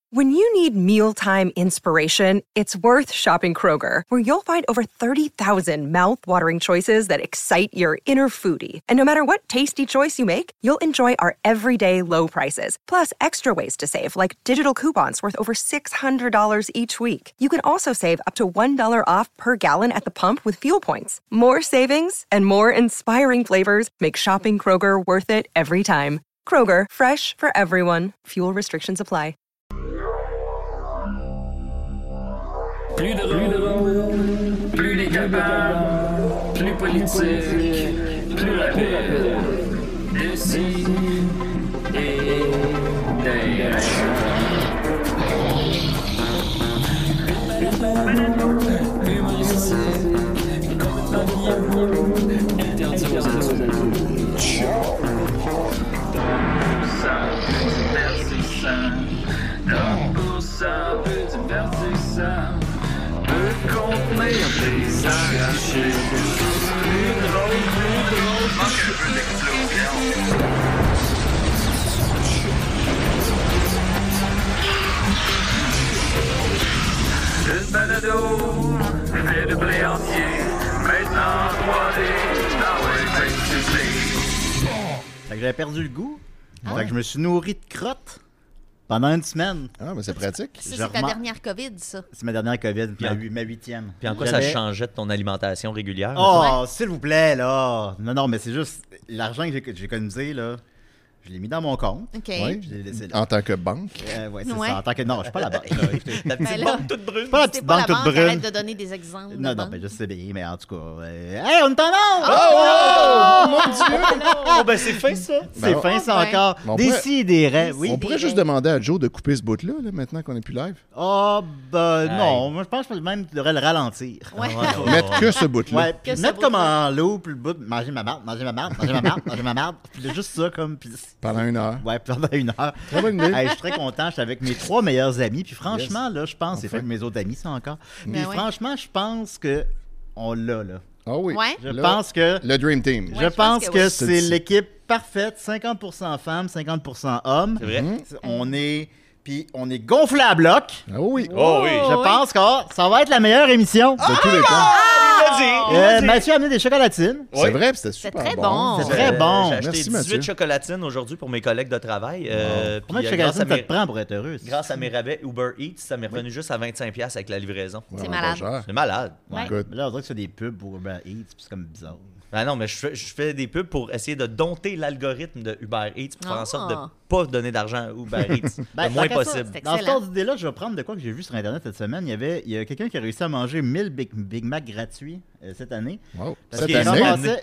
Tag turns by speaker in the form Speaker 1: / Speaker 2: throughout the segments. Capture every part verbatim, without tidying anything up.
Speaker 1: When you need mealtime inspiration, it's worth shopping Kroger, where you'll find over thirty thousand mouth-watering choices that excite your inner foodie. And no matter what tasty choice you make, you'll enjoy our everyday low prices, plus extra ways to save, like digital coupons worth over six hundred dollars each week. You can also save up to one dollar off per gallon at the pump with fuel points. More savings and more inspiring flavors make shopping Kroger worth it every time. Kroger, fresh for everyone. Fuel restrictions apply.
Speaker 2: Plus de rôle, plus les capables, plus politique, plus rapide. D'ici et d'ailleurs. Humoristique, complètement interdit aux adultes. Ça peut divertissant, donc pour ça peut divertissant. Peut contenir des arrachés. Plus drôle, plus drôle, manque un peu d'explosion. Une balado, fait de blé entier, maintenant trois D, dans le face.
Speaker 3: Fait que j'avais perdu le goût. Ah. Fait que je me suis nourri de crottes pendant une semaine.
Speaker 4: Ah, mais c'est pratique.
Speaker 5: Ça, c'est ta
Speaker 3: remar...
Speaker 5: dernière COVID, ça.
Speaker 3: C'est ma dernière COVID, puis ma, ma huitième.
Speaker 6: Puis en quoi
Speaker 3: J'avais...
Speaker 6: ça changeait de ton alimentation régulière?
Speaker 3: Oh, ouais. S'il vous plaît, là. Non, non, mais c'est juste l'argent que j'ai, j'ai économisé, là. Je l'ai mis dans mon compte.
Speaker 5: OK.
Speaker 4: Ouais.
Speaker 3: Je l'ai laissé là.
Speaker 4: En tant que banque.
Speaker 3: Euh, ouais, c'est
Speaker 5: Ouais.
Speaker 3: ça. En tant que. Non, je suis pas la banque. Là.
Speaker 6: La petite
Speaker 5: Ben là,
Speaker 6: banque toute brune.
Speaker 3: Pas la
Speaker 5: C'est
Speaker 3: petite
Speaker 5: pas
Speaker 3: banque
Speaker 5: la
Speaker 3: toute
Speaker 5: banque,
Speaker 3: brune.
Speaker 5: arrête de donner des exemples.
Speaker 3: Non,
Speaker 5: de
Speaker 3: non,
Speaker 5: banque.
Speaker 3: ben je sais bien, mais en tout cas. Euh... Hey, on est en onde!
Speaker 4: Oh, mon Dieu!
Speaker 6: Oh, ben c'est fin, ça.
Speaker 3: C'est
Speaker 4: Ben,
Speaker 3: fin,
Speaker 5: oh,
Speaker 3: ça
Speaker 5: ben.
Speaker 3: encore.
Speaker 4: Bon, on
Speaker 3: Des
Speaker 4: pourrait-
Speaker 3: si, des rêves, oui.
Speaker 4: On pourrait juste demander à Joe de couper ce bout-là, là, maintenant qu'on n'est plus live.
Speaker 3: Oh, ben
Speaker 6: Hey.
Speaker 3: non. Moi, je pense que même tu devrais le ralentir.
Speaker 5: Ouais.
Speaker 4: Mettre que ce bout-là.
Speaker 3: Ouais, puis
Speaker 5: Que ce
Speaker 3: mettre
Speaker 5: bout
Speaker 3: comme
Speaker 5: là.
Speaker 3: en loop le bout, manger ma marde, manger ma marde, manger ma marde, manger ma marde. Puis là, juste ça, comme. Puis...
Speaker 4: Pendant une heure.
Speaker 3: Ouais, pendant une heure.
Speaker 4: Très bonne idée.
Speaker 3: Hey, je suis très content. J'étais avec mes trois meilleurs amis. Puis franchement, là, je pense, c'est
Speaker 4: Enfin.
Speaker 3: fait avec mes autres amis, ça encore. Puis
Speaker 5: Ben ouais.
Speaker 3: franchement, je pense que on l'a, là.
Speaker 4: Ah oui.
Speaker 5: Ouais.
Speaker 3: Je
Speaker 4: Là,
Speaker 3: pense que.
Speaker 4: Le Dream Team.
Speaker 3: Je
Speaker 5: Ouais, je
Speaker 3: pense
Speaker 5: pense
Speaker 3: que,
Speaker 5: que oui.
Speaker 3: c'est
Speaker 4: C'est dit.
Speaker 3: l'équipe parfaite, cinquante pour cent femmes, cinquante pour cent hommes.
Speaker 6: C'est vrai?
Speaker 3: On est. Puis on est gonflé à bloc.
Speaker 4: Ah oui.
Speaker 6: Oh oui.
Speaker 3: Je
Speaker 5: oui.
Speaker 3: pense que oh, ça va être la meilleure émission.
Speaker 4: De tous les temps.
Speaker 6: Il
Speaker 3: Euh, Mathieu a amené des chocolatines.
Speaker 4: C'est vrai, puis c'était
Speaker 5: C'est
Speaker 4: super
Speaker 5: très
Speaker 4: bon.
Speaker 5: bon.
Speaker 3: C'est très bon.
Speaker 6: J'ai acheté
Speaker 4: Merci,
Speaker 6: dix-huit
Speaker 4: Mathieu.
Speaker 6: chocolatines aujourd'hui pour mes collègues de travail. Euh,
Speaker 3: Combien de
Speaker 6: puis, euh, grâce,
Speaker 3: chocolatines
Speaker 6: à
Speaker 3: ça
Speaker 6: mes,
Speaker 3: te prend pour être heureux?
Speaker 6: grâce à mes rabais Uber Eats, ça m'est revenu juste à vingt-cinq dollars avec la livraison.
Speaker 4: Ouais,
Speaker 5: C'est
Speaker 4: on
Speaker 5: malade.
Speaker 4: va gère.
Speaker 6: C'est malade.
Speaker 5: Ouais.
Speaker 4: Good.
Speaker 3: Là, on dirait que c'est des pubs pour Uber Eats, puis c'est comme bizarre.
Speaker 6: Ah non, mais je fais, je fais des pubs pour essayer de dompter l'algorithme de Uber Eats pour faire en sorte de
Speaker 5: Ah.
Speaker 6: pas donner d'argent à Uber Eats
Speaker 3: Ben,
Speaker 6: le moins
Speaker 3: tant qu'à ça,
Speaker 6: possible.
Speaker 5: C'est
Speaker 3: Dans ce
Speaker 5: excellent.
Speaker 3: ordre d'idée-là, je vais prendre de quoi que j'ai vu sur Internet cette semaine. Il y avait il y a quelqu'un qui a réussi à manger mille Big, Big Mac gratuits euh, cette année.
Speaker 4: Wow.
Speaker 3: Parce
Speaker 4: Cette
Speaker 3: qu'il
Speaker 4: année,
Speaker 3: ramassait-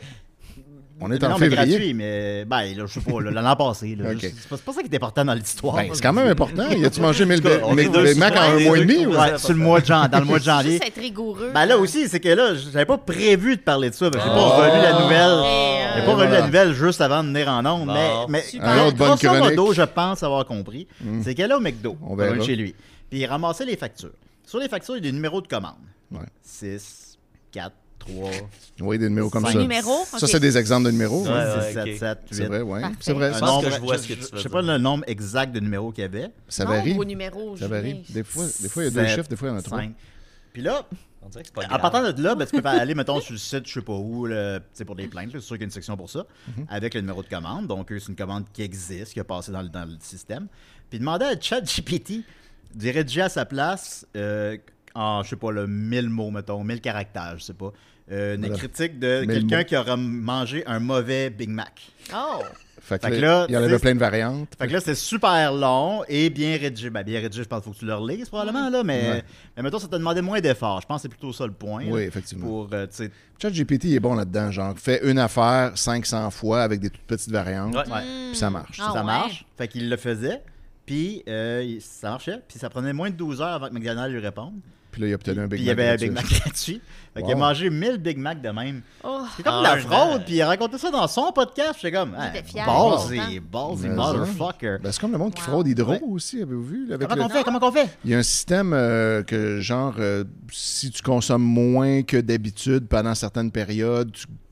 Speaker 4: on est
Speaker 3: non,
Speaker 4: en
Speaker 3: mais
Speaker 4: février.
Speaker 3: gratuit, mais ben, là, je sais pas, là, l'an passé. Là,
Speaker 4: Ok.
Speaker 3: c'est, pas, c'est pas ça qui est important dans l'histoire.
Speaker 4: Ben, c'est quand même important. Y a-tu mangé mille
Speaker 6: En tout cas, on
Speaker 4: Big
Speaker 6: est deux
Speaker 4: Big Mac en
Speaker 6: sur-
Speaker 4: un
Speaker 6: ouais,
Speaker 4: mois et
Speaker 6: les
Speaker 4: demi?
Speaker 6: deux
Speaker 4: ou-
Speaker 6: qui-
Speaker 3: Ouais, sur le mois de janvier, dans le mois de janvier.
Speaker 5: Juste être rigoureux.
Speaker 3: Ben là aussi, c'est que là, j'avais pas prévu de parler de ça. parce que J'ai pas
Speaker 4: Oh.
Speaker 3: relu la nouvelle.
Speaker 5: Et,
Speaker 3: J'ai
Speaker 5: euh,
Speaker 3: pas relu
Speaker 4: voilà.
Speaker 3: la nouvelle juste avant de venir en ondes.
Speaker 6: Bon.
Speaker 3: Mais, mais
Speaker 5: Super.
Speaker 4: Un autre bonne
Speaker 3: grosso
Speaker 4: chronique.
Speaker 3: modo, je pense avoir compris. C'est qu'elle est au McDo,
Speaker 4: On
Speaker 3: pas loin de
Speaker 4: verra.
Speaker 3: chez lui. Puis il ramassait les factures. Sur les factures, il y a des numéros de commande.
Speaker 4: Ouais.
Speaker 3: six, quatre, trois,
Speaker 4: Oui, des numéros comme
Speaker 3: Cinq
Speaker 4: ça.
Speaker 5: numéros?
Speaker 4: Ça,
Speaker 5: Ok.
Speaker 4: c'est des exemples de numéros.
Speaker 6: Ouais,
Speaker 4: hein.
Speaker 6: ouais,
Speaker 3: six, sept,
Speaker 6: ok.
Speaker 3: sept,
Speaker 4: C'est
Speaker 3: huit.
Speaker 4: vrai, oui.
Speaker 5: Parfait.
Speaker 4: C'est vrai.
Speaker 3: Un
Speaker 6: pense
Speaker 3: nombre-
Speaker 6: que je vois ce que tu veux
Speaker 3: Je sais
Speaker 6: dire.
Speaker 3: pas le nombre exact de numéros qu'il y avait.
Speaker 4: Ça
Speaker 5: Nombre
Speaker 4: varie.
Speaker 5: ou numéro,
Speaker 4: Ça
Speaker 5: Julien?
Speaker 4: varie. Des fois, des fois, il y a deux
Speaker 3: Sept,
Speaker 4: chiffres, des fois, il y en a trois.
Speaker 3: cinq. Puis là,
Speaker 6: On dirait que c'est pas
Speaker 3: en
Speaker 6: grave.
Speaker 3: partant de là, ben, tu peux pas aller, mettons, sur le site, je sais pas où, le- tu sais, pour des plaintes, là, c'est sûr qu'il y a une section pour ça, avec le numéro de commande. Donc, eux, c'est une commande qui existe, qui a passé dans le, dans le système. Puis demander à ChatGPT de rédiger à sa place, euh, en, je sais pas, le mille mots, mettons, mille caractères, je sais pas, euh, une
Speaker 4: Voilà.
Speaker 3: critique de
Speaker 4: Mille
Speaker 3: quelqu'un
Speaker 4: mots.
Speaker 3: qui aura mangé un mauvais Big Mac.
Speaker 5: Oh!
Speaker 4: Fait que
Speaker 3: Fait que
Speaker 4: là,
Speaker 3: là,
Speaker 4: il y en
Speaker 3: tu
Speaker 4: avait
Speaker 3: sais,
Speaker 4: plein de variantes.
Speaker 3: Fait que là, c'est super long et bien rédigé. Ben, bien rédigé, je pense qu'il faut que tu le relises probablement, là, mais,
Speaker 4: Ouais.
Speaker 3: mais mettons, ça t'a demandé moins d'efforts. Je pense que c'est plutôt ça le point.
Speaker 4: Oui,
Speaker 3: là,
Speaker 4: effectivement.
Speaker 3: Pour, euh, tu sais,
Speaker 4: ChatGPT est bon là-dedans, genre, fais une affaire cinq cents fois avec des toutes petites variantes,
Speaker 6: Ouais.
Speaker 3: ouais.
Speaker 4: puis ça marche.
Speaker 5: Ah
Speaker 3: ça
Speaker 5: ouais.
Speaker 3: marche. Fait qu'il le faisait, puis euh, il- ça marchait, puis ça prenait moins de douze heures avant que McDonald's lui réponde.
Speaker 4: Puis là, il a obtenu un
Speaker 3: Puis
Speaker 4: Big
Speaker 3: il y
Speaker 4: Mac.
Speaker 3: avait un
Speaker 4: gratuit.
Speaker 3: Big Mac gratuit. Fait qu'il a
Speaker 4: Wow.
Speaker 3: mangé mille Big Mac de même.
Speaker 5: Oh.
Speaker 3: C'est comme
Speaker 6: Ah,
Speaker 3: de la
Speaker 6: un
Speaker 3: fraude,
Speaker 6: an.
Speaker 3: puis il a raconté ça dans son podcast. J'étais comme,
Speaker 5: Il était fier,
Speaker 3: ballsy,
Speaker 5: il était
Speaker 3: ballsy
Speaker 4: Mais
Speaker 3: motherfucker.
Speaker 4: Ben, c'est comme le monde qui
Speaker 5: Wow.
Speaker 4: fraude Hydro
Speaker 3: Ouais.
Speaker 4: aussi, avez-vous vu? là, avec
Speaker 3: Comment
Speaker 4: le-
Speaker 3: qu'on fait? Comment qu'on fait?
Speaker 4: Il y a un système euh, que, genre, euh, si tu consommes moins que d'habitude pendant certaines périodes, tu,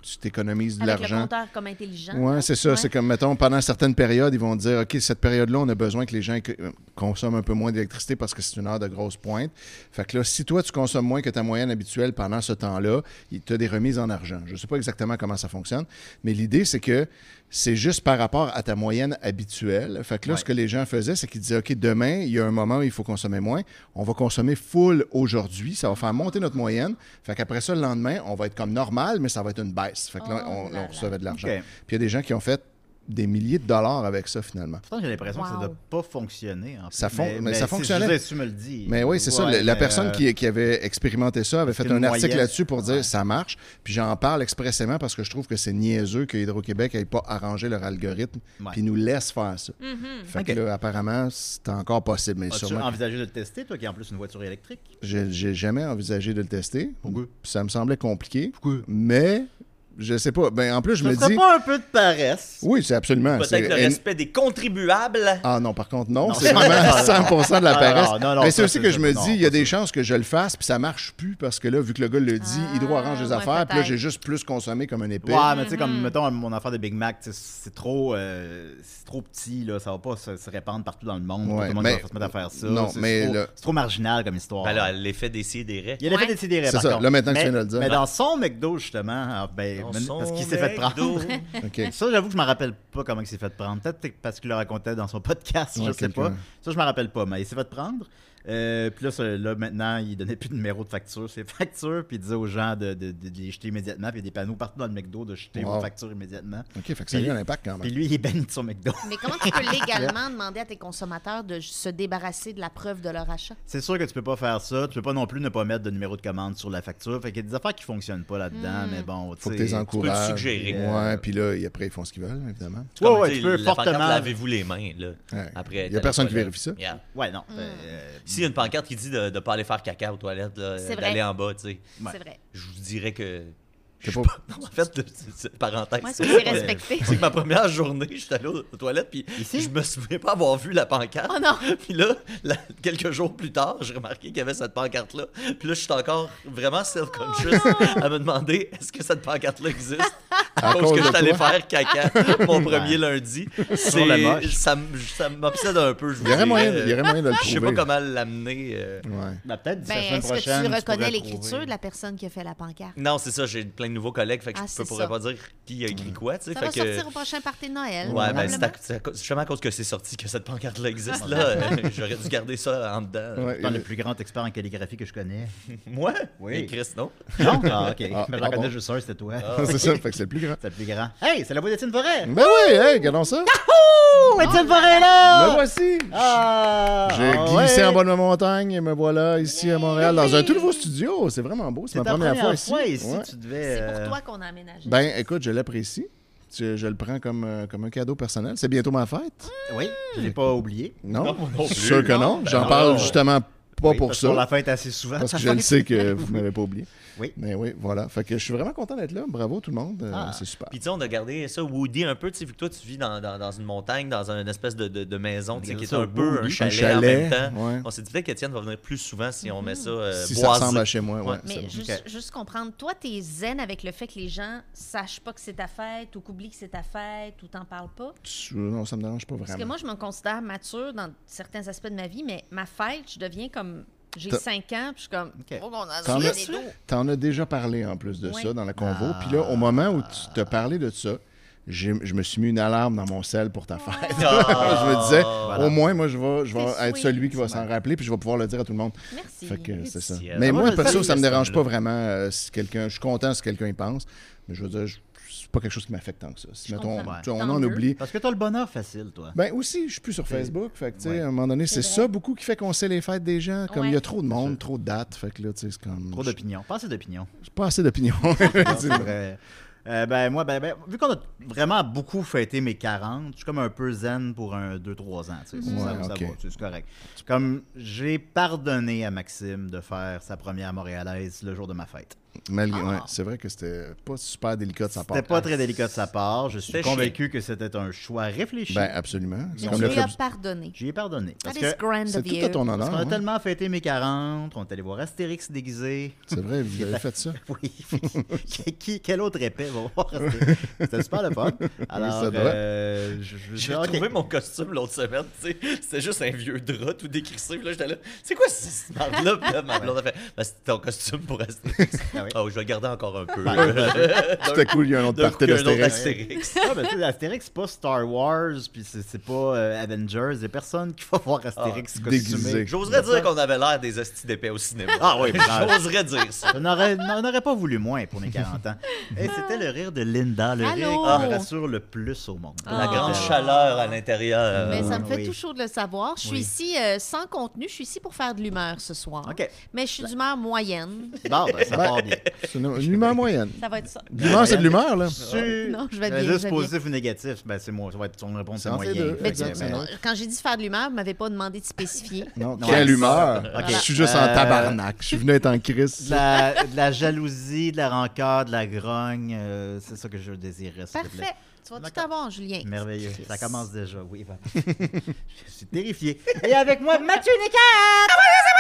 Speaker 4: tu t'économises de
Speaker 5: Avec le
Speaker 4: l'argent.
Speaker 5: compteur comme intelligent.
Speaker 4: Oui,
Speaker 5: là.
Speaker 4: c'est ça.
Speaker 5: Ouais.
Speaker 4: C'est comme, mettons, pendant certaines périodes, ils vont dire, OK, cette période-là, on a besoin que les gens euh, consomment un peu moins d'électricité parce que c'est une heure de grosse pointe. Fait que là, si toi, tu consommes moins que ta moyenne habituelle pendant ce temps-là, tu as des remises en argent. Je ne sais pas exactement comment ça fonctionne, mais l'idée, c'est que c'est juste par rapport à ta moyenne habituelle. Fait que là,
Speaker 3: Ouais.
Speaker 4: ce que les gens faisaient, c'est qu'ils disaient, OK, demain, il y a un moment où il faut consommer moins. On va consommer full aujourd'hui. Ça va faire monter notre moyenne. Fait qu'après ça, le lendemain, on va être comme normal, mais ça va être une baisse. Fait que là,
Speaker 5: Oh
Speaker 4: on,
Speaker 5: là
Speaker 4: on recevait de l'argent.
Speaker 3: OK.
Speaker 4: Puis il y a des gens qui ont fait des milliers de dollars avec ça, finalement.
Speaker 3: Pourtant, j'ai l'impression que ça
Speaker 5: Wow.
Speaker 3: ne doit pas fonctionner. En fait.
Speaker 4: Ça fon- mais ça
Speaker 3: si-
Speaker 4: fonctionnait.
Speaker 3: Je veux dire, si tu me le dis.
Speaker 4: Mais oui, c'est ça.
Speaker 3: Ouais,
Speaker 4: La, la
Speaker 3: mais,
Speaker 4: personne
Speaker 3: euh,
Speaker 4: qui, qui avait expérimenté ça avait fait
Speaker 3: c'est
Speaker 4: un
Speaker 3: une
Speaker 4: article
Speaker 3: moyenne.
Speaker 4: là-dessus pour dire
Speaker 3: Ouais.
Speaker 4: ça marche. Puis j'en parle expressément parce que je trouve que c'est niaiseux que Hydro-Québec n'ait pas arrangé leur algorithme
Speaker 3: Ouais.
Speaker 4: puis nous laisse faire ça. Fait que
Speaker 3: Ok.
Speaker 4: là, apparemment, c'est encore possible. Mais
Speaker 3: As-tu
Speaker 4: sûrement,
Speaker 3: envisagé de le tester, toi qui as en plus une voiture électrique?
Speaker 4: j'ai j'ai jamais envisagé de le tester.
Speaker 3: Pourquoi?
Speaker 4: Puis ça me semblait compliqué.
Speaker 3: Pourquoi?
Speaker 4: Mais je sais pas. Ben, en plus, je
Speaker 3: Ça
Speaker 4: me
Speaker 3: serait
Speaker 4: dis.
Speaker 3: pas un peu de paresse?
Speaker 4: Oui, c'est absolument. c'est-
Speaker 6: Peut-être le
Speaker 4: et-
Speaker 6: respect des contribuables.
Speaker 4: Ah non, par contre, non.
Speaker 3: Non,
Speaker 4: c'est
Speaker 3: c'est-
Speaker 4: vraiment cent pour cent de la
Speaker 3: Ah,
Speaker 4: paresse.
Speaker 3: non, non, non,
Speaker 4: Mais
Speaker 3: ça,
Speaker 4: c'est aussi
Speaker 3: c'est
Speaker 4: que
Speaker 3: ça.
Speaker 4: je me
Speaker 3: Non,
Speaker 4: dis, il y a
Speaker 3: pas
Speaker 4: des
Speaker 3: ça.
Speaker 4: chances que je le fasse, puis ça marche plus, parce que là, vu que le gars le dit,
Speaker 5: Ah,
Speaker 4: Hydro arrange les
Speaker 5: ouais,
Speaker 4: affaires, puis là,
Speaker 5: peut-être.
Speaker 4: j'ai juste plus consommé comme un épée.
Speaker 3: Ouais, mais tu sais, comme, mettons, mon affaire de Big Mac, tu sais, c'est trop, euh, c'est trop petit, là, ça va pas se, se répandre partout dans le monde.
Speaker 4: Ouais,
Speaker 3: Tout le monde
Speaker 4: mais-
Speaker 3: va se mettre à faire ça.
Speaker 4: non,
Speaker 3: c'est
Speaker 4: mais
Speaker 3: c'est trop,
Speaker 4: le-
Speaker 3: c'est trop marginal comme histoire.
Speaker 6: Ben là, l'effet des sidérés.
Speaker 3: Il y a l'effet
Speaker 5: Ouais.
Speaker 3: des sidérés,
Speaker 4: C'est
Speaker 3: par
Speaker 4: ça,
Speaker 3: contre.
Speaker 4: là, maintenant que tu
Speaker 3: Mais-
Speaker 4: viens de le dire.
Speaker 3: Mais dans son McDo, justement, ah, ben,
Speaker 6: Dans
Speaker 3: men-
Speaker 6: son
Speaker 3: parce qu'il s'est fait
Speaker 6: McDo.
Speaker 3: prendre.
Speaker 4: OK.
Speaker 3: Ça, j'avoue que je me rappelle pas comment il s'est fait prendre. Peut-être parce qu'il le racontait dans son podcast,
Speaker 4: Ouais,
Speaker 3: je sais
Speaker 4: quelqu'un.
Speaker 3: pas. Ça, je me rappelle pas, mais il s'est fait prendre. Euh, puis là, ça- là, maintenant, il donnait plus de numéro de facture, ses factures, puis il disait aux gens de, de, de, de les jeter immédiatement. Puis il y a des panneaux partout dans le McDo de jeter
Speaker 4: Wow.
Speaker 3: vos factures immédiatement.
Speaker 4: OK, fait que ça a
Speaker 3: Puis-
Speaker 4: eu un impact quand
Speaker 3: Puis
Speaker 4: même.
Speaker 3: lui, il est banni de son McDo.
Speaker 5: Mais comment tu peux légalement demander à tes consommateurs de se débarrasser de la preuve de leur achat?
Speaker 3: C'est sûr que tu peux pas faire ça. Tu peux pas non plus ne pas mettre de numéro de commande sur la facture. Fait qu'il y a des affaires qui fonctionnent pas là-dedans, mais bon, tu
Speaker 4: Faut que
Speaker 3: sais-
Speaker 4: tu les encourages.
Speaker 6: suggérer.
Speaker 4: Ouais, puis là, et après, ils font ce qu'ils veulent, évidemment.
Speaker 6: C'est comme,
Speaker 3: Ouais, ouais,
Speaker 6: tu sais,
Speaker 3: tu peux
Speaker 6: la pancarte,
Speaker 3: fortement-
Speaker 6: lavez-vous les mains, là.
Speaker 4: Ouais.
Speaker 6: Après,
Speaker 4: Il y a
Speaker 6: t'as
Speaker 4: personne
Speaker 6: les
Speaker 4: qui
Speaker 6: toilettes.
Speaker 4: vérifie ça.
Speaker 6: Yeah.
Speaker 3: Ouais, non. euh,
Speaker 6: S'il y a une pancarte qui dit de ne pas aller faire caca aux toilettes, là,
Speaker 5: C'est
Speaker 6: d'aller
Speaker 5: vrai.
Speaker 6: en bas, tu sais,
Speaker 3: Ouais.
Speaker 5: C'est vrai.
Speaker 6: je vous dirais que.
Speaker 4: C'est
Speaker 6: je
Speaker 4: pas-
Speaker 6: suis pas- En fait, le- c'est- c'est- parenthèse.
Speaker 5: Moi, c'est aussi respecté.
Speaker 6: C'est que ma première journée, j'étais allé aux aux toilettes, puis
Speaker 3: Ici?
Speaker 6: je me souviens pas avoir vu la pancarte.
Speaker 5: Oh non!
Speaker 6: Puis là, la- quelques jours plus tard, j'ai remarqué qu'il y avait cette pancarte-là. Puis là, je suis encore vraiment self-conscious à me demander est-ce que cette pancarte-là existe
Speaker 4: À
Speaker 6: à cause
Speaker 4: cause
Speaker 6: que je
Speaker 4: de
Speaker 6: suis allé
Speaker 4: toi?
Speaker 6: faire caca mon premier lundi.
Speaker 3: Sur le moche.
Speaker 6: C'est, ça, m- ça m'obsède un peu. Je vous
Speaker 4: Il y aurait
Speaker 6: dirais.
Speaker 4: moyen, il y aurait moyen de le
Speaker 6: Je sais
Speaker 4: trouver.
Speaker 6: pas comment l'amener. euh.
Speaker 4: Ouais.
Speaker 3: Ben, peut-être d'ici
Speaker 5: Ben,
Speaker 3: la semaine
Speaker 5: est-ce que
Speaker 3: prochaine.
Speaker 5: tu reconnais
Speaker 3: pourrais
Speaker 5: l'écriture
Speaker 3: trouver.
Speaker 5: de la personne qui a fait la pancarte?
Speaker 6: Non, c'est ça, j'ai plein de nouveaux collègues, fait que
Speaker 5: Ah,
Speaker 6: je
Speaker 5: c'est
Speaker 6: peux- pourrais
Speaker 5: ça.
Speaker 6: pas dire qui a écrit quoi, tu sais.
Speaker 5: Ça
Speaker 6: fait
Speaker 5: va
Speaker 6: que...
Speaker 5: sortir au prochain party de Noël.
Speaker 6: Ouais, ben
Speaker 5: probablement.
Speaker 6: c'est, à- c'est à cause- justement à cause que c'est sorti que cette pancarte-là existe, là. euh, j'aurais dû garder ça en dedans.
Speaker 4: Ouais,
Speaker 3: Dans
Speaker 4: euh,
Speaker 3: le plus grand expert en calligraphie que je connais.
Speaker 6: Moi?
Speaker 3: Oui.
Speaker 6: Et Chris, non?
Speaker 3: Non? Ah, ok.
Speaker 4: Ah,
Speaker 3: Mais
Speaker 4: ah
Speaker 3: j'en connais
Speaker 4: bon.
Speaker 3: juste un, c'était toi.
Speaker 4: c'est ça, fait que c'est le plus grand.
Speaker 3: C'est le plus grand. Hey, c'est la voix d'Étienne Forêt!
Speaker 4: Ben oui, hey, regardons ça.
Speaker 3: Oh, Étienne Forêt est là!
Speaker 4: Me voici.
Speaker 3: Ah!
Speaker 4: J'ai
Speaker 3: ah
Speaker 4: glissé
Speaker 3: ouais.
Speaker 4: en bas de ma montagne et me voilà ici à Montréal dans un tout nouveau studio. C'est vraiment beau. C'est
Speaker 3: C'est
Speaker 4: ma
Speaker 3: ta
Speaker 4: première, fois ici.
Speaker 3: ici.
Speaker 4: Ouais.
Speaker 3: Tu devais.
Speaker 5: C'est pour
Speaker 3: euh,
Speaker 5: toi qu'on a aménagé.
Speaker 4: Ben, écoute, je l'apprécie. Je, je le prends comme, euh, comme un cadeau personnel. C'est bientôt ma fête.
Speaker 3: Oui, je l'ai pas oublié.
Speaker 4: Non?
Speaker 6: Non, non plus.
Speaker 4: Sûr que non.
Speaker 3: Ben
Speaker 4: J'en
Speaker 3: non.
Speaker 4: parle justement pas
Speaker 3: Oui,
Speaker 4: pour
Speaker 3: parce
Speaker 4: ça.
Speaker 3: qu'on la fête assez souvent.
Speaker 4: Parce que je le sais que vous ne m'avez pas oublié.
Speaker 3: Oui.
Speaker 4: Mais oui, voilà. Fait que je suis vraiment content d'être là. Bravo tout le monde. Euh,
Speaker 3: Ah.
Speaker 4: C'est super.
Speaker 6: Puis tu sais, on a gardé ça Woody un peu, tu sais, vu que toi tu vis dans, dans, dans une montagne, dans une espèce de, de, de maison, tu sais,
Speaker 3: On
Speaker 6: qui est
Speaker 3: dirait
Speaker 6: un
Speaker 3: ça,
Speaker 6: peu un
Speaker 3: Woody.
Speaker 6: chalet,
Speaker 4: Un chalet,
Speaker 6: en même temps.
Speaker 4: ouais.
Speaker 6: On s'est dit peut-être qu'Étienne va venir plus souvent si on met ça euh,
Speaker 4: Si ça
Speaker 6: boisé.
Speaker 4: ressemble à chez moi, ouais.
Speaker 6: Ouais.
Speaker 4: c'est
Speaker 5: Mais
Speaker 4: bon.
Speaker 5: juste,
Speaker 3: Ok.
Speaker 5: juste comprendre, toi, t'es zen avec le fait que les gens sachent pas que c'est ta fête ou qu'oublient que c'est ta fête ou t'en parles pas?
Speaker 4: Tu- Non, ça me dérange pas
Speaker 5: Parce que
Speaker 4: vraiment.
Speaker 5: moi, je me considère mature dans certains aspects de ma vie, mais ma fête, je deviens comme... J'ai
Speaker 4: T'as-
Speaker 5: cinq ans, puis je suis comme...
Speaker 3: Ok.
Speaker 5: Oh, on a
Speaker 4: T'en
Speaker 5: des
Speaker 4: as-
Speaker 5: dos.
Speaker 4: T'en as déjà parlé en plus de
Speaker 5: Oui.
Speaker 4: ça dans la convo.
Speaker 3: Ah.
Speaker 4: Puis là, au moment où tu t'as parlé de ça, j'ai- je me suis mis une alarme dans mon sel pour ta fête.
Speaker 6: Ah.
Speaker 4: je me disais,
Speaker 3: Voilà.
Speaker 4: au moins, moi, je vais, je vais
Speaker 5: C'est
Speaker 4: être
Speaker 5: sweet.
Speaker 4: celui qui va s'en rappeler, puis je vais pouvoir le dire à tout le monde.
Speaker 5: Merci.
Speaker 4: Fait que c'est ça.
Speaker 6: Ciel.
Speaker 4: Mais
Speaker 3: Ah, moi,
Speaker 4: moi,
Speaker 3: je le
Speaker 4: perso,
Speaker 3: sais,
Speaker 4: ça me
Speaker 6: ce
Speaker 4: dérange pas
Speaker 6: là.
Speaker 4: vraiment euh, si quelqu'un. Je suis content si quelqu'un y pense, mais je veux dire, je- c'est pas quelque chose qui m'affecte tant que ça. Si,
Speaker 5: Je
Speaker 4: mettons,
Speaker 5: comprends.
Speaker 4: tu sais, on
Speaker 5: Tant
Speaker 4: en
Speaker 5: mieux.
Speaker 4: oublie.
Speaker 3: Parce que t'as le bonheur facile, toi.
Speaker 4: Ben aussi, je suis plus sur Facebook. Fait que, tu sais,
Speaker 3: Ouais.
Speaker 4: à un moment donné, c'est
Speaker 5: C'est
Speaker 4: ça
Speaker 5: vrai.
Speaker 4: beaucoup qui fait qu'on sait les fêtes des gens. Comme il y a
Speaker 5: Ouais.
Speaker 4: trop de monde, trop de dates. Fait que là, tu sais, c'est comme.
Speaker 3: Trop d'opinions. Pas assez d'opinions.
Speaker 4: J'ai pas assez d'opinion.
Speaker 3: C'est vrai. Euh, ben, moi, ben, ben, vu qu'on a vraiment beaucoup fêté mes quarante, je suis comme un peu zen pour un deux trois ans. Tu sais, ça,
Speaker 4: Ouais,
Speaker 3: ça
Speaker 4: ok.
Speaker 3: va, tu sais, c'est correct. Comme j'ai pardonné à Maxime de faire sa première montréalaise le jour de ma fête.
Speaker 4: Malgré, ouais, c'est vrai que c'était pas super délicat de sa part.
Speaker 3: C'était pas très délicat de sa part. Je suis
Speaker 6: C'était
Speaker 3: convaincu que c'était un choix réfléchi.
Speaker 4: Ben, absolument. C'est
Speaker 5: Mais
Speaker 4: comme
Speaker 5: tu
Speaker 4: le
Speaker 5: lui
Speaker 4: fait.
Speaker 5: as pardonné.
Speaker 3: J'y ai pardonné. Parce
Speaker 5: That
Speaker 3: que
Speaker 5: is grand
Speaker 4: C'est
Speaker 5: of
Speaker 4: tout
Speaker 5: you.
Speaker 4: à ton
Speaker 3: parce
Speaker 4: honneur.
Speaker 3: qu'on a
Speaker 4: hein.
Speaker 3: tellement fêté mes quarante, on est allé voir Astérix déguisé.
Speaker 4: C'est vrai, vous avez fait ça.
Speaker 3: Oui. qui, quel autre épais va voir Astérix? C'était super le fun. Alors,
Speaker 4: ça doit.
Speaker 3: euh, je, je,
Speaker 6: J'ai
Speaker 3: ok.
Speaker 6: retrouvé mon costume l'autre semaine, tu sais. C'était juste un vieux drap tout décrissé. Puis là, j'étais là, c'est quoi ce marde-là? Puis là, ma blonde a fait, ben, c'était ton costume pour Astérix.
Speaker 3: Ah oui.
Speaker 6: Oh, je vais le garder encore un peu.
Speaker 4: Tout à coup, il y a un autre
Speaker 6: D'un
Speaker 4: party
Speaker 6: coup, il y a un autre
Speaker 4: d'Astérix.
Speaker 6: Astérix.
Speaker 3: Ah, ben, tu sais, Astérix, c'est pas Star Wars, puis c'est, c'est pas euh, Avengers. Il y a personne qui va voir Astérix
Speaker 4: Ah,
Speaker 3: costumé.
Speaker 4: déguisé.
Speaker 6: J'oserais dire qu'on avait l'air des hosties d'épais au cinéma.
Speaker 3: Ah oui,
Speaker 6: J'oserais dire ça.
Speaker 3: On n'aurait, on n'aurait pas voulu moins pour mes quarante ans. Et c'était le rire de Linda, le
Speaker 5: Allô?
Speaker 3: rire qui me rassure le plus au monde.
Speaker 6: La
Speaker 5: Ah.
Speaker 6: grande chaleur à l'intérieur.
Speaker 5: Mais ça me fait
Speaker 3: oui.
Speaker 5: tout chaud de le savoir. Je suis
Speaker 3: Oui.
Speaker 5: ici euh, sans contenu. Je suis ici pour faire de l'humeur ce soir.
Speaker 3: OK.
Speaker 5: Mais je suis d'humeur moyenne.
Speaker 3: Bon, ben, ça part bien.
Speaker 4: C'est une, une humeur moyenne.
Speaker 5: Ça va être ça.
Speaker 4: L'humeur, c'est de l'humeur, là.
Speaker 3: Tu...
Speaker 5: Non, je vais bien,
Speaker 3: Euh,
Speaker 5: je
Speaker 3: Juste
Speaker 5: vais bien.
Speaker 3: positif ou négatif, ben c'est moi. Ça va être son réponse,
Speaker 4: C'est
Speaker 3: c'est
Speaker 4: entre les
Speaker 3: moyen.
Speaker 4: deux.
Speaker 5: Mais
Speaker 3: Fait
Speaker 5: tu-
Speaker 3: que,
Speaker 4: Exact,
Speaker 3: ben,
Speaker 4: c'est
Speaker 5: quand j'ai dit faire de l'humeur, vous m'avez pas demandé de spécifier.
Speaker 4: Non,
Speaker 3: Non,
Speaker 4: quelle
Speaker 3: ouais.
Speaker 4: humeur.
Speaker 3: Ok.
Speaker 4: Je suis juste en
Speaker 3: Euh,
Speaker 4: tabarnak. Je suis venu être en crise.
Speaker 3: de la, de la jalousie, de la rancœur, de la grogne, euh, c'est ça que je désirais. s'il te plaît.
Speaker 5: Parfait. Tu vas tout
Speaker 3: D'accord.
Speaker 5: avoir, Julien.
Speaker 3: Merveilleux. Ça commence déjà, oui. voilà. Je suis terrifié. Et avec moi, Mathieu Nicard!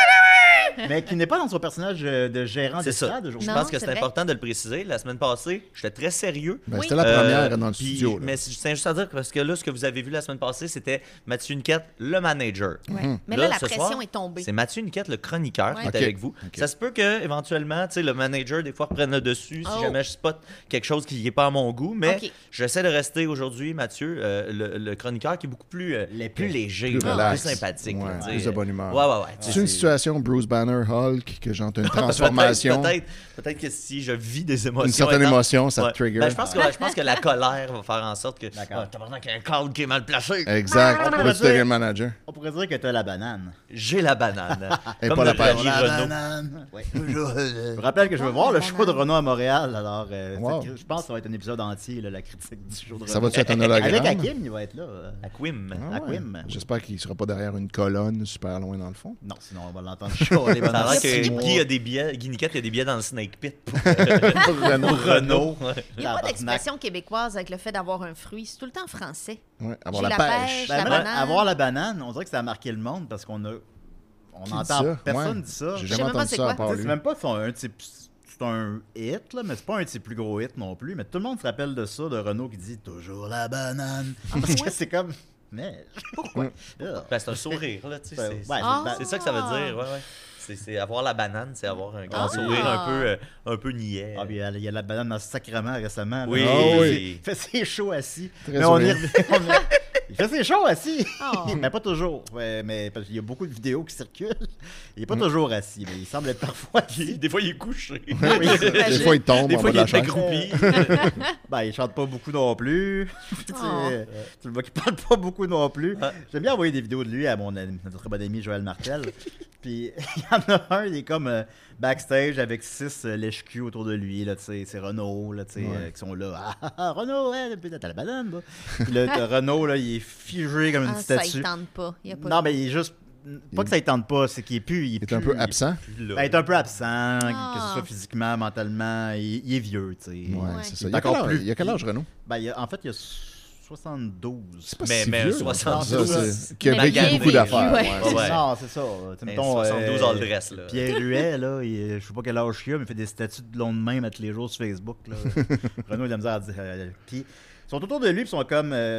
Speaker 3: Mais qui n'est pas dans son personnage euh, de gérant
Speaker 6: C'est ça.
Speaker 3: d'estrade
Speaker 6: Je
Speaker 3: aujourd'hui.
Speaker 5: Non,
Speaker 6: pense que
Speaker 5: c'est
Speaker 6: c'est
Speaker 5: vrai.
Speaker 6: important de le préciser. La semaine passée, j'étais très sérieux.
Speaker 4: Ben,
Speaker 5: Oui.
Speaker 4: C'était la
Speaker 6: Euh,
Speaker 4: première dans le
Speaker 6: puis-
Speaker 4: studio. là.
Speaker 6: Mais je tiens juste à dire que parce que là, ce que vous avez vu la semaine passée, c'était Mathieu Niquette, le manager.
Speaker 5: Ouais. Mais
Speaker 6: Là,
Speaker 5: là, la
Speaker 6: ce
Speaker 5: pression
Speaker 6: soir,
Speaker 5: est tombée.
Speaker 6: C'est Mathieu Niquette, le chroniqueur, qui
Speaker 5: Ouais.
Speaker 6: est
Speaker 4: Ok.
Speaker 6: avec vous.
Speaker 4: Ok.
Speaker 6: Ça se peut que éventuellement, tu sais, le manager, des fois, reprenne le dessus si
Speaker 5: Oh.
Speaker 6: jamais je spot quelque chose qui n'est pas à mon goût. Mais
Speaker 5: Ok.
Speaker 6: j'essaie de rester aujourd'hui, Mathieu, euh, le, le chroniqueur qui est beaucoup plus, euh,
Speaker 3: Léger.
Speaker 6: plus léger,
Speaker 4: Plus
Speaker 6: là,
Speaker 4: relax.
Speaker 6: plus sympathique.
Speaker 4: Ouais,
Speaker 6: là, tu sais.
Speaker 4: plus de bonne humeur.
Speaker 6: Ouais, ouais, ouais.
Speaker 4: C'est une situation Bruce Banner Hulk que j'entends une transformation.
Speaker 6: Peut-être, peut-être, peut-être que si je vis des émotions.
Speaker 4: Une certaine
Speaker 6: intenses-
Speaker 4: émotion, ça te
Speaker 6: Ouais.
Speaker 4: trigger.
Speaker 6: Ben, je, pense que, ouais, je pense que la colère va faire en sorte que.
Speaker 3: D'accord.
Speaker 6: Ah, tabarnak, il y a un cadre qui est mal placé.
Speaker 4: Exact.
Speaker 3: On pourrait
Speaker 4: Là, tu
Speaker 3: dire-
Speaker 4: deviens le manager.
Speaker 3: On pourrait dire que t'as la banane.
Speaker 6: J'ai la banane.
Speaker 4: Et
Speaker 6: Comme
Speaker 4: pas
Speaker 6: le
Speaker 4: la pêche.
Speaker 6: Pagny
Speaker 3: La
Speaker 6: Renault.
Speaker 3: banane. Ouais. Je rappelle que je veux voir le show de Renault à Montréal. Alors, euh,
Speaker 4: Wow.
Speaker 3: cette- je pense que ça va être un épisode entier, là, la critique du show de Renault.
Speaker 4: Ça va-tu être un hologramme?
Speaker 3: Avec Hakim, il va être là. euh.
Speaker 6: À Quim.
Speaker 4: Ah
Speaker 3: à
Speaker 4: ouais.
Speaker 3: Quim.
Speaker 4: J'espère qu'il ne sera pas derrière une colonne super loin dans le fond.
Speaker 3: Non, sinon on va l'entendre chialer
Speaker 6: Ça
Speaker 3: pendant
Speaker 6: a l'air
Speaker 3: six
Speaker 6: que
Speaker 3: mois.
Speaker 6: Guy a des billets, Guy Niquette, il y a des billets dans le Snake Pit pour, euh, pour Renault. Ouais.
Speaker 5: Il n'y a pas
Speaker 3: Tabarnak.
Speaker 5: d'expression québécoise avec le fait d'avoir un fruit. C'est tout le temps français.
Speaker 4: Ouais, avoir
Speaker 5: J'ai
Speaker 4: la,
Speaker 5: la
Speaker 4: pêche.
Speaker 5: pêche.
Speaker 3: Ben,
Speaker 5: la
Speaker 3: même
Speaker 5: banane.
Speaker 3: avoir la banane, on dirait que ça a marqué le monde parce qu'on a. On
Speaker 4: Qui dit
Speaker 3: entend.
Speaker 4: ça?
Speaker 3: Personne
Speaker 4: Ouais.
Speaker 3: dit ça.
Speaker 4: J'ai
Speaker 5: Je sais
Speaker 4: jamais
Speaker 5: même pas
Speaker 4: entendu
Speaker 5: c'est
Speaker 4: ça à
Speaker 5: quoi.
Speaker 4: part
Speaker 3: Tu sais,
Speaker 4: lui.
Speaker 3: C'est même pas son, un de ses- c'est un hit, là, mais c'est pas un de ses plus gros hits non plus. Mais tout le monde se rappelle de ça, de Renault qui dit toujours la banane. Parce que c'est comme. Mais pourquoi? Ah.
Speaker 6: Ben, c'est un sourire, là, tu sais.
Speaker 3: Ben,
Speaker 6: c'est-
Speaker 3: ouais,
Speaker 6: c'est-
Speaker 5: Ah.
Speaker 6: C'est ça que ça veut dire, ouais, ouais. C'est, c'est avoir la banane, c'est avoir un grand
Speaker 5: Ah.
Speaker 6: sourire un peu, euh, un peu niais.
Speaker 3: Ah, puis il y a- il y a la banane dans le sacrement récemment. là.
Speaker 6: Oui.
Speaker 4: Ah oui.
Speaker 3: Il fait ses shows assis.
Speaker 4: Très
Speaker 3: mais on y
Speaker 4: souriant.
Speaker 3: revient. on y- Il fait ses shows assis.
Speaker 5: Oh.
Speaker 3: mais pas toujours. Ouais, mais parce qu'il y a beaucoup de vidéos qui circulent. Il est pas toujours assis, mais il semble être parfois assis.
Speaker 6: Des fois, il est couché.
Speaker 3: Oui, c'est ça.
Speaker 4: Des fois, il tombe
Speaker 6: Des
Speaker 4: en
Speaker 6: fois,
Speaker 4: bas
Speaker 6: il
Speaker 4: de
Speaker 6: est
Speaker 4: la chaise.
Speaker 6: accroupi.
Speaker 3: Ben, il chante pas beaucoup non plus. Tu sais,
Speaker 5: Oh.
Speaker 3: euh, tu le vois qu'il parle pas beaucoup non plus.
Speaker 6: Ah.
Speaker 3: J'aime bien envoyer des vidéos de lui à mon ami- notre très bon ami Joël Martel. Puis il y en a un, il est comme euh, backstage avec six euh, lèche-culs autour de lui. Là, tu sais, c'est Renault là, tu sais,
Speaker 4: Ouais.
Speaker 3: euh, qui sont là. Ah, ah, ah, Renault, ouais, t'as la banane. Là. Puis là, t'as Renault, là, il est figé comme une
Speaker 5: Ah, ça,
Speaker 3: statue.
Speaker 5: il tente pas. Il y a pas
Speaker 3: Non,
Speaker 5: de-
Speaker 3: mais il est juste. Pas que ça ne tente pas, c'est qu'il est plus. Il est,
Speaker 4: Il est un
Speaker 3: plus-
Speaker 4: peu absent.
Speaker 6: Puis là,
Speaker 3: Ben, il est un peu absent, que
Speaker 5: Ah.
Speaker 3: ce soit physiquement, mentalement. Il, il est vieux, tu sais.
Speaker 4: Ouais,
Speaker 5: Ouais.
Speaker 4: c'est
Speaker 3: Il
Speaker 4: ça.
Speaker 3: est
Speaker 4: Il y a quel
Speaker 3: encore
Speaker 4: âge,
Speaker 3: plus-
Speaker 4: il y a quel âge, Renaud?
Speaker 3: Ben, il y a- en fait, il y a soixante-douze.
Speaker 4: C'est pas
Speaker 6: Mais-
Speaker 4: si
Speaker 6: mais
Speaker 4: vieux.
Speaker 6: soixante-douze,
Speaker 4: ça, c'est- Qui a
Speaker 5: Mais
Speaker 4: vécu
Speaker 5: bien
Speaker 4: beaucoup
Speaker 5: vécu,
Speaker 4: d'affaires.
Speaker 5: ouais.
Speaker 4: ouais, c'est
Speaker 6: Ouais.
Speaker 4: ça.
Speaker 3: Non, c'est ça. Tu sais,
Speaker 6: Ben,
Speaker 3: mettons,
Speaker 6: soixante-douze
Speaker 3: euh,
Speaker 6: all dress, là.
Speaker 3: Pierre Ruet, là, il, je sais pas quel âge il a, mais il fait des statuts de long de même à tous les jours sur Facebook. Là. Renaud, il a la misère à dire. euh, puis, ils sont autour de lui, puis ils sont comme. euh,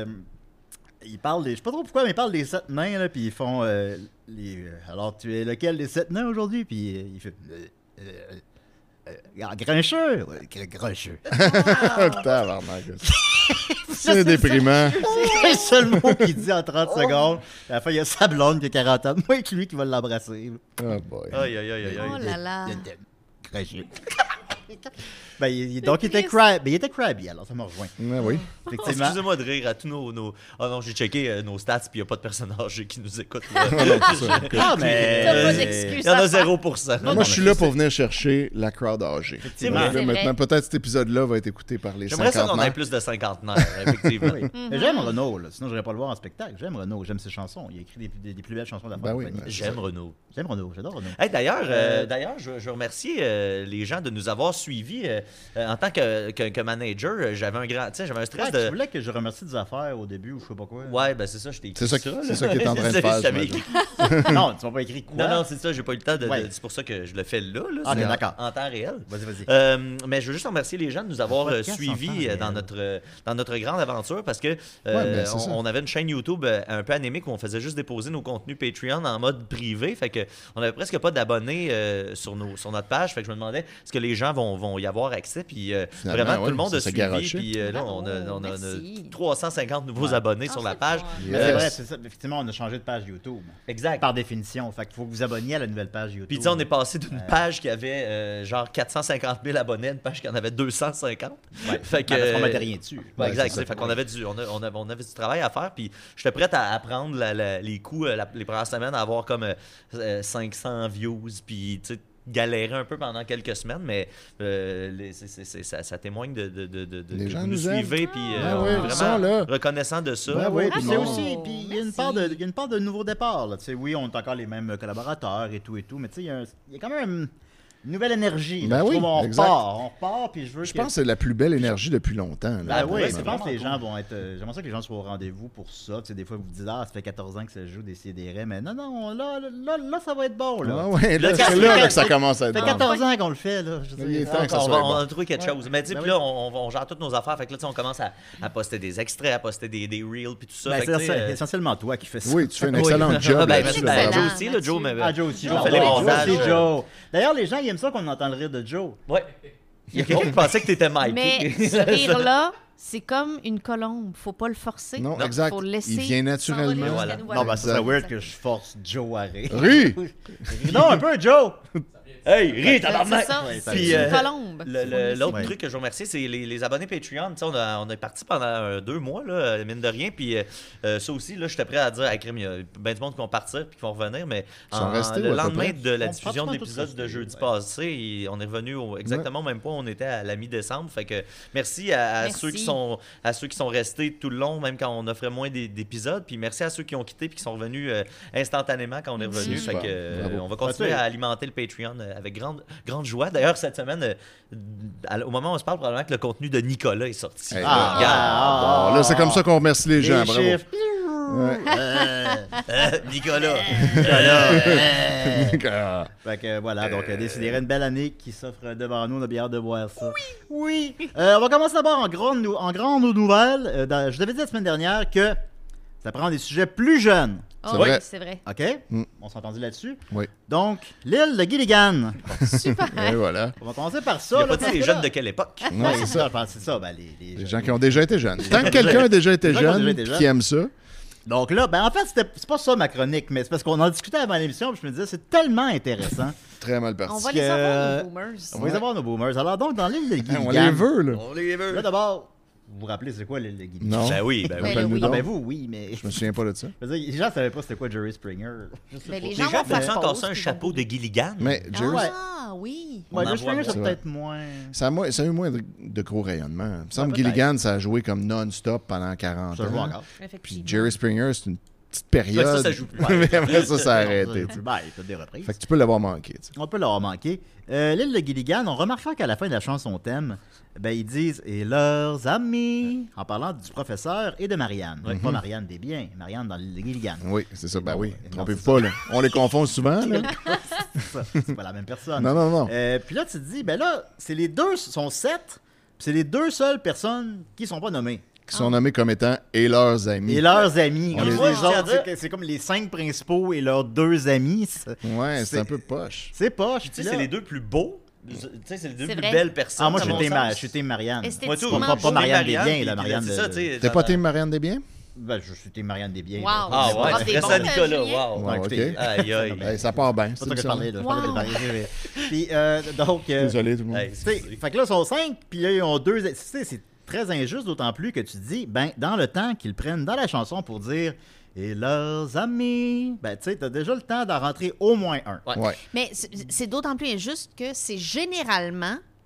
Speaker 3: ils parlent des. Je sais pas trop pourquoi, mais ils parlent des sept nains, là, puis ils font. euh, les, euh, alors, tu es lequel des sept nains aujourd'hui? Puis, euh, il fait. Euh, euh, euh, Grincheux! Ouais, Gr- Grincheux.
Speaker 4: Tabarnak. C'est déprimant.
Speaker 3: C'est le seul mot qu'il dit en trente secondes. À la fin, il y a sa blonde qui a quarante ans. Moi, avec lui qui va l'embrasser.
Speaker 4: Oh boy.
Speaker 6: Aïe, aïe, aïe, aïe,
Speaker 5: Oh
Speaker 6: aïe.
Speaker 5: là là.
Speaker 3: Grincheux. Ben, il, il- donc, il était, crab, ben, il était crabby, alors ça me rejoint.
Speaker 4: Ouais, oui.
Speaker 3: Effectivement.
Speaker 6: Excusez-moi de rire à tous nos. nos... Ah non, j'ai checké euh, nos stats, puis il n'y a pas de personnes âgées qui nous écoutent. là.
Speaker 4: Ah non, c'est ça.
Speaker 3: Ah, mais.
Speaker 5: T'as pas
Speaker 6: Il
Speaker 5: d'excuse.
Speaker 6: y en a zéro pour cent.
Speaker 4: Moi, je suis là pour venir chercher la crowd âgée.
Speaker 3: C'est
Speaker 4: Donc,
Speaker 3: vrai.
Speaker 4: là,
Speaker 5: C'est
Speaker 4: maintenant,
Speaker 5: vrai.
Speaker 4: peut-être cet épisode-là va être écouté par les
Speaker 6: J'aimerais ça qu'on ait
Speaker 4: cinquantenaires.
Speaker 6: plus de cinquantenaires, effectivement.
Speaker 3: Oui. Mais J'aime Renaud, là. Sinon, je n'irais pas le voir en spectacle. J'aime Renaud, j'aime ses chansons. Il a écrit des, des- des plus belles chansons de la
Speaker 4: Ben oui,
Speaker 3: francophonie.
Speaker 4: ben,
Speaker 6: J'aime Renaud.
Speaker 3: J'aime Renaud, j'adore Renaud.
Speaker 6: Hey, d'ailleurs, euh, d'ailleurs, je, je veux remercier euh, les gens de nous avoir suivi. Euh, euh, en tant que, que, que manager, euh, j'avais un grand, tu sais, j'avais un stress
Speaker 3: Ouais,
Speaker 6: de.
Speaker 3: Tu voulais que je remercie des affaires au début ou je sais pas quoi.
Speaker 6: Ouais, ben c'est ça, je t'ai écrit
Speaker 4: C'est ça,
Speaker 6: ça.
Speaker 4: qui- c'est
Speaker 6: là.
Speaker 4: ça qu'il est en train de
Speaker 6: C'est ça,
Speaker 4: faire.
Speaker 6: je t'avais
Speaker 4: j'imagine.
Speaker 6: écrit.
Speaker 3: Non, tu m'as pas écrit quoi.
Speaker 6: Non, non, c'est ça, j'ai pas eu le temps de. de-
Speaker 3: Ouais.
Speaker 6: c'est pour ça que je le fais là. là
Speaker 3: Ah,
Speaker 6: c'est
Speaker 3: ok,
Speaker 6: en-
Speaker 3: d'accord.
Speaker 6: En temps réel.
Speaker 3: Vas-y, vas-y.
Speaker 6: Euh, mais je veux juste remercier les gens de nous avoir
Speaker 3: Un
Speaker 6: euh,
Speaker 3: podcast en temps
Speaker 6: suivis euh, dans
Speaker 3: réel.
Speaker 6: notre, euh, dans notre grande aventure parce que euh,
Speaker 4: ben, c'est ça.
Speaker 6: on, on avait une chaîne YouTube euh, un peu anémique où on faisait juste déposer nos contenus Patreon en mode privé. Fait que on avait presque pas d'abonnés euh, sur, nos, sur notre page. Fait que je me demandais est-ce que les gens vont, vont y avoir accès. Puis euh,
Speaker 4: Finalement,
Speaker 6: vraiment, tout
Speaker 4: ouais,
Speaker 6: le monde
Speaker 4: ça
Speaker 6: a
Speaker 4: s'est
Speaker 6: suivi.
Speaker 4: garoché.
Speaker 6: Puis euh, là, on a, on a- on a
Speaker 5: Merci.
Speaker 6: trois cent cinquante nouveaux
Speaker 3: Ouais.
Speaker 6: abonnés
Speaker 5: Ah,
Speaker 6: sur
Speaker 5: c'est
Speaker 6: la page.
Speaker 5: fun.
Speaker 4: Yes.
Speaker 3: C'est
Speaker 6: Euh,
Speaker 3: vrai, c'est ça. Effectivement, on a changé de page YouTube.
Speaker 6: Exact.
Speaker 3: Par définition. Fait qu'il faut que vous abonniez à la nouvelle page YouTube.
Speaker 6: Puis tu sais, on est passé d'une page qui avait euh, genre quatre cent cinquante mille abonnés à une page qui en avait deux cent cinquante.
Speaker 3: Ouais.
Speaker 6: Fait que,
Speaker 3: Ben, parce qu'on mettait rien dessus.
Speaker 6: Ouais,
Speaker 4: Ouais,
Speaker 6: exact.
Speaker 4: c'est ça.
Speaker 6: Fait qu'on avait du, on, a- on, avait, on avait du travail à faire. Puis j'étais prêt à, à prendre la- la- les coups euh, la- les premières semaines, à avoir comme euh, euh, cinq cents views. Puis tu sais, galérer un peu pendant quelques semaines. Mais euh, les- c'est- c'est- c'est- ça, ça témoigne de, de, de, de, de-
Speaker 4: Les
Speaker 6: que
Speaker 4: gens
Speaker 6: vous nous
Speaker 4: nous aiment.
Speaker 6: suivez. Puis euh,
Speaker 4: Ah
Speaker 6: on
Speaker 4: oui,
Speaker 6: est
Speaker 4: ils
Speaker 6: vraiment
Speaker 4: sont là.
Speaker 6: reconnaissant de ça.
Speaker 4: Ben oui,
Speaker 3: Puis
Speaker 4: puis
Speaker 3: c'est
Speaker 4: non.
Speaker 3: aussi, puis il y a une
Speaker 5: Merci.
Speaker 3: part de, il y a une part de nouveau départ. Là. Tu sais, oui, on est encore les mêmes collaborateurs et tout et tout, mais tu sais, il y a un- il y, a quand même une nouvelle énergie. là.
Speaker 4: Ben
Speaker 3: Je
Speaker 4: oui,
Speaker 3: trouve, on
Speaker 4: exact.
Speaker 3: repart, on repart, puis je veux
Speaker 4: Je
Speaker 3: que...
Speaker 4: pense que c'est la plus belle énergie depuis longtemps. là.
Speaker 3: Ben
Speaker 6: Ah,
Speaker 3: oui,
Speaker 6: ouais,
Speaker 3: je
Speaker 6: c'est
Speaker 3: pense que les
Speaker 6: vraiment
Speaker 3: gens vont être. euh, J'aimerais ça que les gens soient au rendez-vous pour ça. Tu sais, des fois, vous vous dites, ah, ça fait quatorze ans que ça joue des C D R, mais non, non, là, là, là, ça va être bon. Là.
Speaker 4: Ah ouais, là,
Speaker 6: Le
Speaker 4: c'est
Speaker 6: café-
Speaker 4: là, là que ça commence à être
Speaker 3: Ça fait
Speaker 4: bon.
Speaker 3: quatorze ans qu'on le fait. Là. Je veux
Speaker 4: Il est
Speaker 3: dire,
Speaker 4: temps que ça
Speaker 6: on,
Speaker 4: soit
Speaker 6: va,
Speaker 4: bon.
Speaker 6: on a trouvé quelque chose. Mais tu sais,
Speaker 3: Ben
Speaker 6: puis
Speaker 3: oui.
Speaker 6: là, on, on, on gère toutes nos affaires. Fait que là, tu sais, on commence à, à poster des extraits, à poster des, des reels, puis tout ça.
Speaker 3: ben,
Speaker 6: Fait que,
Speaker 3: c'est
Speaker 6: tu sais,
Speaker 3: c'est
Speaker 6: euh,
Speaker 3: essentiellement toi qui fais ça.
Speaker 4: Oui, tu fais un
Speaker 6: oui.
Speaker 4: excellent job.
Speaker 6: Ah, ben,
Speaker 4: là-dessus,
Speaker 6: merci, ben,
Speaker 4: bravo.
Speaker 6: Joe aussi, là, Joe, mais
Speaker 3: Ah, Joe aussi.
Speaker 6: Joe
Speaker 3: Joe,
Speaker 6: fait les
Speaker 3: Joe,
Speaker 6: montages.
Speaker 3: aussi, Joe. D'ailleurs, les gens, ils aiment ça qu'on entend le rire de Joe.
Speaker 6: Ouais. Il y a quelqu'un qui pensait que t'étais Mike.
Speaker 5: Mais ce rire-là, c'est comme une colombe. Faut pas le forcer.
Speaker 4: Non,
Speaker 6: Non,
Speaker 4: exact.
Speaker 5: faut le laisser
Speaker 4: Il vient naturellement.
Speaker 5: s'envoler
Speaker 6: Voilà.
Speaker 5: jusqu'à nous.
Speaker 3: Non, ben, ça serait
Speaker 4: Exact.
Speaker 3: weird que je force Joe à rire.
Speaker 4: Ris!
Speaker 3: Non, un peu, Joe!
Speaker 6: Hey, ris,
Speaker 5: C'est
Speaker 6: tabarnak!
Speaker 5: ça,
Speaker 3: Ouais,
Speaker 5: c'est
Speaker 6: puis,
Speaker 5: une
Speaker 6: euh,
Speaker 5: colombe.
Speaker 6: Le-
Speaker 5: Faut
Speaker 6: le-
Speaker 5: le
Speaker 6: L'autre
Speaker 3: Ouais.
Speaker 6: truc que je vous remercie, c'est les, les abonnés Patreon. Tu sais, on, a- on est parti pendant euh, deux mois, là, mine de rien. Puis euh, euh, ça aussi, là, j'étais prêt à dire à Crime, il y a bien du monde qui vont partir puis qui vont revenir. Mais
Speaker 4: Ils sont
Speaker 6: en-
Speaker 4: restés,
Speaker 6: le
Speaker 4: ouais, à peu
Speaker 6: lendemain
Speaker 4: près.
Speaker 6: de la
Speaker 3: Ils sont
Speaker 6: diffusion de
Speaker 3: pratiquement
Speaker 6: l'épisode
Speaker 3: tous
Speaker 6: de
Speaker 3: restés,
Speaker 6: jeudi
Speaker 3: ouais.
Speaker 6: passé, il- on est revenu au, exactement au même point où on était à la mi-décembre. Fait que merci à, à
Speaker 5: Merci.
Speaker 6: ceux qui sont à ceux qui sont restés tout le long, même quand on offrait moins d'é- d'épisodes. Puis merci à ceux qui ont quitté puis qui sont revenus euh, instantanément quand on est revenu.
Speaker 4: Super.
Speaker 6: Fait que euh,
Speaker 4: Bravo.
Speaker 6: on va continuer
Speaker 3: Bah, tu sais-
Speaker 6: à alimenter le Patreon euh, avec grande grande joie. D'ailleurs, cette semaine, euh, à- au moment où on se parle, probablement que le contenu de Nicolas est sorti.
Speaker 4: Hey,
Speaker 3: Ah,
Speaker 6: Regarde.
Speaker 3: ah,
Speaker 4: Bon, là, c'est comme ça qu'on remercie les gens.
Speaker 3: Les
Speaker 4: Bravo.
Speaker 3: chiffres.
Speaker 4: Ouais.
Speaker 6: Euh, Nicolas.
Speaker 4: Ah.
Speaker 3: Fait que voilà, donc euh, décider une belle année qui s'offre devant nous. On a bien hâte de voir ça. Oui! Oui! Euh, on va commencer d'abord en grande, nou- en grande nouvelle. Euh, dans- je l'avais dit la semaine dernière que ça prend des sujets plus jeunes.
Speaker 5: Oh,
Speaker 4: C'est
Speaker 5: oui,
Speaker 4: vrai.
Speaker 5: c'est vrai.
Speaker 3: OK?
Speaker 4: Mm.
Speaker 3: On s'est entendu là-dessus.
Speaker 4: Oui.
Speaker 3: Donc, l'île de Gilligan.
Speaker 5: Super.
Speaker 4: Et voilà.
Speaker 3: On va commencer par
Speaker 6: Il
Speaker 3: ça.
Speaker 6: n'y a
Speaker 3: là,
Speaker 6: pas dit
Speaker 3: parce
Speaker 6: les
Speaker 3: que
Speaker 6: jeunes
Speaker 3: là-
Speaker 6: de quelle époque?
Speaker 4: Non, c'est ça.
Speaker 3: je pense que c'est ça. Ben, les, les
Speaker 4: Les
Speaker 3: jeunes.
Speaker 4: gens qui ont déjà été jeunes. Tant que quelqu'un a déjà été
Speaker 3: Les gens qui ont
Speaker 4: jeune
Speaker 3: déjà été
Speaker 4: puis
Speaker 3: jeunes.
Speaker 4: qui aime ça,
Speaker 3: Donc là, ben en fait, c'était- c'est pas ça ma chronique, mais c'est parce qu'on en discutait avant l'émission, puis je me disais, c'est tellement intéressant.
Speaker 4: très mal
Speaker 5: On
Speaker 4: parti.
Speaker 5: va les
Speaker 3: que-
Speaker 5: avoir, nos boomers.
Speaker 3: On va les avoir, nos boomers. Alors donc, dans l'île de Gilligan...
Speaker 4: On les veut, là.
Speaker 6: On les veut.
Speaker 3: Là, d'abord, vous vous rappelez c'est quoi l'île de Gilligan?
Speaker 4: Non.
Speaker 6: Ben oui, ben oui.
Speaker 5: Ben
Speaker 4: Rappelle-nous
Speaker 5: oui.
Speaker 3: Non,
Speaker 4: donc.
Speaker 3: ben vous, oui, mais...
Speaker 4: Je me souviens pas de ça.
Speaker 3: Je veux dire, les gens savaient pas c'était quoi Jerry Springer. Je sais
Speaker 5: Ben,
Speaker 3: pas.
Speaker 5: les
Speaker 6: Les
Speaker 5: gens
Speaker 6: gens
Speaker 5: vont faire
Speaker 6: font encore
Speaker 5: pause,
Speaker 6: ça un
Speaker 5: puis
Speaker 6: chapeau
Speaker 5: vont-
Speaker 6: de Gilligan.
Speaker 4: Mais Jerry,
Speaker 5: Ah, oui.
Speaker 6: On
Speaker 3: Ouais,
Speaker 6: en
Speaker 3: Jerry
Speaker 6: voit
Speaker 3: Springer, c'est
Speaker 6: moins.
Speaker 3: peut-être moins...
Speaker 4: ça a, moins- ça a eu moins de, de gros rayonnement. Il me semble que
Speaker 3: peut-être.
Speaker 4: Gilligan, ça a joué comme non-stop pendant quarante
Speaker 3: Ça joue
Speaker 4: ans.
Speaker 3: encore.
Speaker 4: Puis
Speaker 5: Effectivement.
Speaker 4: Jerry Springer, c'est une petite
Speaker 6: Ouais,
Speaker 4: période.
Speaker 6: ça, ça joue plus.
Speaker 4: Mais après ça, ça a
Speaker 3: Non,
Speaker 4: arrêté.
Speaker 3: ça-
Speaker 4: tu sais.
Speaker 3: Ben, il y a des reprises.
Speaker 4: Fait que tu peux l'avoir manqué. tu sais.
Speaker 3: On peut l'avoir manqué. Euh, L'île de Gilligan, on remarquera qu'à la fin de la chanson thème, ben, ils disent « Et leurs amis », en parlant du professeur et de Marianne. Pas Marianne Desbiens, Marianne dans l'île de Gilligan.
Speaker 4: Oui, c'est ça. Ben
Speaker 3: Bon,
Speaker 4: oui.
Speaker 3: non,
Speaker 4: Trompez-vous
Speaker 3: c'est
Speaker 4: pas, là. On les confond souvent, là.
Speaker 3: C'est ça, c'est pas la même personne.
Speaker 4: Non, non, non.
Speaker 3: Euh, puis là, tu te dis, ben là, c'est les deux, sont sept, puis c'est les deux seules personnes qui sont pas nommées.
Speaker 4: Qui sont nommés comme étant et leurs amis.
Speaker 3: Et leurs amis.
Speaker 4: On
Speaker 3: Les
Speaker 4: les-
Speaker 3: autres,
Speaker 6: je tiens à
Speaker 3: c'est que- c'est comme les cinq principaux et leurs deux amis. C'est-
Speaker 4: Ouais, c'est
Speaker 3: C'est-
Speaker 4: un peu poche.
Speaker 3: C'est poche.
Speaker 6: Tu sais,
Speaker 3: puis là-
Speaker 6: c'est les deux plus beaux. Tu sais, c'est les deux
Speaker 5: C'est
Speaker 6: plus
Speaker 5: vrai.
Speaker 6: belles personnes.
Speaker 3: Ah, moi,
Speaker 6: à
Speaker 3: je
Speaker 6: mon
Speaker 3: suis Team Ma-
Speaker 6: sens.
Speaker 3: je suis Team Marianne.
Speaker 5: Esthétiquement,
Speaker 6: Moi, tout,
Speaker 3: Pas- pas-
Speaker 5: je-
Speaker 3: pas Marianne
Speaker 6: Marianne,
Speaker 3: Desbiens,
Speaker 6: puis-
Speaker 3: la
Speaker 6: puis
Speaker 3: Marianne
Speaker 6: c'est
Speaker 3: de-
Speaker 6: ça, tu sais,
Speaker 4: T'es pas
Speaker 6: dans-
Speaker 4: team Marianne Desbiens?
Speaker 3: Ben, je suis Team Marianne Desbiens.
Speaker 5: Wow.
Speaker 3: là.
Speaker 6: Ah
Speaker 5: On
Speaker 6: ouais,
Speaker 5: prend
Speaker 6: tu
Speaker 5: des
Speaker 6: ferais
Speaker 5: bons
Speaker 6: ça à Nicolas,
Speaker 5: Julien.
Speaker 6: wow.
Speaker 4: Ouais,
Speaker 3: Non, écoutez,
Speaker 4: ok.
Speaker 6: Aïe, aïe.
Speaker 4: Hey, ça part bien.
Speaker 3: C'est
Speaker 4: C'est
Speaker 3: pas ça que je
Speaker 4: ça.
Speaker 3: parlais, là. Je parlais de
Speaker 5: Wow.
Speaker 3: Marianne. Puis, euh, donc... euh,
Speaker 4: Désolé, tout le monde.
Speaker 6: Hey,
Speaker 3: Tu sais,
Speaker 6: excusez.
Speaker 3: fait que là, ils sont cinq, puis là, ils ont deux. Tu sais, c'est très injuste, d'autant plus que tu te dis, ben, dans le temps qu'ils prennent dans la chanson pour dire et leurs amis, ben, tu sais, t'as déjà le temps d'en rentrer au moins un.
Speaker 6: Ouais.
Speaker 4: Ouais.
Speaker 5: Mais c'est c'est d'autant plus injuste que c'est généralement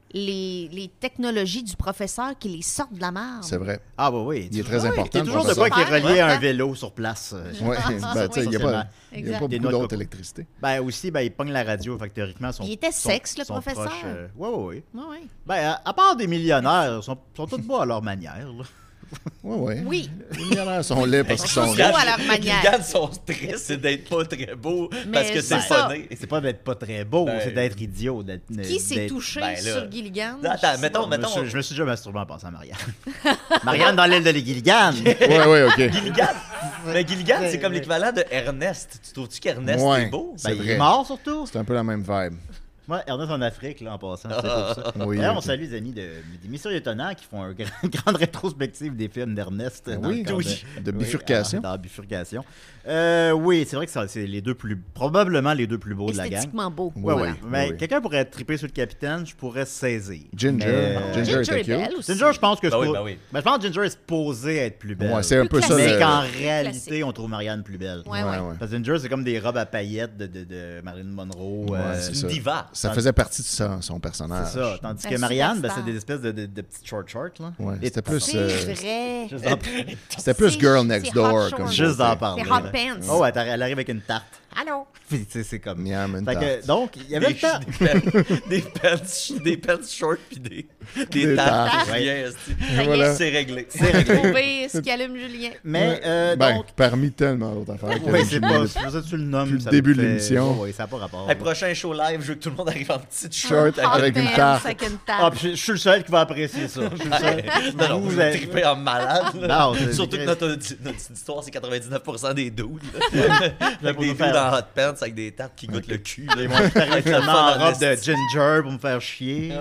Speaker 5: les, les technologies du professeur qui les sortent de la marde.
Speaker 4: C'est vrai.
Speaker 3: Ah, oui, oui.
Speaker 4: Il est très
Speaker 3: Oui,
Speaker 4: important,
Speaker 3: Il y a
Speaker 4: le
Speaker 3: toujours de
Speaker 4: professeur.
Speaker 3: quoi qui est relié à un
Speaker 5: Super.
Speaker 3: vélo sur place. euh,
Speaker 4: Oui, ben, tu sais, il n'y a pas, il y a
Speaker 5: Exact.
Speaker 4: pas
Speaker 3: Des
Speaker 4: beaucoup
Speaker 3: noix de
Speaker 4: d'autres
Speaker 3: coco.
Speaker 4: électricité.
Speaker 3: Ben aussi, ben, il pogne la radio, fait que théoriquement, son,
Speaker 5: Il était
Speaker 3: son-
Speaker 5: sexe, le
Speaker 3: son
Speaker 5: professeur.
Speaker 3: proche, euh, Oui, oui, oui.
Speaker 5: Oui, oui.
Speaker 3: Ben, à, à part des millionnaires, ils sont, sont tous beaux à leur manière. là.
Speaker 4: Oui, oui.
Speaker 5: Oui.
Speaker 4: Les millionnaires sont laids parce qu'ils sont
Speaker 5: Ils
Speaker 4: riches.
Speaker 5: sont à leur manière.
Speaker 6: Gilligan, son stress, c'est d'être pas très beau
Speaker 5: Mais
Speaker 6: parce que c'est
Speaker 5: c'est ça.
Speaker 6: funné.
Speaker 3: C'est pas d'être pas très beau,
Speaker 6: Ben,
Speaker 3: c'est d'être idiot. d'être-
Speaker 5: Qui s'est
Speaker 3: d'être-
Speaker 5: touché
Speaker 6: ben là.
Speaker 5: sur Gilligan?
Speaker 6: Non, attends, mettons,
Speaker 3: Je me,
Speaker 6: mettons.
Speaker 3: suis, je me suis déjà masturbé en passant à Marianne. Marianne dans l'île de les Gilligan.
Speaker 4: Oui, oui, OK.
Speaker 6: Gilligan, mais Gilligan, c'est comme l'équivalent de Ernest. Tu trouves-tu qu'Ernest
Speaker 4: Ouais.
Speaker 6: est beau?
Speaker 4: C'est
Speaker 3: Ben, il
Speaker 4: vrai.
Speaker 3: est mort surtout.
Speaker 4: C'est un peu la même vibe.
Speaker 3: Moi, Ernest en Afrique, là, en passant. C'est pour ça.
Speaker 4: Oui,
Speaker 3: D'ailleurs, on
Speaker 4: ok.
Speaker 3: salue les amis de, des Mystérieux Étonnants qui font un grand- une grande rétrospective des films d'Ernest.
Speaker 4: Ben
Speaker 3: dans
Speaker 4: oui,
Speaker 3: le cadre
Speaker 4: oui. De bifurcation.
Speaker 3: ah, dans bifurcation. Euh, oui, c'est vrai que ça- c'est les deux plus. Probablement les deux plus beaux de la gang.
Speaker 5: Esthétiquement beau.
Speaker 3: Ouais,
Speaker 4: Oui,
Speaker 3: ouais.
Speaker 4: oui,
Speaker 3: Mais
Speaker 4: oui.
Speaker 3: quelqu'un pourrait triper sur le capitaine, je pourrais saisir.
Speaker 4: Ginger.
Speaker 3: Mais-
Speaker 4: Ginger
Speaker 5: Ginger
Speaker 4: était
Speaker 5: est
Speaker 4: cute.
Speaker 5: belle aussi.
Speaker 3: Ginger, je pense que
Speaker 6: Ben
Speaker 3: c'est
Speaker 6: oui,
Speaker 3: pas-
Speaker 6: ben oui.
Speaker 3: Ben, je pense que Ginger est supposée être plus belle.
Speaker 4: Ouais, c'est un peu
Speaker 5: Plus
Speaker 4: ça.
Speaker 3: Mais
Speaker 4: le-
Speaker 3: qu'en
Speaker 5: Classique.
Speaker 3: réalité, on trouve Marianne plus belle.
Speaker 5: Ouais, ouais.
Speaker 4: Ouais, ouais.
Speaker 3: Parce que Ginger, c'est comme des robes à paillettes de, de, de Marilyn Monroe.
Speaker 4: Ouais,
Speaker 3: euh,
Speaker 4: c'est
Speaker 6: Une
Speaker 4: ça.
Speaker 6: diva.
Speaker 4: Ça faisait partie de ça, son personnage.
Speaker 3: c'est ça. Tandis
Speaker 5: Un
Speaker 3: que Marianne, ben,
Speaker 5: superstar.
Speaker 3: c'est des espèces de, de, de petites short shorts. Là.
Speaker 4: Ouais,
Speaker 3: Et-
Speaker 4: c'était plus,
Speaker 5: C'est
Speaker 4: euh,
Speaker 5: vrai.
Speaker 3: Juste d'en-
Speaker 4: C'était plus
Speaker 5: C'est-
Speaker 4: Girl Next
Speaker 5: c'est
Speaker 4: Door.
Speaker 5: hot
Speaker 4: Comme
Speaker 5: shorts.
Speaker 3: Juste d'en
Speaker 4: beauté.
Speaker 3: parler.
Speaker 5: C'est hot
Speaker 3: là.
Speaker 5: pants.
Speaker 3: Oh, ouais, elle arrive avec une tarte.
Speaker 5: Allô?
Speaker 3: Puis, tu sais, c'est comme.
Speaker 4: Miam, une
Speaker 3: Fait que,
Speaker 4: tarte.
Speaker 3: donc, il y avait
Speaker 6: Des,
Speaker 3: le temps.
Speaker 6: des, pants, des pants short puis des, des,
Speaker 4: Des
Speaker 6: tartes.
Speaker 3: tartes.
Speaker 6: Bien, esti.
Speaker 5: Ça y est.
Speaker 4: Voilà.
Speaker 6: C'est réglé.
Speaker 3: C'est réglé.
Speaker 5: Trouver ce qui allume Julien.
Speaker 3: Mais, euh,
Speaker 4: Ben,
Speaker 3: donc.
Speaker 4: parmi tellement d'autres affaires. que
Speaker 3: Oui, c'est
Speaker 4: Jimmy
Speaker 3: pas.
Speaker 4: le-
Speaker 3: C'est pour ça que tu le nommes.
Speaker 4: Depuis le
Speaker 3: ça
Speaker 4: début
Speaker 3: me
Speaker 4: de
Speaker 3: fait-
Speaker 4: l'émission.
Speaker 3: Oui, ça n'a pas rapport.
Speaker 6: Hey, prochain show live, je veux que tout le monde arrive en petite
Speaker 4: Short
Speaker 6: short.
Speaker 4: avec une
Speaker 5: Hot
Speaker 4: tarte.
Speaker 5: pants Avec une
Speaker 3: Ah,
Speaker 5: tarte.
Speaker 3: puis je je suis le seul qui va apprécier ça. Je suis le seul.
Speaker 6: Non, non, vous
Speaker 3: Vous
Speaker 6: êtes
Speaker 3: avez-
Speaker 6: trippé en malade. là.
Speaker 3: Non, c'est-
Speaker 6: Surtout que
Speaker 3: c'est-
Speaker 6: notre, notre histoire, c'est quatre-vingt-dix-neuf pour cent des dudes. là. Avec
Speaker 3: pour
Speaker 6: des
Speaker 3: nous
Speaker 6: dudes
Speaker 3: faire-
Speaker 6: en hot pants avec des tartes qui goûtent le cul. là.
Speaker 3: Ils vont se faire tellement en
Speaker 6: fun en
Speaker 3: robe de
Speaker 6: esti.
Speaker 3: ginger pour me faire chier.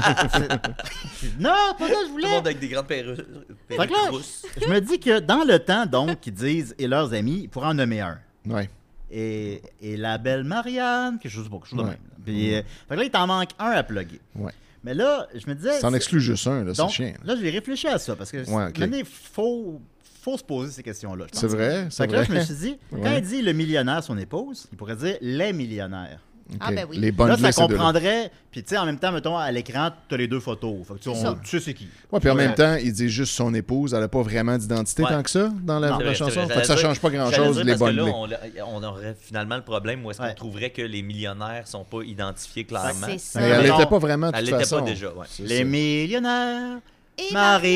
Speaker 3: C'est- non, pas ça, je
Speaker 6: Tout le
Speaker 3: voulais.
Speaker 6: monde avec des grandes perruques
Speaker 3: Fait que là,
Speaker 6: rousses.
Speaker 3: je me dis que dans le temps, donc, qu'ils disent et leurs amis, ils pourraient en nommer un.
Speaker 4: Ouais.
Speaker 3: Et, et la belle Marianne, quelque chose, quelque chose de
Speaker 4: Ouais.
Speaker 3: même. Puis, euh, fait que là, il t'en manque un à plugger.
Speaker 4: Ouais.
Speaker 3: Mais là, je me disais.
Speaker 4: T'en exclus juste un, là, c'est
Speaker 3: donc,
Speaker 4: chiant.
Speaker 3: là, j'ai réfléchi à ça parce que
Speaker 4: Ouais, ok.
Speaker 3: il faut, faut se poser ces questions-là. je pense.
Speaker 4: C'est vrai,
Speaker 3: Fait
Speaker 4: c'est
Speaker 3: que là,
Speaker 4: vrai.
Speaker 3: je me suis dit, quand
Speaker 4: Ouais.
Speaker 3: il dit le millionnaire, son épouse, il pourrait dire les millionnaires.
Speaker 5: Ah,
Speaker 4: Ok.
Speaker 5: ben oui.
Speaker 4: Les bonnes
Speaker 3: Là, ça
Speaker 4: ces deux-là.
Speaker 3: comprendrait. Puis, tu sais, en même temps, mettons, à l'écran, tu as les deux photos. Fait que tu,
Speaker 5: C'est
Speaker 3: on-
Speaker 5: ça.
Speaker 3: tu sais c'est qui.
Speaker 4: Ouais, puis en
Speaker 3: Ouais.
Speaker 4: même temps, il dit juste son épouse. Elle n'a pas vraiment d'identité
Speaker 6: Ouais.
Speaker 4: tant que ça dans la,
Speaker 3: Non,
Speaker 4: la
Speaker 6: C'est vrai, c'est
Speaker 4: chanson.
Speaker 6: vrai.
Speaker 4: Fait que ça
Speaker 6: J'allais
Speaker 4: change pas
Speaker 6: dire-
Speaker 4: grand-chose,
Speaker 6: j'allais
Speaker 4: les
Speaker 6: dire parce
Speaker 4: bonnes
Speaker 6: que là,
Speaker 4: blés.
Speaker 6: on, l'a- on aurait finalement le problème où est-ce qu'on
Speaker 3: Ouais.
Speaker 6: trouverait que les millionnaires sont pas identifiés clairement.
Speaker 5: C'est ça.
Speaker 4: Mais elle
Speaker 3: Non.
Speaker 4: n'était pas vraiment, de
Speaker 6: Elle
Speaker 4: toute
Speaker 6: l'était
Speaker 4: façon.
Speaker 6: pas déjà, ouais.
Speaker 4: C'est
Speaker 3: Les
Speaker 4: ça.
Speaker 3: millionnaires.
Speaker 5: Et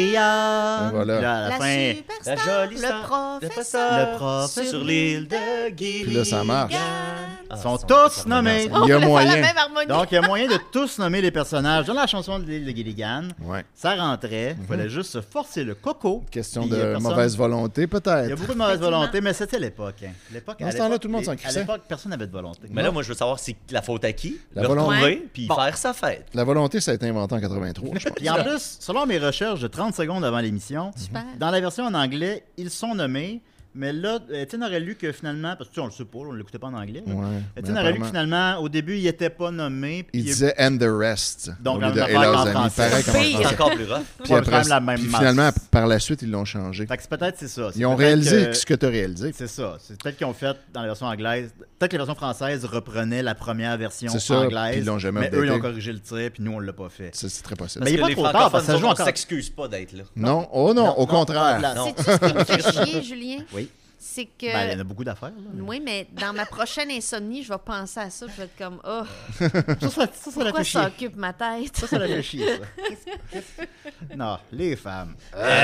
Speaker 3: Maria.
Speaker 4: Et voilà.
Speaker 3: Puis là, à la,
Speaker 5: La
Speaker 3: fin.
Speaker 6: La
Speaker 5: superstar,
Speaker 6: jolie
Speaker 5: le
Speaker 6: star,
Speaker 5: professeur.
Speaker 3: Le prof
Speaker 6: sur l'île de Gilligan.
Speaker 4: Puis là, ça marche.
Speaker 3: Ils sont tous nommés.
Speaker 4: Il y a
Speaker 5: On fait
Speaker 4: moyen.
Speaker 5: la même harmonie.
Speaker 3: Donc, il y a moyen de tous nommer les personnages dans la chanson de l'île de Gilligan.
Speaker 4: Ouais.
Speaker 3: Ça rentrait. Il fallait juste se forcer le coco.
Speaker 4: Question
Speaker 3: Puis il y a
Speaker 4: de
Speaker 3: personne-
Speaker 4: mauvaise volonté,
Speaker 3: Il y a
Speaker 4: peut-être.
Speaker 3: beaucoup de mauvaise
Speaker 5: Effectivement.
Speaker 3: volonté, mais c'était l'époque. Hein. L'époque,
Speaker 4: Dans
Speaker 3: à
Speaker 4: ce temps-là,
Speaker 3: l'époque,
Speaker 4: tout le monde
Speaker 3: les-
Speaker 4: s'en
Speaker 3: À
Speaker 4: crissait.
Speaker 3: l'époque, personne n'avait de volonté.
Speaker 6: Mais là, moi, je veux savoir c'est la faute à qui.
Speaker 4: La
Speaker 6: le
Speaker 4: volonté.
Speaker 6: retrouver, puis
Speaker 3: Bon.
Speaker 6: faire sa fête.
Speaker 4: La volonté, ça a été inventé en quatre-vingt-trois, je pense.
Speaker 3: Puis en plus, selon mes recherches de trente secondes avant l'émission,
Speaker 5: Super.
Speaker 3: dans la version en anglais, ils sont nommés. Mais là, Étienne aurait lu que finalement, parce que tu sais, on le sait pas, on ne l'écoutait pas en anglais. là.
Speaker 4: Ouais,
Speaker 3: Étienne
Speaker 4: mais
Speaker 3: aurait lu que
Speaker 4: apparemment-
Speaker 3: finalement, au début, il n'était pas nommé. puis
Speaker 4: Il disait and the rest.
Speaker 3: Donc,
Speaker 4: au
Speaker 3: la
Speaker 4: lieu de
Speaker 3: même
Speaker 4: et
Speaker 3: affaire
Speaker 4: leurs
Speaker 3: qu'en
Speaker 4: amis.
Speaker 3: français.
Speaker 4: Pareil comme en
Speaker 5: Pire.
Speaker 6: C'est
Speaker 4: français.
Speaker 6: encore plus rough.
Speaker 4: Puis,
Speaker 3: Pas
Speaker 4: après,
Speaker 3: quand même la même
Speaker 4: puis
Speaker 3: masse.
Speaker 4: finalement, par la suite, ils l'ont changé.
Speaker 3: Fait que c'est peut-être c'est ça. C'est
Speaker 4: Ils ont
Speaker 3: peut-être
Speaker 4: réalisé
Speaker 3: que-
Speaker 4: ce que tu as réalisé.
Speaker 3: C'est ça. C'est peut-être qu'ils ont fait dans la version anglaise. Peut-être que la version française reprenait la première version
Speaker 4: C'est ça,
Speaker 3: anglaise.
Speaker 4: puis ils l'ont jamais
Speaker 3: mais eux, ils ont
Speaker 4: updaté.
Speaker 3: corrigé le tir, puis nous, on l'a pas fait.
Speaker 4: C'est c'est très possible.
Speaker 3: Mais il est
Speaker 6: que
Speaker 3: pas
Speaker 6: les
Speaker 3: trop tard,
Speaker 6: francophones,
Speaker 3: parce que ça
Speaker 6: nous
Speaker 3: joue
Speaker 6: autres,
Speaker 3: encore.
Speaker 6: on s'excuse pas d'être là.
Speaker 4: Non, oh non,
Speaker 3: Non,
Speaker 4: au
Speaker 3: non,
Speaker 4: contraire.
Speaker 3: la-
Speaker 5: Sais-tu ce qui me fait chier, Julien?
Speaker 3: Oui.
Speaker 5: C'est que.
Speaker 3: Ben, il y en a beaucoup d'affaires. Là.
Speaker 5: Oui, mais dans ma prochaine insomnie, je vais penser à ça. Je vais être comme, oh,
Speaker 3: Ça, ça, ça, ça la
Speaker 5: pourquoi
Speaker 3: fait chier.
Speaker 5: ça occupe ma tête?
Speaker 3: Ça, ça la fait chier, ça. Non, les femmes.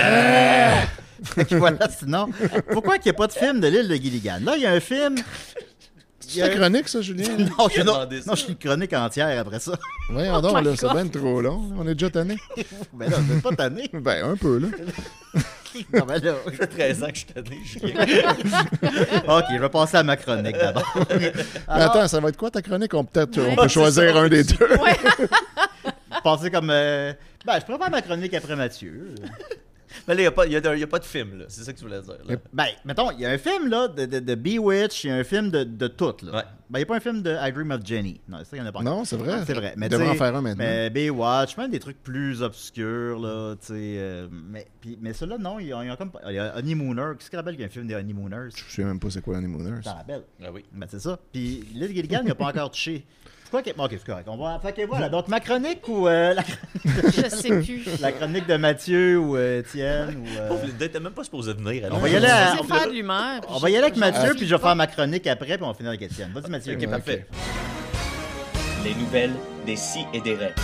Speaker 3: Fait que voilà, sinon, pourquoi qu'il n'y a pas de film de l'île de Gilligan? Là, il y a un film. il y
Speaker 4: C'est
Speaker 3: a
Speaker 4: ta
Speaker 3: un-
Speaker 4: chronique, ça, Julien?
Speaker 3: Non, je,
Speaker 6: Qui a
Speaker 3: non,
Speaker 6: demandé ça?
Speaker 3: non, je suis une chronique entière après ça.
Speaker 4: Voyons
Speaker 5: Oh
Speaker 4: donc,
Speaker 5: my
Speaker 4: là, c'est
Speaker 5: God.
Speaker 4: bien trop long. là. On est déjà tanné.
Speaker 3: Ben là, vous êtes pas tanné.
Speaker 4: Ben, un peu, là.
Speaker 3: Non, ben là.
Speaker 6: Ça fait treize ans que je suis tanné, Julien.
Speaker 3: Ok, je vais passer à ma chronique d'abord.
Speaker 4: Mais
Speaker 3: Alors,
Speaker 4: attends, ça va être quoi ta chronique? On, peut-être, on
Speaker 5: Ouais.
Speaker 4: peut
Speaker 6: Ouais,
Speaker 4: choisir
Speaker 6: c'est ça.
Speaker 4: un des deux.
Speaker 3: passer comme. euh, Ben, je pourrais faire ma chronique après Mathieu.
Speaker 6: Mais là, il n'y a, pas- il y a de- il y a pas de film, là. C'est ça que tu voulais dire. Là.
Speaker 3: Ben, mettons, il y a un film là, de, de, de Bewitch, il y a un film de, de tout. Là.
Speaker 6: Ouais.
Speaker 3: Ben, il n'y a pas un film de I Dream of Jenny. Non, ça, il n'y en a pas.
Speaker 4: Non, c'est vrai.
Speaker 3: C'est vrai. Mais
Speaker 4: Il devrait
Speaker 3: tu
Speaker 4: en
Speaker 3: sais,
Speaker 4: faire un maintenant.
Speaker 3: Mais Baywatch, même des trucs plus obscurs, là, tu sais. euh, mais, puis- mais ceux-là, non, ils ont, ils ont comme. Il y a Honeymooners. Qu'est-ce qu'il rappelle qu'il y a un film des Honeymooners?
Speaker 4: Je sais même pas c'est quoi Honeymooners.
Speaker 3: Tu t'en rappelles?
Speaker 6: Ah oui.
Speaker 3: Ben, c'est ça. Puis, Liz Gilligan, il n'a pas encore touché. quoi que... bon, ok, c'est correct. On va... Fait que voilà, donc ma chronique ou euh, la...
Speaker 5: Je sais plus.
Speaker 3: la chronique de Mathieu ou euh, Étienne ou... euh,
Speaker 6: Pauvre Linda, t'es même pas supposé venir. elle.
Speaker 3: On va y aller à-
Speaker 5: Je
Speaker 3: on
Speaker 5: vais
Speaker 3: va-
Speaker 5: faire de l'humeur.
Speaker 3: On va y aller avec Mathieu, puis je vais faire ma chronique après, puis on va finir avec Étienne. Vas-y, Mathieu.
Speaker 6: Ok, parfait.
Speaker 7: Les nouvelles des si et des raies.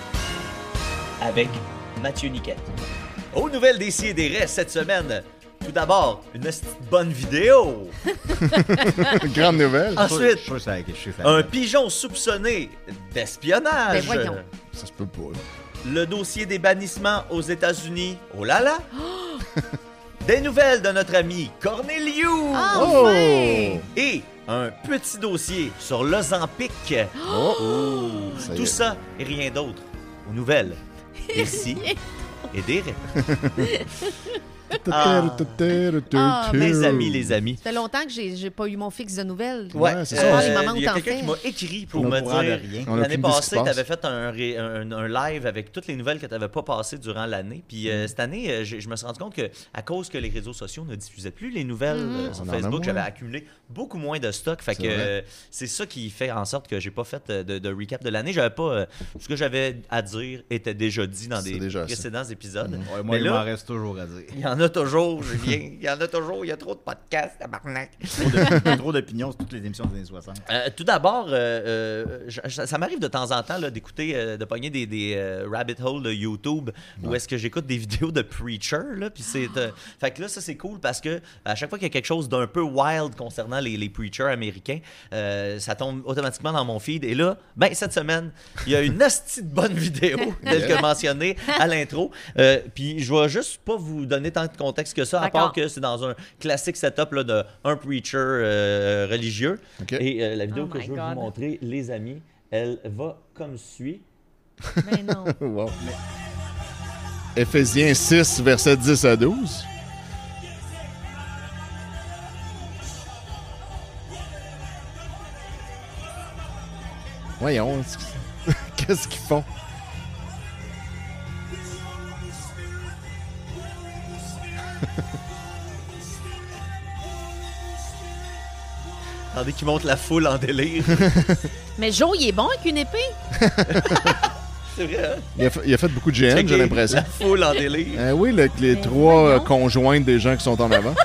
Speaker 7: Avec Mathieu Niquette.
Speaker 6: Aux nouvelles des si et des restes cette semaine. Tout d'abord, une petite bonne vidéo.
Speaker 4: Grande nouvelle.
Speaker 6: Ensuite,
Speaker 3: Je suis sûr que ça- je suis fan.
Speaker 6: un pigeon soupçonné d'espionnage.
Speaker 5: Ben voyons.
Speaker 4: Ça se peut pas. là.
Speaker 6: Le dossier des bannissements aux États-Unis. Oh là là. Des nouvelles de notre ami Corneliu.
Speaker 5: Ah,
Speaker 4: Oh!
Speaker 5: ouais.
Speaker 6: Et un petit dossier sur l'Ozempic.
Speaker 4: Oh! Ça y
Speaker 6: Tout
Speaker 4: est.
Speaker 6: ça et rien d'autre. Aux nouvelles des si et des raies. Ah.
Speaker 5: Ah,
Speaker 6: Mes amis, les amis.
Speaker 5: Ça fait longtemps que j'ai j'ai pas eu mon fixe de nouvelles.
Speaker 4: Ouais, c'est
Speaker 5: ça.
Speaker 6: euh,
Speaker 5: Les moments où
Speaker 6: il y a
Speaker 5: t'en
Speaker 6: quelqu'un
Speaker 5: fais.
Speaker 6: qui m'a écrit pour
Speaker 3: On
Speaker 6: me
Speaker 3: est au courant de
Speaker 6: dire
Speaker 3: rien.
Speaker 4: On a
Speaker 6: l'année
Speaker 4: aucune idée ce qui
Speaker 6: passée,
Speaker 4: se
Speaker 6: tu
Speaker 4: passe.
Speaker 6: avais fait un, ré- un, un live avec toutes les nouvelles que tu n'avais pas passées durant l'année. Puis euh, cette année, euh, j'ai- je me suis rendu compte que à cause que les réseaux sociaux ne diffusaient plus les nouvelles euh, sur
Speaker 4: On en a
Speaker 6: Facebook,
Speaker 4: moins.
Speaker 6: j'avais accumulé beaucoup moins de stock. Fait
Speaker 4: C'est
Speaker 6: que
Speaker 4: vrai.
Speaker 6: euh, c'est ça qui fait en sorte que j'ai pas fait euh, de, de recap de l'année. J'avais pas euh, ce que j'avais à dire était déjà dit dans
Speaker 4: C'est
Speaker 6: des
Speaker 4: déjà ça.
Speaker 6: précédents épisodes.
Speaker 3: Ouais, moi,
Speaker 6: Mais
Speaker 3: il
Speaker 6: là-
Speaker 3: m'en reste toujours à dire.
Speaker 6: Il y en a toujours, Julien. Il y en a toujours. Il y a trop de podcasts, tabarnak.
Speaker 3: Trop de- trop d'opinions sur toutes les émissions des années soixante.
Speaker 6: Euh, tout d'abord, euh, euh, je- je- ça m'arrive de temps en temps là, d'écouter, euh, de pogner des, des euh, rabbit holes de YouTube où est-ce que j'écoute des vidéos de Preacher. Là, puis c'est, euh, fait que là, ça c'est cool parce que à chaque fois qu'il y a quelque chose d'un peu wild concernant les, les Preachers américains, euh, ça tombe automatiquement dans mon feed. Et là, ben cette semaine, il y a une hostie de bonne vidéo, telle que mentionnée à l'intro. Euh, puis je vais juste pas vous donner tant de contexte que ça, à part
Speaker 5: D'accord.
Speaker 6: que c'est dans un classique setup là, de un preacher euh, religieux.
Speaker 4: OK.
Speaker 6: Et euh, la vidéo
Speaker 5: Oh
Speaker 6: que
Speaker 5: my
Speaker 6: je veux
Speaker 5: God.
Speaker 6: vous montrer, les amis, elle va comme suit.
Speaker 5: Mais non.
Speaker 4: Wow. Éphésiens six, versets dix à douze. Voyons, qu'est-ce qu'ils font?
Speaker 6: Attendez qu'il monte la foule en délire.
Speaker 5: Mais Joe, il est bon avec une épée.
Speaker 6: C'est vrai, hein?
Speaker 4: Il a, fait, il a fait beaucoup de G N, j'ai
Speaker 6: Checker
Speaker 4: l'impression.
Speaker 6: La foule en délire.
Speaker 4: Euh, oui, le- les
Speaker 5: Mais
Speaker 4: trois euh,
Speaker 5: voyons.
Speaker 4: conjointes des gens qui sont en avant.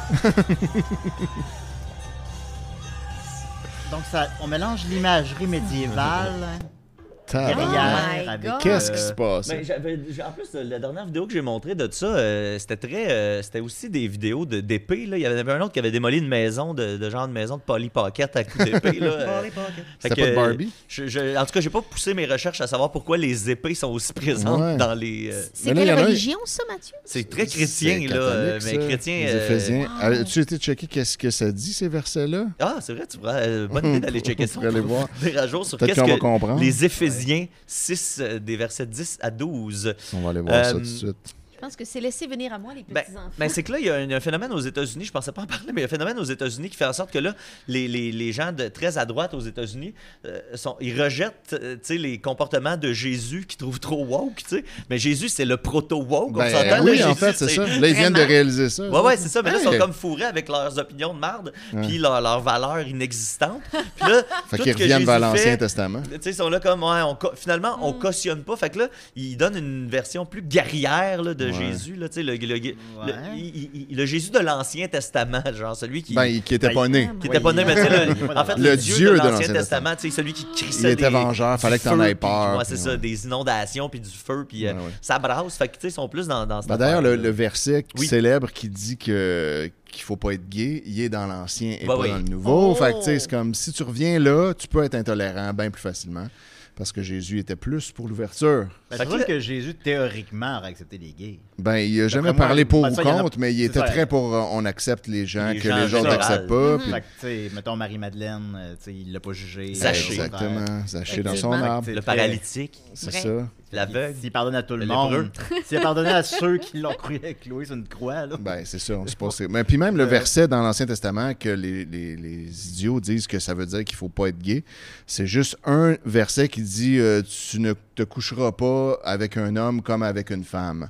Speaker 3: Donc, ça, on mélange l'imagerie médiévale,
Speaker 4: Tabarnak.
Speaker 3: guerrière,
Speaker 5: Oh my
Speaker 3: avec...
Speaker 5: God.
Speaker 4: Qu'est-ce
Speaker 3: euh,
Speaker 4: qui se passe?
Speaker 6: Ben, j'avais- j'ai- en plus, la dernière vidéo que j'ai montrée de ça, euh, c'était très, euh, c'était aussi des vidéos de, d'épée. Là. Il y en avait un autre qui avait démoli une maison, de, de genre de maison de Polly Pocket à coups d'épée. là. Euh, fait
Speaker 4: C'était
Speaker 6: que,
Speaker 4: pas de Barbie?
Speaker 6: je- je- en tout cas, j'ai pas poussé mes recherches à savoir pourquoi les épées sont aussi présentes
Speaker 4: Ouais.
Speaker 6: dans les. euh,
Speaker 5: C'est
Speaker 4: Mais là,
Speaker 5: quelle
Speaker 4: il y en a-
Speaker 5: religion, ça, Mathieu?
Speaker 6: c'est très chrétien,
Speaker 4: C'est
Speaker 6: là. euh,
Speaker 4: catholique,
Speaker 6: mais
Speaker 4: ça.
Speaker 6: chrétien.
Speaker 4: Les
Speaker 6: euh,
Speaker 4: Éphésiens. As-tu été checker qu'est-ce que ça dit, ces versets-là?
Speaker 6: Ah, c'est vrai, tu pourrais. euh, bonne idée d'aller checker ça.
Speaker 4: On pourrait aller voir.
Speaker 6: Des à jour sur
Speaker 4: Peut-être
Speaker 6: qu'est-ce
Speaker 4: qu'on va
Speaker 6: que
Speaker 4: comprendre.
Speaker 6: les Éphésiens six, euh, des versets dix à douze.
Speaker 4: On va aller voir ça
Speaker 6: Euh,
Speaker 4: tout de suite.
Speaker 5: Je pense que c'est laisser venir à moi les
Speaker 6: Ben,
Speaker 5: petits-enfants.
Speaker 6: ben, c'est que là, il y a un, un phénomène aux États-Unis, je pensais pas en parler, mais il y a un phénomène aux États-Unis qui fait en sorte que là, les, les, les gens de, très à droite aux États-Unis, euh, sont, ils rejettent euh, tu sais, les comportements de Jésus qu'ils trouvent trop woke. Tu sais. Mais Jésus, c'est le proto-woke. on
Speaker 4: Ben,
Speaker 6: s'entend,
Speaker 4: oui,
Speaker 6: là,
Speaker 4: en
Speaker 6: Jésus,
Speaker 4: fait, c'est ça. Là, ils viennent de
Speaker 5: Vraiment.
Speaker 4: réaliser ça.
Speaker 6: Ouais, ouais, c'est ça. Mais là, ils sont
Speaker 4: Hey!
Speaker 6: comme fourrés avec leurs opinions de marde, puis leur- leurs valeurs inexistantes. Puis là,
Speaker 4: Fait
Speaker 6: tout
Speaker 4: qu'ils
Speaker 6: ce que
Speaker 4: reviennent vers
Speaker 6: Jésus
Speaker 4: l'Ancien
Speaker 6: fait,
Speaker 4: Testament.
Speaker 6: tu sais, ils sont là comme, ouais, on co- finalement,
Speaker 5: Mm.
Speaker 6: on cautionne pas. Fait que là, ils donnent une version plus guerrière là, de
Speaker 4: Ouais.
Speaker 6: Jésus, là, tu sais, le, le, le-
Speaker 3: Ouais.
Speaker 6: il- il- le Jésus de l'Ancien Testament, genre celui qui.
Speaker 4: Ben, il- qui était
Speaker 3: Ben,
Speaker 4: pas né.
Speaker 6: qui était pas né, mais tu sais, le-
Speaker 3: Ouais,
Speaker 6: en fait,
Speaker 4: le
Speaker 6: le,
Speaker 4: Dieu
Speaker 6: Dieu
Speaker 4: de
Speaker 6: de
Speaker 4: l'Ancien
Speaker 6: l'Ancien
Speaker 4: Testament.
Speaker 6: Testament, tu sais, celui qui crissait
Speaker 4: Il était
Speaker 6: des,
Speaker 4: vengeur,
Speaker 6: du
Speaker 4: fallait que t'en
Speaker 6: feu,
Speaker 4: aies
Speaker 6: puis-
Speaker 4: peur,
Speaker 6: ouais, c'est
Speaker 4: puis
Speaker 6: ça,
Speaker 4: ouais.
Speaker 6: des inondations, puis du feu, puis euh,
Speaker 4: Ouais, ouais.
Speaker 6: ça brasse. Fait que, tu sais, ils sont plus dans, dans cette
Speaker 4: Ben, D'ailleurs, le,
Speaker 6: affaire-là.
Speaker 4: le verset
Speaker 6: Oui.
Speaker 4: célèbre qui dit que qu'il faut pas être gay, il est dans l'Ancien et
Speaker 6: Ben
Speaker 4: pas
Speaker 6: oui.
Speaker 4: dans le Nouveau.
Speaker 5: Oh!
Speaker 4: Fait que, tu sais, c'est comme si tu reviens là, tu peux être intolérant bien plus facilement. Parce que Jésus était plus pour l'ouverture.
Speaker 3: Ben,
Speaker 6: Fait
Speaker 3: c'est
Speaker 6: que
Speaker 3: vrai
Speaker 6: là-
Speaker 3: que Jésus, théoriquement, aurait accepté les gays.
Speaker 4: Ben, il a jamais
Speaker 3: moi,
Speaker 4: parlé pour
Speaker 3: ben,
Speaker 4: ou
Speaker 3: ça, il y en a-
Speaker 4: contre, mais il
Speaker 3: c'est
Speaker 4: était
Speaker 3: ça.
Speaker 4: très pour euh, on accepte les gens
Speaker 6: Les
Speaker 4: que
Speaker 6: gens
Speaker 4: les
Speaker 6: en
Speaker 4: autres
Speaker 6: général.
Speaker 4: n'acceptent pas. puis-
Speaker 3: Fait que, tu sais, mettons Marie-Madeleine, euh, tu sais, il l'a pas jugé.
Speaker 6: Zaché.
Speaker 3: euh, au contraire.
Speaker 4: Exactement. Zaché dans son
Speaker 5: Effectivement.
Speaker 4: arbre.
Speaker 3: C'est
Speaker 6: Le
Speaker 3: très-
Speaker 6: paralytique,
Speaker 4: C'est
Speaker 5: Vrai.
Speaker 4: ça.
Speaker 6: l'aveugle.
Speaker 3: S'il pardonne à tout le
Speaker 6: Le
Speaker 3: monde,
Speaker 6: lépreux.
Speaker 3: s'il a pardonné à ceux qui l'ont cru cloué sur une croix, là.
Speaker 4: Ben, c'est ça, on se pose. Mais puis même le verset dans l'Ancien Testament que les, les- les idiots disent que ça veut dire qu'il faut pas être gay, c'est juste un verset qui dit euh, tu ne te coucheras pas avec un homme comme avec une femme.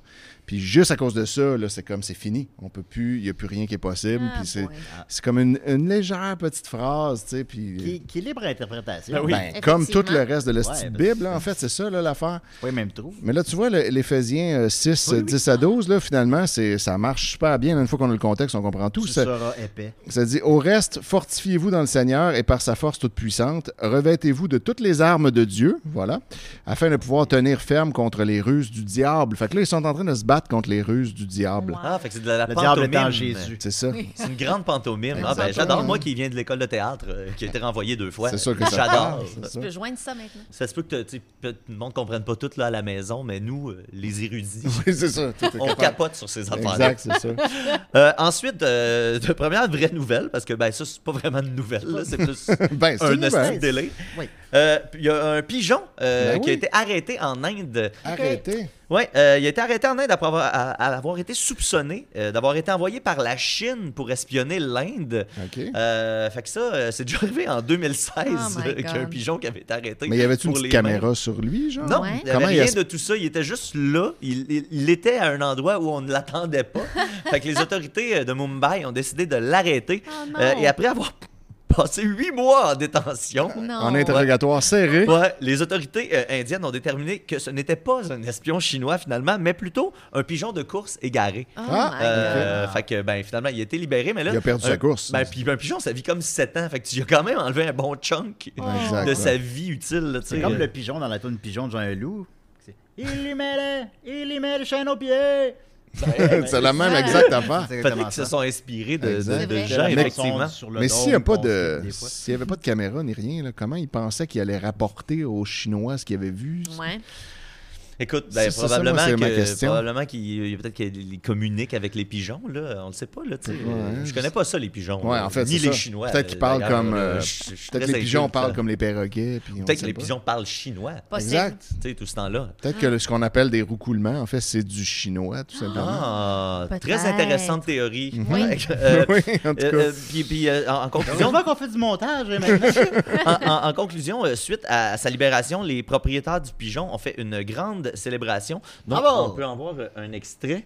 Speaker 4: Puis juste à cause de ça, là, c'est comme c'est fini. On peut plus, il n'y a plus rien qui est possible.
Speaker 5: Ah,
Speaker 4: puis c'est,
Speaker 5: boy.
Speaker 4: c'est comme une, une légère petite phrase, tu sais. Puis,
Speaker 3: Qui, qui est libre à interprétation.
Speaker 6: Ben oui.
Speaker 4: ben, comme tout le
Speaker 5: Effectivement.
Speaker 4: reste de la
Speaker 3: Ouais,
Speaker 4: petite
Speaker 3: ben,
Speaker 4: Bible, là, en fait, c'est ça là, l'affaire.
Speaker 3: Pas les mêmes trous.
Speaker 4: Mais là, tu vois, le- l'Éphésiens euh, six,
Speaker 3: Oui, oui.
Speaker 4: dix à douze, là, finalement, c'est, ça marche super bien. Une fois qu'on a le contexte, on comprend tout.
Speaker 3: Tu
Speaker 4: Ça,
Speaker 3: seras épais.
Speaker 4: ça dit, au reste, fortifiez-vous dans le Seigneur et par sa force toute puissante, revêtez-vous de toutes les armes de Dieu, voilà, afin de pouvoir tenir ferme contre les ruses du diable. Fait que là, ils sont en train de se battre contre les ruses du diable.
Speaker 5: Wow.
Speaker 6: Ah, fait que c'est de la, la
Speaker 3: Le diable est en
Speaker 6: pantomime.
Speaker 3: Jésus.
Speaker 4: C'est ça.
Speaker 6: C'est une grande pantomime. Ah, ben,
Speaker 4: Exactement.
Speaker 6: j'adore, moi qui viens de l'école de théâtre, euh, qui a été renvoyé deux fois.
Speaker 4: C'est sûr que ça
Speaker 6: J'adore.
Speaker 4: parle, c'est
Speaker 5: Tu
Speaker 4: ça.
Speaker 5: peux joindre ça maintenant.
Speaker 6: Ça se peut que tu sais, peut- le monde ne comprenne pas tout là, à la maison, mais nous, euh, les érudits,
Speaker 4: Oui, c'est ça. Tout est
Speaker 6: on
Speaker 4: capable.
Speaker 6: capote sur ces affaires-là.
Speaker 4: Exact, c'est ça.
Speaker 6: Euh, ensuite, euh, de première vraie nouvelle, parce que ben, ça, c'est pas vraiment une nouvelle, là, c'est plus
Speaker 4: Ben, c'est
Speaker 6: un
Speaker 4: une
Speaker 6: esti
Speaker 4: nouvelle.
Speaker 6: de délai.
Speaker 3: Oui.
Speaker 6: Euh, Il y a un pigeon euh,
Speaker 4: Ben
Speaker 6: qui a
Speaker 4: oui.
Speaker 6: été arrêté en Inde.
Speaker 4: Arrêtez.
Speaker 6: Oui, euh, il a été arrêté en Inde après avoir, à- à avoir été soupçonné euh, d'avoir été envoyé par la Chine pour espionner l'Inde.
Speaker 4: OK.
Speaker 6: Euh, fait que ça, euh, c'est déjà arrivé en deux mille seize
Speaker 5: Oh my
Speaker 6: euh, qu'un
Speaker 5: God.
Speaker 6: pigeon qui avait été arrêté.
Speaker 4: Mais y avait-tu une
Speaker 6: pour
Speaker 4: petite
Speaker 6: les mains.
Speaker 4: caméra sur lui, genre?
Speaker 6: Non,
Speaker 5: Ouais.
Speaker 6: il n'y
Speaker 4: Comment
Speaker 6: avait
Speaker 4: il a-
Speaker 6: rien de tout ça. Il était juste là. Il, il- il était à un endroit où on ne l'attendait pas. Fait que les autorités de Mumbai ont décidé de l'arrêter.
Speaker 5: Oh non.
Speaker 6: Euh, et après avoir passé huit mois en détention,
Speaker 5: Non.
Speaker 4: En interrogatoire serré.
Speaker 6: ouais, les autorités euh, indiennes ont déterminé que ce n'était pas un espion chinois finalement, mais plutôt un pigeon de course égaré.
Speaker 5: Oh
Speaker 4: Ah,
Speaker 5: my
Speaker 6: Euh,
Speaker 5: God.
Speaker 6: fait que ben finalement il a été libéré, mais là
Speaker 4: Il a perdu
Speaker 6: un-
Speaker 4: sa course.
Speaker 6: Ben puis un pigeon ça vit comme sept ans, fait que tu as quand même enlevé un bon chunk
Speaker 4: Exact,
Speaker 6: de
Speaker 4: ouais.
Speaker 6: sa vie utile. Là, tu
Speaker 3: C'est
Speaker 6: sais.
Speaker 3: comme
Speaker 6: Euh,
Speaker 3: le pigeon dans la toune Pigeon de Jean Loup. C'est Il y met le, il y met le chien aux pieds.
Speaker 4: C'est la même exacte affaire.
Speaker 3: C'est
Speaker 6: Peut-être
Speaker 3: exactement
Speaker 6: qu'ils se
Speaker 3: ça.
Speaker 6: sont inspirés de,
Speaker 4: Exact.
Speaker 6: de- de
Speaker 5: C'est
Speaker 6: gens,
Speaker 5: vrai.
Speaker 6: effectivement.
Speaker 3: Sur le
Speaker 4: Mais
Speaker 3: dôme,
Speaker 4: s'il n'y a pas
Speaker 3: qu'on
Speaker 4: de,
Speaker 3: se- des fois.
Speaker 4: s'il y avait pas de caméra ni rien, là, comment il pensait qu'il allait rapporter aux Chinois ce qu'il avait vu?
Speaker 5: Ouais.
Speaker 6: Écoute,
Speaker 4: C'est
Speaker 6: ben,
Speaker 4: ça, ça,
Speaker 6: probablement,
Speaker 4: moi, c'est ma
Speaker 6: que,
Speaker 4: question.
Speaker 6: probablement qu'il peut-être qu'ils communiquent avec les pigeons, là. On le sait pas, là. tu sais.
Speaker 4: Ouais,
Speaker 6: je connais pas ça, les pigeons.
Speaker 4: Ouais,
Speaker 6: là.
Speaker 4: en fait,
Speaker 6: Ni
Speaker 4: c'est
Speaker 6: les
Speaker 4: ça.
Speaker 6: Chinois.
Speaker 4: Peut-être qu'ils
Speaker 6: euh,
Speaker 4: parlent
Speaker 6: d'ailleurs,
Speaker 4: comme,
Speaker 6: là.
Speaker 4: euh,
Speaker 6: Je- je suis
Speaker 4: Peut-être
Speaker 6: très
Speaker 4: que les pigeons
Speaker 6: inculte,
Speaker 4: parlent
Speaker 6: là.
Speaker 4: comme les perroquets. puis on
Speaker 6: Peut-être
Speaker 4: sait
Speaker 6: que les
Speaker 4: pas.
Speaker 6: pigeons parlent chinois.
Speaker 5: Possible.
Speaker 4: Exact.
Speaker 6: Tu sais, tout ce temps-là.
Speaker 4: Peut-être que le- ce qu'on appelle des roucoulements, en fait, c'est du chinois, tout simplement.
Speaker 6: Ah, très
Speaker 5: Peut-être.
Speaker 6: intéressante théorie.
Speaker 5: Oui.
Speaker 6: Euh,
Speaker 4: oui, en tout
Speaker 6: euh,
Speaker 4: cas.
Speaker 6: euh, puis, puis, euh, en, en conclusion,
Speaker 3: Heureusement qu'on fait du montage hein, maintenant.
Speaker 6: en, en- en conclusion, euh, suite à, à sa libération, les propriétaires du pigeon ont fait une grande célébration. Donc,
Speaker 3: Bravo!
Speaker 6: on peut en voir euh, un extrait.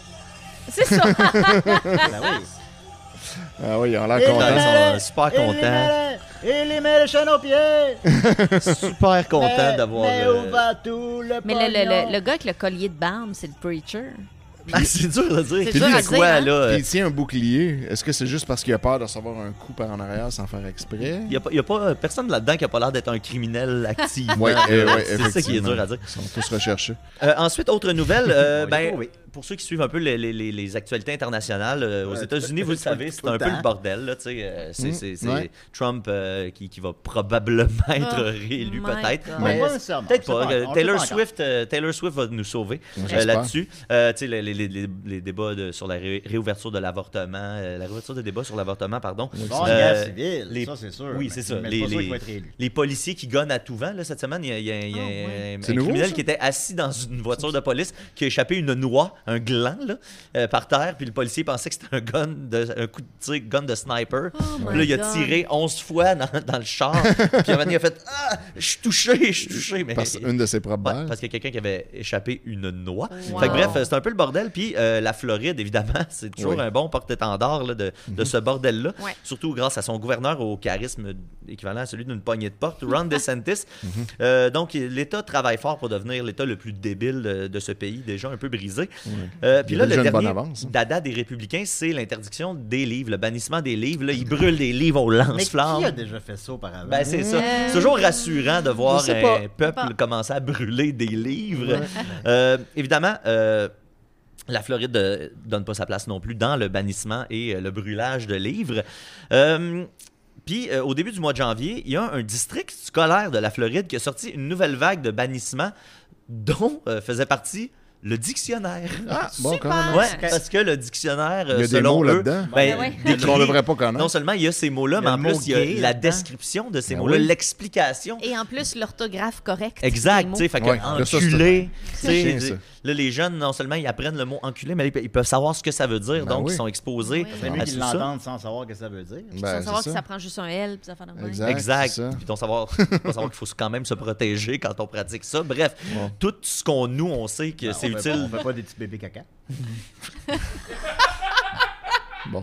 Speaker 5: C'est ça.
Speaker 3: Ben oui.
Speaker 4: Ah oui, ils ont l'air
Speaker 3: Et
Speaker 6: Ils
Speaker 4: contents.
Speaker 3: là-
Speaker 6: sont super
Speaker 3: Il y
Speaker 6: contents.
Speaker 3: met le, il y met le chien aux pieds.
Speaker 6: Super contents
Speaker 3: Mais-
Speaker 6: d'avoir.
Speaker 3: Mais
Speaker 6: euh,
Speaker 3: où va tout le
Speaker 5: Mais le, le,
Speaker 3: pognon?
Speaker 5: le, le gars avec le collier de barbe, c'est le preacher.
Speaker 6: Ah, c'est dur à dire.
Speaker 5: C'est
Speaker 6: Puis
Speaker 5: dur
Speaker 6: lui,
Speaker 5: à
Speaker 6: c'est
Speaker 5: dire,
Speaker 6: quoi,
Speaker 5: hein?
Speaker 6: là?
Speaker 4: Puis il tient un bouclier. Est-ce que c'est juste parce qu'il a peur de recevoir un coup par en arrière sans faire exprès?
Speaker 6: Il n'y a, pas- il y a pas personne là-dedans qui a pas l'air d'être un criminel actif.
Speaker 4: Ouais, euh, ouais,
Speaker 6: c'est ça qui est
Speaker 4: effectivement.
Speaker 6: dur à dire.
Speaker 4: Ils sont tous recherchés.
Speaker 6: Euh, ensuite, autre nouvelle, euh,
Speaker 3: On
Speaker 6: ben,
Speaker 3: les trouve.
Speaker 6: pour ceux qui suivent un peu les, les- les- les actualités internationales, euh, aux
Speaker 3: Ouais,
Speaker 6: États-Unis, vous le
Speaker 3: tout-
Speaker 6: savez,
Speaker 3: tout
Speaker 6: c'est
Speaker 3: le
Speaker 6: un peu
Speaker 3: temps.
Speaker 6: le bordel. Là, tu sais, euh, c'est
Speaker 4: Mm,
Speaker 6: c'est- c'est
Speaker 4: ouais.
Speaker 6: Trump euh, qui, qui va probablement être
Speaker 5: Oh,
Speaker 6: réélu,
Speaker 5: my
Speaker 6: peut-être.
Speaker 5: God.
Speaker 6: Mais
Speaker 3: Pas nécessairement.
Speaker 6: peut-être
Speaker 3: C'est
Speaker 6: pas.
Speaker 3: pas-
Speaker 6: Euh,
Speaker 3: on le
Speaker 6: Taylor,
Speaker 3: sait pas
Speaker 6: Swift, euh, Taylor Swift va nous sauver euh,
Speaker 4: J'espère.
Speaker 6: là-dessus. Euh, tu sais, les, les- les- les- les débats de- sur la ré- réouverture de l'avortement, euh, la réouverture des débats sur l'avortement, pardon.
Speaker 3: Bon,
Speaker 6: Euh,
Speaker 3: guerre civile,
Speaker 6: les-
Speaker 3: ça c'est sûr.
Speaker 6: oui,
Speaker 3: mais-
Speaker 6: c'est ça.
Speaker 3: mais
Speaker 6: Les-
Speaker 3: pas sûr
Speaker 6: les-
Speaker 3: qu'il va être réélu.
Speaker 6: Les policiers qui gonnent à tout vent, là, cette semaine, il y a, il y a- il y a
Speaker 5: Ah,
Speaker 6: un-
Speaker 5: ouais.
Speaker 6: un,
Speaker 4: C'est
Speaker 6: un
Speaker 4: nouveau,
Speaker 6: criminel
Speaker 4: ça?
Speaker 6: qui était assis dans une voiture de police qui a échappé une noix, un gland, là, euh, par terre, puis le policier pensait que c'était un gun de, un coup de tir, gun de sniper.
Speaker 5: Oh
Speaker 6: Puis
Speaker 5: my
Speaker 6: là, il a
Speaker 5: God.
Speaker 6: tiré onze fois dans, dans le char. Puis à un moment donné, il a fait Ah, je suis touché, je suis touché. Mais,
Speaker 4: Parce une de ses propres
Speaker 6: Ouais,
Speaker 4: balles.
Speaker 6: parce qu'il y a quelqu'un qui avait échappé une noix.
Speaker 5: Wow.
Speaker 6: Fait que bref, euh, c'est un peu le bordel. Puis euh, la Floride, évidemment, c'est toujours
Speaker 4: Oui.
Speaker 6: un bon porte-étendard là, de, de ce bordel-là.
Speaker 5: Ouais.
Speaker 6: Surtout grâce à son gouverneur au charisme équivalent à celui d'une poignée de porte, Ron DeSantis. Euh, donc, l'État travaille fort pour devenir l'État le plus débile de, de ce pays, déjà un peu brisé. Euh, puis
Speaker 4: Il
Speaker 6: là,
Speaker 4: a
Speaker 6: le
Speaker 4: déjà une bonne
Speaker 6: dernier
Speaker 4: avance, hein.
Speaker 6: dada des républicains, c'est l'interdiction des livres, le bannissement des livres. Là, ils brûlent des livres au
Speaker 3: Mais
Speaker 6: lance-flammes.
Speaker 3: qui a déjà fait ça auparavant?
Speaker 6: Ben, c'est ça.
Speaker 5: Euh,
Speaker 6: C'est toujours rassurant de voir
Speaker 4: Je sais
Speaker 6: un
Speaker 4: pas.
Speaker 6: peuple
Speaker 5: Pas.
Speaker 6: commencer à brûler des livres. Euh, évidemment, euh, la Floride ne donne pas sa place non plus dans le bannissement et euh, le brûlage de livres. Euh, Puis, euh, au début du mois de janvier, il y a un district scolaire de la Floride qui a sorti une nouvelle vague de bannissement dont euh, faisait partie le dictionnaire.
Speaker 4: Ah, bon,
Speaker 5: Super.
Speaker 4: quand même.
Speaker 6: Ouais, parce que le dictionnaire, euh,
Speaker 4: Il y a des
Speaker 6: selon
Speaker 4: mots
Speaker 6: eux,
Speaker 4: là-dedans.
Speaker 6: ben,
Speaker 5: Ben ouais.
Speaker 6: décrit-
Speaker 4: Qu'on devrait pas connaître.
Speaker 6: non seulement il y a ces mots-là,
Speaker 3: Il y
Speaker 6: mais
Speaker 3: a
Speaker 6: en
Speaker 3: le
Speaker 6: plus,
Speaker 3: mot
Speaker 6: il y a
Speaker 3: gay
Speaker 6: la
Speaker 3: là-dedans.
Speaker 6: description de ces
Speaker 4: Ben
Speaker 6: mots-là,
Speaker 4: oui.
Speaker 6: l'explication.
Speaker 5: Et en plus, l'orthographe correcte.
Speaker 6: Exact,
Speaker 5: des
Speaker 6: tu sais,
Speaker 5: mots.
Speaker 6: fait que
Speaker 4: Ouais, là, ça,
Speaker 6: enculé, tu
Speaker 4: c'est
Speaker 6: sais,
Speaker 4: chiant, ça.
Speaker 6: là, les jeunes, non seulement ils apprennent le mot enculé, mais ils pe- ils peuvent savoir ce que ça veut dire,
Speaker 4: Ben
Speaker 6: donc
Speaker 4: oui.
Speaker 6: ils sont exposés
Speaker 5: Oui.
Speaker 3: C'est mieux
Speaker 6: à
Speaker 3: qu'ils
Speaker 6: tout ça.
Speaker 3: l'entendent sans savoir ce que ça veut dire.
Speaker 4: Ben,
Speaker 5: Sans
Speaker 4: c'est
Speaker 5: savoir que
Speaker 4: ça.
Speaker 5: ça prend juste un L, puis ça fait de même.
Speaker 4: Exact.
Speaker 6: Exact.
Speaker 4: c'est ça.
Speaker 6: Puis on savoir, on savoir qu'il faut quand même se protéger quand on pratique ça. Bref,
Speaker 4: Bon.
Speaker 6: tout ce qu'on nous, on sait que
Speaker 3: Ben,
Speaker 6: c'est
Speaker 3: on On
Speaker 6: utile.
Speaker 3: fait pas des petits bébés caca.
Speaker 4: Bon.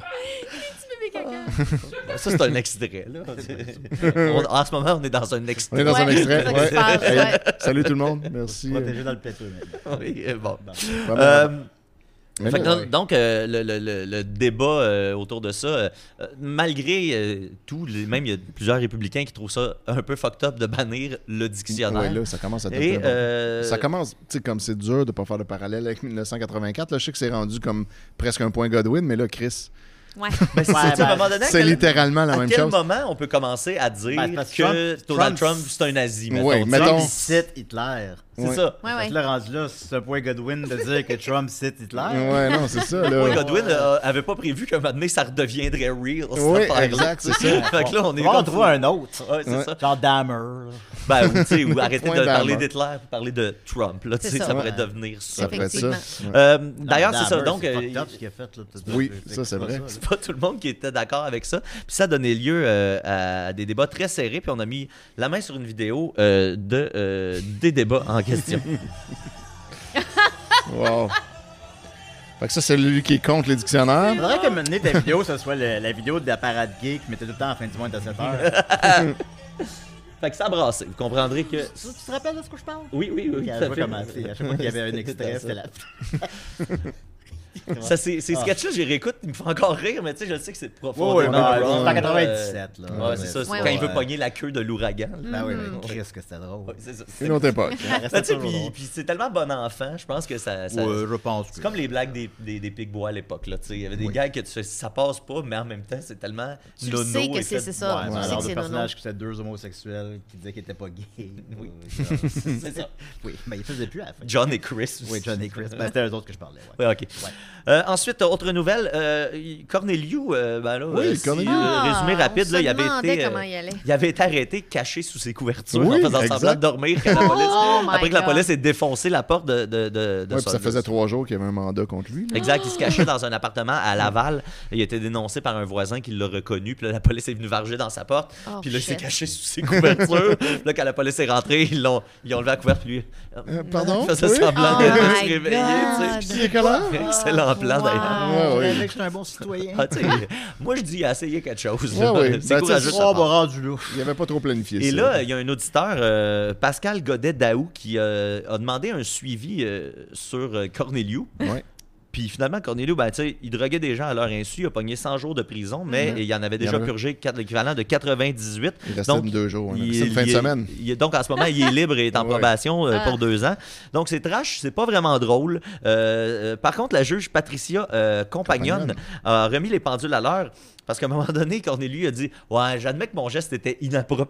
Speaker 6: Ça, c'est un extrait. Là. On- en ce moment, on est dans un
Speaker 4: On
Speaker 6: extrait.
Speaker 4: est dans un
Speaker 5: Ouais,
Speaker 4: extrait.
Speaker 5: c'est ça qui
Speaker 4: Ouais.
Speaker 5: se passe,
Speaker 4: Hey,
Speaker 5: ouais.
Speaker 4: salut tout le monde. Merci.
Speaker 3: Protégé dans le péteux maintenant.
Speaker 6: Oui, euh, bon.
Speaker 4: Pas mal.
Speaker 6: Euh,
Speaker 4: Mais
Speaker 6: fait que
Speaker 4: là,
Speaker 6: donc, donc, euh, le, le- le- le débat euh, autour de ça, euh, euh, malgré euh, tout, les- même il y a plusieurs républicains qui trouvent ça un peu fucked up de bannir le dictionnaire.
Speaker 4: ouais, là, ça commence à
Speaker 6: Et,
Speaker 4: devenir bon.
Speaker 6: euh,
Speaker 4: Ça commence, tu sais, comme c'est dur de pas faire de parallèle avec mille neuf cent quatre-vingt-quatre. Là, je sais que c'est rendu comme presque un point Godwin, mais là, Chris,
Speaker 5: Ouais.
Speaker 6: ben, c'est
Speaker 3: Ouais,
Speaker 6: ça, tu sais, à un
Speaker 3: ben,
Speaker 6: moment donné, à
Speaker 4: c'est
Speaker 6: quel-
Speaker 4: littéralement la
Speaker 6: à
Speaker 4: même
Speaker 6: quel
Speaker 4: chose.
Speaker 6: moment on peut commencer à dire
Speaker 3: Ben, c'est parce
Speaker 6: que,
Speaker 3: que Trump-
Speaker 6: Donald Trump,
Speaker 3: Trump-
Speaker 6: c'est un nazi, mettons,
Speaker 4: Oui,
Speaker 6: tu sais?
Speaker 4: mettons-
Speaker 3: Trump, il cite Hitler.
Speaker 6: C'est
Speaker 4: Ouais.
Speaker 6: ça.
Speaker 5: Ouais,
Speaker 3: Fait
Speaker 5: ouais.
Speaker 3: que là, rendu là, c'est un point Godwin de dire que Trump cite Hitler.
Speaker 4: Ouais, non, c'est ça.
Speaker 6: Moi,
Speaker 4: Là.
Speaker 6: Godwin euh, avait pas prévu qu'à un moment donné, ça redeviendrait real. cette
Speaker 4: Oui,
Speaker 6: affaire-là.
Speaker 4: exact, c'est ça.
Speaker 6: Fait que là, on est
Speaker 3: On va en
Speaker 6: comme
Speaker 3: trouver un autre.
Speaker 6: Ouais, c'est
Speaker 4: Ouais.
Speaker 6: ça.
Speaker 3: Genre Dahmer.
Speaker 6: Ben, ou, tu sais, ou arrêter
Speaker 4: Point
Speaker 6: de parler
Speaker 4: d'arme.
Speaker 6: d'Hitler pour parler de Trump. Là, tu
Speaker 5: C'est
Speaker 6: sais,
Speaker 5: ça.
Speaker 6: ça pourrait
Speaker 3: Ouais.
Speaker 6: devenir ça.
Speaker 4: Ça pourrait être ça.
Speaker 5: Effectivement.
Speaker 6: Euh,
Speaker 3: Non,
Speaker 6: D'ailleurs, c'est ça.
Speaker 3: Dahmer,
Speaker 6: Donc,
Speaker 3: c'est
Speaker 6: euh,
Speaker 3: fucked up, ce qu'il a fait, là.
Speaker 4: Oui,
Speaker 3: C'est-
Speaker 4: ça, c'est
Speaker 3: pas
Speaker 4: vrai.
Speaker 3: là.
Speaker 6: c'est pas tout le monde qui était d'accord avec ça. Puis ça a donné lieu euh, à des débats très serrés. Puis on a mis la main sur une vidéo euh, de, euh, des débats en question.
Speaker 4: Wow. Fait que ça, c'est lui qui est contre les dictionnaires.
Speaker 3: Faudrait que mener ta vidéo, ce soit le- la vidéo de la parade gay qui mettait tout le temps en fin du mois de sept heures.
Speaker 6: Fait que ça a brassé. Vous comprendrez que.
Speaker 3: Tu te rappelles de ce que je parle?
Speaker 6: Oui, oui, oui.
Speaker 3: À
Speaker 6: tout à
Speaker 3: chaque
Speaker 6: fait.
Speaker 3: fois à chaque fois qu'il y avait un extrait, c'était la.
Speaker 6: Ça, c'est, ces
Speaker 3: Ah.
Speaker 6: sketchs-là, j'y réécoute, ils me font encore rire, mais tu sais, je sais que c'est
Speaker 3: Ouais,
Speaker 6: profondément
Speaker 3: ouais, ben,
Speaker 6: wrong,
Speaker 3: c'est en
Speaker 6: euh,
Speaker 3: quatre-vingt-dix-sept, là.
Speaker 6: Ouais, c'est ça. C'est
Speaker 5: Ouais,
Speaker 6: quand
Speaker 5: ouais.
Speaker 6: il veut pogner la queue de l'ouragan.
Speaker 3: Ben oui,
Speaker 6: Mm.
Speaker 3: mais Chris, que c'était drôle.
Speaker 6: Ouais, c'est ça.
Speaker 4: Une autre époque.
Speaker 3: Ça restait
Speaker 6: Ben, tu sais,
Speaker 3: toujours
Speaker 6: puis,
Speaker 3: drôle.
Speaker 6: puis c'est tellement bon enfant, je pense que ça. ça-
Speaker 3: Ouais, je pense que.
Speaker 6: C'est comme les blagues des, des, des Pigbois à l'époque. Là, tu sais. Il y avait des
Speaker 3: Oui.
Speaker 6: gars que tu fais, ça passe pas, mais en même temps, c'est tellement.
Speaker 5: Tu le
Speaker 6: nono
Speaker 5: sais que
Speaker 6: et
Speaker 5: c'est-
Speaker 6: fait-
Speaker 5: c'est ça.
Speaker 3: Ouais,
Speaker 5: Tu
Speaker 3: c'est
Speaker 5: sais
Speaker 3: un genre
Speaker 5: que
Speaker 3: de
Speaker 5: c'est
Speaker 3: personnage
Speaker 5: nono.
Speaker 3: qui c'était deux homosexuels qui disaient qu'ils étaient pas gays.
Speaker 6: Oui.
Speaker 3: c'est
Speaker 6: ça.
Speaker 3: Oui, mais ils faisaient plus à la fin.
Speaker 6: John et Chris. aussi.
Speaker 3: Oui, John et Chris. Ben, c'était eux autres que je parlais. Ouais.
Speaker 6: Ouais, ok. Euh, ensuite, autre nouvelle, euh, Corneliu, euh, ben là,
Speaker 4: Oui,
Speaker 6: euh, si,
Speaker 4: Corneliu.
Speaker 6: euh,
Speaker 5: Ah,
Speaker 6: résumé rapide,
Speaker 5: on
Speaker 6: là,
Speaker 5: se
Speaker 6: il avait
Speaker 5: demandait
Speaker 6: été, euh,
Speaker 5: comment il allait.
Speaker 6: il avait été arrêté, caché sous ses couvertures,
Speaker 4: Oui,
Speaker 6: en faisant
Speaker 4: exact.
Speaker 6: semblant de dormir. Quand la police,
Speaker 5: Oh my
Speaker 6: après que la
Speaker 5: God.
Speaker 6: police ait défoncé la porte de, de, de, de
Speaker 4: Ouais,
Speaker 6: son-
Speaker 4: puis ça faisait
Speaker 6: de-
Speaker 4: trois jours qu'il y avait un mandat contre lui. là.
Speaker 6: Exact, il se cachait dans un appartement à Laval. Il a été dénoncé par un voisin qui l'a reconnu. Puis là, la police est venue varger dans sa porte.
Speaker 5: Oh,
Speaker 6: puis là, il s'est
Speaker 5: shit.
Speaker 6: caché sous ses couvertures. Puis là, quand la police est rentrée, ils l'ont ils ont levé la couverte. Puis lui,
Speaker 4: Euh, pardon?
Speaker 6: il faisait
Speaker 4: Oui?
Speaker 6: semblant
Speaker 5: Oh
Speaker 6: de
Speaker 5: my
Speaker 6: se réveiller.
Speaker 5: God.
Speaker 6: tu sais.
Speaker 4: Il est quelle heure?
Speaker 6: Excellent plan,
Speaker 5: Wow.
Speaker 6: d'ailleurs.
Speaker 4: Ouais,
Speaker 3: Je
Speaker 4: ouais.
Speaker 3: savais que j'étais un bon citoyen.
Speaker 6: Ah, tu sais, moi, je dis, il a essayé quelque chose.
Speaker 4: Ouais,
Speaker 6: là.
Speaker 4: ouais.
Speaker 6: C'est
Speaker 4: Ben, tu sais,
Speaker 6: courageux de sa
Speaker 3: Oh,
Speaker 6: part.
Speaker 3: bah, rendu là.
Speaker 4: Il avait pas trop planifié
Speaker 6: Et
Speaker 4: ça.
Speaker 6: là, il y a un auditeur, euh, Pascal Godet-Daou, qui euh, a demandé un suivi euh, sur euh, Corneliu.
Speaker 4: Ouais.
Speaker 6: Puis finalement, Corneliu, ben, tu sais, il droguait des gens à leur insu. Il a pogné cent jours de prison, mais
Speaker 4: Mhm.
Speaker 6: il en avait
Speaker 4: Il y
Speaker 6: déjà
Speaker 4: en avait.
Speaker 6: purgé quatre- l'équivalent de quatre-vingt-dix-huit.
Speaker 4: Il restait
Speaker 6: Donc,
Speaker 4: une deux jours.
Speaker 6: Il-
Speaker 4: C'est une fin de
Speaker 6: il est-
Speaker 4: semaine.
Speaker 6: il est- donc, en ce moment, il est libre et est en
Speaker 4: Ouais.
Speaker 6: probation euh,
Speaker 5: Ah.
Speaker 6: pour deux ans. Donc, c'est trash, c'est pas vraiment drôle. Euh, euh, par contre, la juge Patricia euh, Compagnonne
Speaker 4: Compagnonne.
Speaker 6: a remis les pendules à l'heure. Parce qu'à un moment donné, Corneliu a dit « Ouais, j'admets que mon geste était inapproprié. »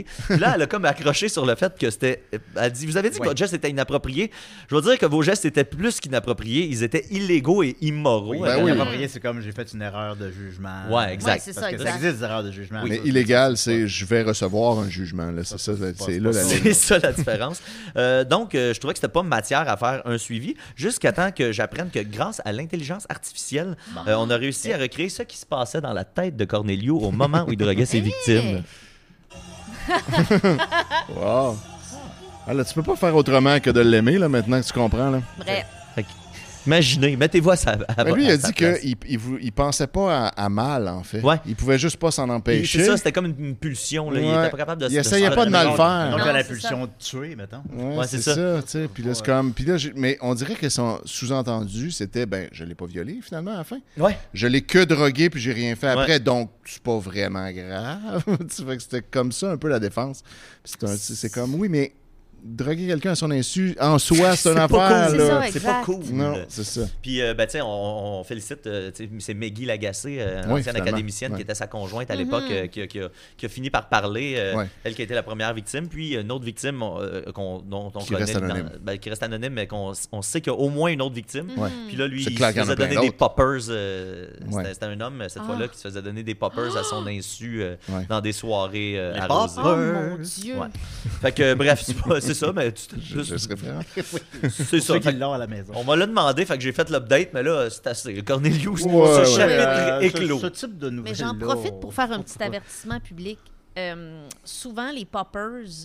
Speaker 6: Puis là, elle a comme accroché sur le fait que c'était... Elle a dit « Vous avez dit que
Speaker 3: Ouais.
Speaker 6: votre geste était inapproprié. Je veux dire que vos gestes étaient plus qu'inappropriés. Ils étaient illégaux et immoraux.
Speaker 3: Oui,
Speaker 4: Ben
Speaker 3: ben
Speaker 4: oui.
Speaker 3: approprié, c'est comme j'ai fait une erreur de jugement.
Speaker 6: Ouais, exact.
Speaker 5: Ouais, c'est
Speaker 3: Parce
Speaker 5: ça,
Speaker 3: que ça
Speaker 5: exact.
Speaker 3: existe des erreurs de jugement.
Speaker 4: Mais
Speaker 3: Ça,
Speaker 4: illégal,
Speaker 3: c'est
Speaker 4: c'est je vais recevoir un jugement. là. C'est ça,
Speaker 3: c'est
Speaker 4: c'est
Speaker 3: pas-
Speaker 4: c'est
Speaker 3: c'est
Speaker 4: là
Speaker 3: pas
Speaker 4: la
Speaker 3: ça.
Speaker 4: ligne.
Speaker 6: C'est ça la différence. Euh, donc, euh, je trouvais que c'était pas matière à faire un suivi, jusqu'à temps que j'apprenne que grâce à l'intelligence artificielle, euh, on a réussi à recréer ce qui se passait dans la tête de Corneliu au moment où il droguait ses victimes.
Speaker 4: Wow. Ah, là, tu peux pas faire autrement que de l'aimer, là, maintenant que tu comprends. Là.
Speaker 5: Bref.
Speaker 6: Fait que, imaginez, mettez-vous à sa à,
Speaker 4: Mais lui, il
Speaker 6: à
Speaker 4: a
Speaker 6: sa
Speaker 4: dit
Speaker 6: place.
Speaker 4: qu'il il, vou- il pensait pas à, à mal, en fait.
Speaker 6: Ouais.
Speaker 4: Il pouvait juste pas s'en
Speaker 6: Et
Speaker 4: empêcher.
Speaker 6: C'est ça, c'était comme une, une pulsion. Là. Il
Speaker 4: Ouais.
Speaker 6: était pas capable de
Speaker 4: Il essayait pas de mal
Speaker 3: Donc,
Speaker 4: faire.
Speaker 3: Donc,
Speaker 5: Non,
Speaker 3: il a la
Speaker 5: c'est
Speaker 3: pulsion de tuer, mettons.
Speaker 4: Ouais,
Speaker 6: Ouais,
Speaker 4: c'est
Speaker 6: c'est
Speaker 4: ça, tu sais. Puis là, c'est
Speaker 3: Ouais.
Speaker 4: comme. Puis là, j'ai- mais on dirait que son sous-entendu, c'était, ben, je l'ai pas violé, finalement, à la fin.
Speaker 6: Ouais.
Speaker 4: Je l'ai que drogué, puis j'ai rien fait après,
Speaker 6: Ouais.
Speaker 4: donc c'est pas vraiment grave. Tu vois que c'était comme ça, un peu, la défense. Puis c'est un- c'est comme, oui, mais droguer quelqu'un à son insu, en soi, c'est une
Speaker 6: C'est pas
Speaker 4: affaire,
Speaker 6: cool.
Speaker 5: C'est
Speaker 4: là.
Speaker 5: ça,
Speaker 6: C'est pas
Speaker 5: exact.
Speaker 6: cool.
Speaker 4: Non, c'est ça.
Speaker 6: Puis, euh, ben, tu sais, on, on félicite, euh, tu sais, c'est Maggie Lagacé, euh,
Speaker 4: Oui,
Speaker 6: ancienne
Speaker 4: finalement.
Speaker 6: académicienne,
Speaker 4: Ouais.
Speaker 6: qui était sa conjointe à l'époque, euh, qui, a- qui a, qui a fini par parler, euh,
Speaker 4: Ouais.
Speaker 6: elle qui a été la première victime, puis une autre victime euh, qu'on, dont on
Speaker 4: Qui
Speaker 6: connaît...
Speaker 4: reste anonyme.
Speaker 6: dans- ben, qui reste anonyme, mais qu'on on sait qu'il y a au moins une autre victime.
Speaker 4: Ouais.
Speaker 6: Puis là, lui,
Speaker 4: C'est
Speaker 6: il
Speaker 4: clair
Speaker 6: se
Speaker 4: qu'il y en a
Speaker 6: faisait
Speaker 4: plein
Speaker 6: donner des
Speaker 4: d'autres.
Speaker 6: poppers. euh,
Speaker 4: Ouais.
Speaker 6: c'était, c'était un homme, cette
Speaker 5: Ah.
Speaker 6: fois-là, qui se faisait donner des poppers à son insu euh,
Speaker 4: Ouais.
Speaker 6: dans des soirées euh,
Speaker 3: Les
Speaker 6: arrosées.
Speaker 5: Oh mon Dieu.
Speaker 6: Ouais. Fait que, bref, c'est, pas- c'est ça, mais tu-
Speaker 4: Je, je serais prêt.
Speaker 6: c'est ça.
Speaker 3: Ceux
Speaker 6: Fait
Speaker 3: qui l'ont à la maison.
Speaker 6: on m'a l'a demandé, fait que j'ai fait l'update, mais là, c'est assez. Cornelius,
Speaker 4: Ouais,
Speaker 6: ce
Speaker 4: ouais.
Speaker 6: chapitre
Speaker 3: Euh,
Speaker 6: est
Speaker 3: ce-
Speaker 6: clos.
Speaker 3: Ce type de nouvelles.
Speaker 5: Mais j'en profite pour faire un petit avertissement public. Euh, souvent, les poppers,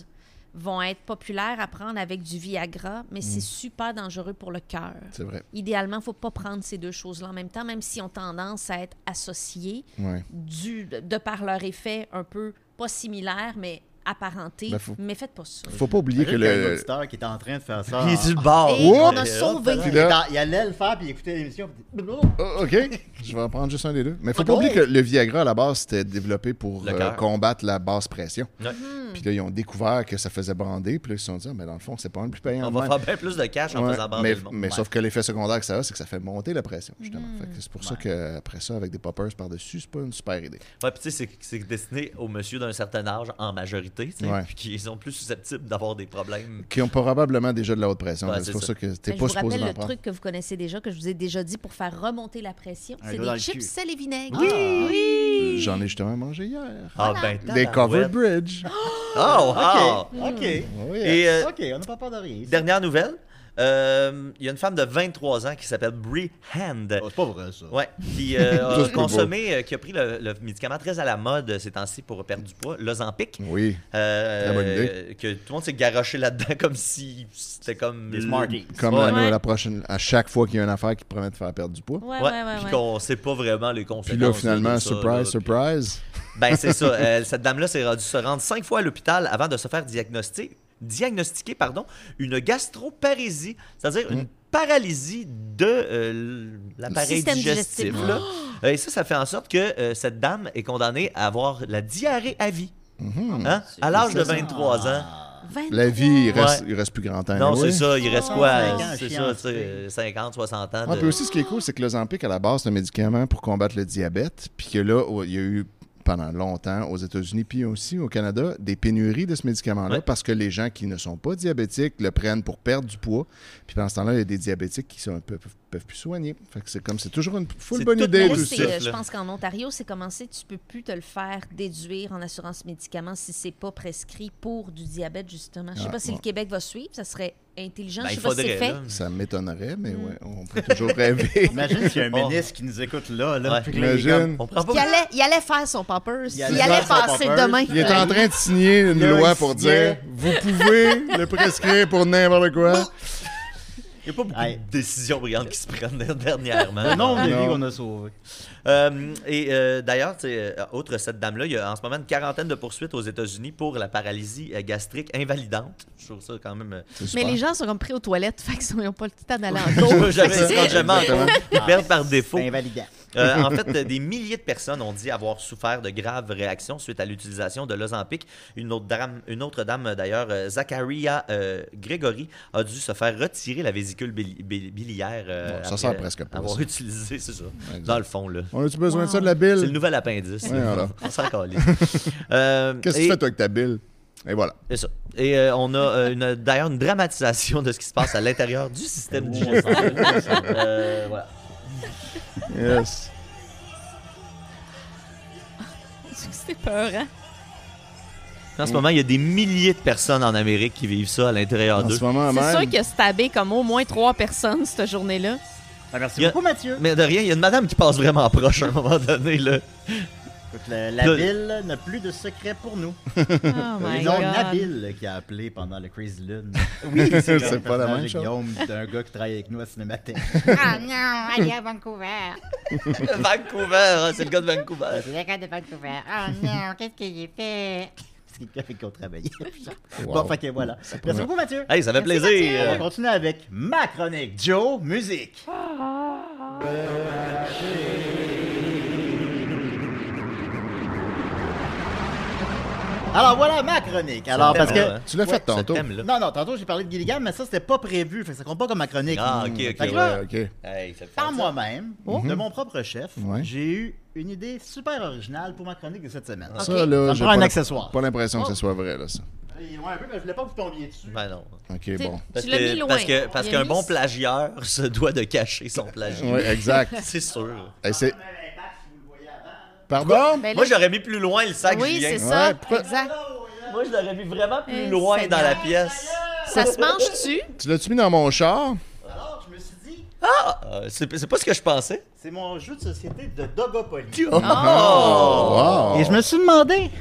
Speaker 5: vont être populaires à prendre avec du Viagra, mais
Speaker 4: Mm.
Speaker 5: c'est super dangereux pour le cœur.
Speaker 4: C'est vrai.
Speaker 5: Idéalement, il ne faut pas prendre ces deux choses-là en même temps, même si ont tendance à être associées
Speaker 4: Ouais.
Speaker 5: du, de par leur effet un peu pas similaire, mais apparenté.
Speaker 4: Ben, faut-
Speaker 5: Mais faites pas ça.
Speaker 4: Faut pas oublier que
Speaker 3: Imagine qu'il y a un
Speaker 4: le.
Speaker 3: auditeur qui est en train de faire ça.
Speaker 6: Il est sur le bord.
Speaker 5: Et on a
Speaker 6: Euh,
Speaker 5: sauvé.
Speaker 3: Il,
Speaker 4: Puis là-
Speaker 3: il allait le faire, puis il écoutait l'émission. puis-
Speaker 4: Oh, OK, je vais en prendre juste un des deux. Mais faut pas
Speaker 3: Oh.
Speaker 4: oublier que le Viagra, à la base, c'était développé pour
Speaker 6: Le
Speaker 4: euh,
Speaker 6: cœur.
Speaker 4: combattre la basse pression.
Speaker 6: Ouais.
Speaker 4: Puis là, ils ont découvert que ça faisait bander. Puis là, ils se sont dit, ah, mais dans le fond, c'est pas un plus payant.
Speaker 6: On
Speaker 4: de
Speaker 6: va
Speaker 4: même.
Speaker 6: faire bien plus de cash en
Speaker 4: Ouais,
Speaker 6: faisant bander
Speaker 4: mais,
Speaker 6: le monde.
Speaker 4: mais
Speaker 6: Ouais.
Speaker 4: sauf que l'effet secondaire que ça a, c'est que ça fait monter la pression, justement.
Speaker 5: Mm.
Speaker 4: Fait que c'est pour ça qu'après ça, avec des poppers par-dessus, c'est pas une super idée.
Speaker 6: Ouais, puis tu sais, c'est- c'est destiné aux monsieur d'un certain âge en majorité, tu sais,
Speaker 4: Ouais.
Speaker 6: puis qui sont plus susceptibles d'avoir des problèmes.
Speaker 4: Qui ont probablement déjà de la haute pression.
Speaker 6: Ouais,
Speaker 4: c'est
Speaker 6: c'est
Speaker 4: pour
Speaker 6: ça.
Speaker 4: ça que t'es
Speaker 5: Mais
Speaker 4: pas
Speaker 5: je vous
Speaker 4: supposé
Speaker 5: rappelle
Speaker 4: d'en
Speaker 5: le
Speaker 4: prendre.
Speaker 5: truc que vous connaissez déjà, que je vous ai déjà dit pour faire remonter la pression.
Speaker 3: Un
Speaker 5: C'est
Speaker 3: doigt dans
Speaker 5: des
Speaker 3: le
Speaker 5: chips,
Speaker 3: cul.
Speaker 5: sel et vinaigre.
Speaker 6: Oui!
Speaker 4: J'en ai justement mangé hier.
Speaker 6: Ah ben,
Speaker 4: Des Covered
Speaker 6: tabarouette.
Speaker 4: Bridge.
Speaker 6: Oh, wow!
Speaker 3: OK. OK.
Speaker 4: Oh, yeah.
Speaker 6: Et euh,
Speaker 3: OK, on n'a pas peur de rien.
Speaker 6: dernière nouvelle, euh, il y a une femme de vingt-trois ans qui s'appelle Brie Hand.
Speaker 3: Oh, c'est pas vrai, ça.
Speaker 6: Ouais, qui euh,
Speaker 4: Ça,
Speaker 6: a
Speaker 4: c'est pas
Speaker 6: consommé, euh, qui a pris le, le médicament très à la mode ces temps-ci pour perdre du poids, l'Ozempic.
Speaker 4: Oui.
Speaker 6: Euh,
Speaker 4: Très bonne idée.
Speaker 6: Que tout le monde s'est garoché là-dedans comme si c'était comme.
Speaker 3: Des Smarties.
Speaker 4: Comme
Speaker 6: Ouais.
Speaker 4: la,
Speaker 5: Ouais.
Speaker 4: la prochaine, à chaque fois qu'il y a une affaire qui promet de faire perdre du poids.
Speaker 5: Ouais,
Speaker 6: Ouais,
Speaker 5: ouais, ouais.
Speaker 6: puis
Speaker 5: ouais.
Speaker 6: qu'on sait pas vraiment les
Speaker 4: Puis
Speaker 6: conséquences.
Speaker 4: là,
Speaker 6: de
Speaker 4: finalement,
Speaker 6: ça,
Speaker 4: surprise,
Speaker 6: là, puis-
Speaker 4: surprise.
Speaker 6: Ben, c'est ça. Euh, cette dame-là s'est dû se rendre cinq fois à l'hôpital avant de se faire diagnostiquer, diagnostiquer pardon, une gastroparésie, c'est-à-dire une paralysie de euh, l'appareil
Speaker 5: Système
Speaker 6: digestif.
Speaker 5: digestif.
Speaker 6: là. Euh, Et ça, ça fait en sorte que euh, cette dame est condamnée à avoir la diarrhée à vie.
Speaker 4: Mhm.
Speaker 6: Hein? À l'âge de
Speaker 3: C'est ça.
Speaker 6: vingt-trois ans.
Speaker 5: vingt-trois.
Speaker 4: La vie, il reste,
Speaker 6: Ouais.
Speaker 4: il reste plus grand temps.
Speaker 6: Non,
Speaker 4: anyway.
Speaker 6: c'est ça. Il reste quoi?
Speaker 3: cinq ans,
Speaker 6: C'est
Speaker 3: chiant,
Speaker 6: ça, tu sais, cinquante, soixante ans.
Speaker 4: Ah,
Speaker 6: de-
Speaker 4: puis aussi, ce qui est cool, c'est que l'Ozempic, à la base, c'est un médicament pour combattre le diabète. Puis que là, oh, il y a eu, pendant longtemps, aux États-Unis, puis aussi au Canada, des pénuries de ce médicament-là
Speaker 6: Ouais.
Speaker 4: parce que les gens qui ne sont pas diabétiques le prennent pour perdre du poids. Puis pendant ce temps-là, il y a des diabétiques qui ne peuvent, peuvent plus soigner. Fait que c'est comme, c'est toujours une full
Speaker 6: C'est
Speaker 4: bonne
Speaker 6: tout
Speaker 4: idée,
Speaker 6: mon
Speaker 4: tout
Speaker 5: C'est,
Speaker 4: ça.
Speaker 5: euh,
Speaker 6: là.
Speaker 5: je pense qu'en Ontario, c'est commencé, tu peux plus te le faire déduire en assurance médicaments si c'est pas prescrit pour du diabète, justement. Je sais
Speaker 4: Ah,
Speaker 5: pas si
Speaker 4: bon.
Speaker 5: le Québec va suivre, ça serait intelligent.
Speaker 6: Ben,
Speaker 5: je
Speaker 6: il
Speaker 5: sais pas si c'est
Speaker 6: faudrait,
Speaker 5: fait.
Speaker 6: là.
Speaker 4: Ça m'étonnerait, mais
Speaker 5: Mm.
Speaker 4: ouais, on peut toujours rêver.
Speaker 3: Imagine s'il y a un
Speaker 6: Oh.
Speaker 3: ministre qui nous écoute là. là
Speaker 6: Ouais.
Speaker 3: puis là, il est
Speaker 4: Imagine.
Speaker 6: On prend pas
Speaker 5: Il allait, il allait faire son poppers.
Speaker 3: Il
Speaker 5: Il
Speaker 3: allait
Speaker 5: allait,
Speaker 3: faire son
Speaker 5: passer
Speaker 3: poppers.
Speaker 5: demain.
Speaker 4: Il est en train de signer une
Speaker 3: Là,
Speaker 4: loi
Speaker 3: il
Speaker 4: pour
Speaker 3: signait.
Speaker 4: dire vous pouvez le prescrire pour n'importe quoi.
Speaker 6: Il n'y a pas beaucoup
Speaker 3: Hey.
Speaker 6: de décisions brillantes qui se prennent dernièrement.
Speaker 3: Le nombre de
Speaker 4: Non.
Speaker 3: vies qu'on a sauvées.
Speaker 6: Euh, et euh, d'ailleurs, tu sais, euh, outre cette dame-là, il y a en ce moment une quarantaine de poursuites aux États-Unis pour la paralysie euh, gastrique invalidante. Je trouve ça quand même. euh,
Speaker 4: C'est
Speaker 5: Mais
Speaker 4: super.
Speaker 5: les gens sont comme pris aux toilettes, fait qu'ils n'ont pas le temps d'aller en cours.
Speaker 6: J'avais jamais encore. Ils perdent par défaut.
Speaker 3: C'est invalidant.
Speaker 6: Euh, en fait, euh, des milliers de personnes ont dit avoir souffert de graves réactions suite à l'utilisation de l'Ozempic. Une autre dame, une autre dame euh, d'ailleurs, euh, Zacharia euh, Gregory, a dû se faire retirer la vésicule bili- bi- biliaire. euh,
Speaker 4: Bon, ça
Speaker 6: après
Speaker 4: sert presque pas,
Speaker 6: avoir
Speaker 4: ça.
Speaker 6: utilisé, c'est ça.
Speaker 4: Exact.
Speaker 6: Dans le fond, là.
Speaker 4: On a-tu besoin de ça, de
Speaker 5: Wow.
Speaker 4: la
Speaker 6: C'est le
Speaker 4: bile?
Speaker 6: nouvel appendice.
Speaker 4: Ouais, voilà.
Speaker 6: On s'en calisse. Euh,
Speaker 4: Qu'est-ce que
Speaker 6: et-
Speaker 4: tu fais, toi, avec ta bile? Et voilà.
Speaker 6: C'est ça. Et euh, on a euh, une- d'ailleurs une dramatisation de ce qui se passe à l'intérieur du système digestif. Euh, voilà.
Speaker 4: Yes.
Speaker 5: C'est peur, hein?
Speaker 6: En ce moment, il y a des milliers de personnes en Amérique qui vivent ça à l'intérieur
Speaker 4: En
Speaker 6: d'eux.
Speaker 4: ce moment
Speaker 5: C'est
Speaker 4: même.
Speaker 5: sûr qu'il a stabé comme au moins trois personnes cette journée-là.
Speaker 3: Ah, merci
Speaker 6: Il y a-
Speaker 3: beaucoup, Mathieu.
Speaker 6: Mais de rien, il y a une madame qui passe vraiment proche à un moment donné. Là.
Speaker 3: Écoute, la, la
Speaker 6: Le-
Speaker 3: ville n'a plus de secret pour nous.
Speaker 5: Oh my
Speaker 3: Et non,
Speaker 5: God.
Speaker 3: Nabil qui a appelé pendant le Crazy Lune.
Speaker 4: Oui, c'est
Speaker 3: Le
Speaker 4: pas la
Speaker 3: personnage
Speaker 4: même
Speaker 3: de
Speaker 4: chose.
Speaker 3: Guillaume, d'un gars qui travaille avec nous à Cinémathèque.
Speaker 8: Ah non, allez à Vancouver.
Speaker 6: Vancouver, hein, c'est le gars de Vancouver.
Speaker 8: C'est le gars de Vancouver. Oh non, qu'est-ce que j'ai fait?
Speaker 3: C'est quelqu'un avec qui on travaillait.
Speaker 4: Wow.
Speaker 3: Bon, fait que voilà. Merci beaucoup, Mathieu.
Speaker 6: Hey, ça fait
Speaker 3: On va
Speaker 6: plaisir.
Speaker 3: continuer avec ma chronique. Joe, musique. Alors voilà ma chronique. Alors parce que
Speaker 6: Thème-là,
Speaker 4: Tu l'as fait
Speaker 3: Ouais,
Speaker 4: tantôt.
Speaker 6: Ce thème-là.
Speaker 3: non non tantôt j'ai parlé de Gilligan mais ça c'était pas prévu fait que ça compte pas comme ma chronique.
Speaker 6: Ah, ok, ok,
Speaker 3: Fait que
Speaker 6: ouais,
Speaker 3: là,
Speaker 4: Ouais, OK.
Speaker 6: Hey, ça fait
Speaker 3: par
Speaker 6: ça.
Speaker 3: moi-même,
Speaker 4: Mhm.
Speaker 3: de mon propre chef,
Speaker 4: Ouais.
Speaker 3: j'ai eu une idée super originale pour ma chronique de cette semaine.
Speaker 4: Ça,
Speaker 5: Ok.
Speaker 4: là,
Speaker 3: Ça me
Speaker 4: j'ai
Speaker 3: prend un
Speaker 4: pas-
Speaker 3: accessoire.
Speaker 4: Pas l'impression que
Speaker 3: Oh.
Speaker 4: ce soit vrai, là, ça.
Speaker 3: Ouais, un peu, mais je voulais pas que vous tombiez dessus.
Speaker 6: Ben non.
Speaker 4: OK,
Speaker 5: T'sais,
Speaker 4: bon.
Speaker 6: Parce
Speaker 5: Tu l'as mis
Speaker 6: que-
Speaker 5: loin.
Speaker 6: Parce que- parce
Speaker 5: Il a
Speaker 6: qu'un
Speaker 5: mis-
Speaker 6: bon plagieur se doit de cacher son plagiat.
Speaker 4: Oui, exact.
Speaker 6: C'est sûr.
Speaker 4: Hey, c'est- Pardon?
Speaker 5: Ben là,
Speaker 6: Moi, j'aurais mis plus loin le sac
Speaker 5: oui,
Speaker 6: Julien.
Speaker 5: c'est ça.
Speaker 4: Ouais, pourquoi-
Speaker 5: Exact.
Speaker 6: Moi, je l'aurais mis vraiment plus
Speaker 5: Eh,
Speaker 6: loin
Speaker 5: Seigneur.
Speaker 6: dans la pièce.
Speaker 5: Ça se mange-tu?
Speaker 4: Tu l'as-tu mis dans mon char?
Speaker 3: Alors, je me suis dit,
Speaker 6: Ah, c'est c'est pas ce que je pensais.
Speaker 3: c'est mon jeu de société de Dogopoly.
Speaker 6: Oh!
Speaker 4: Wow!
Speaker 3: Et je me suis demandé,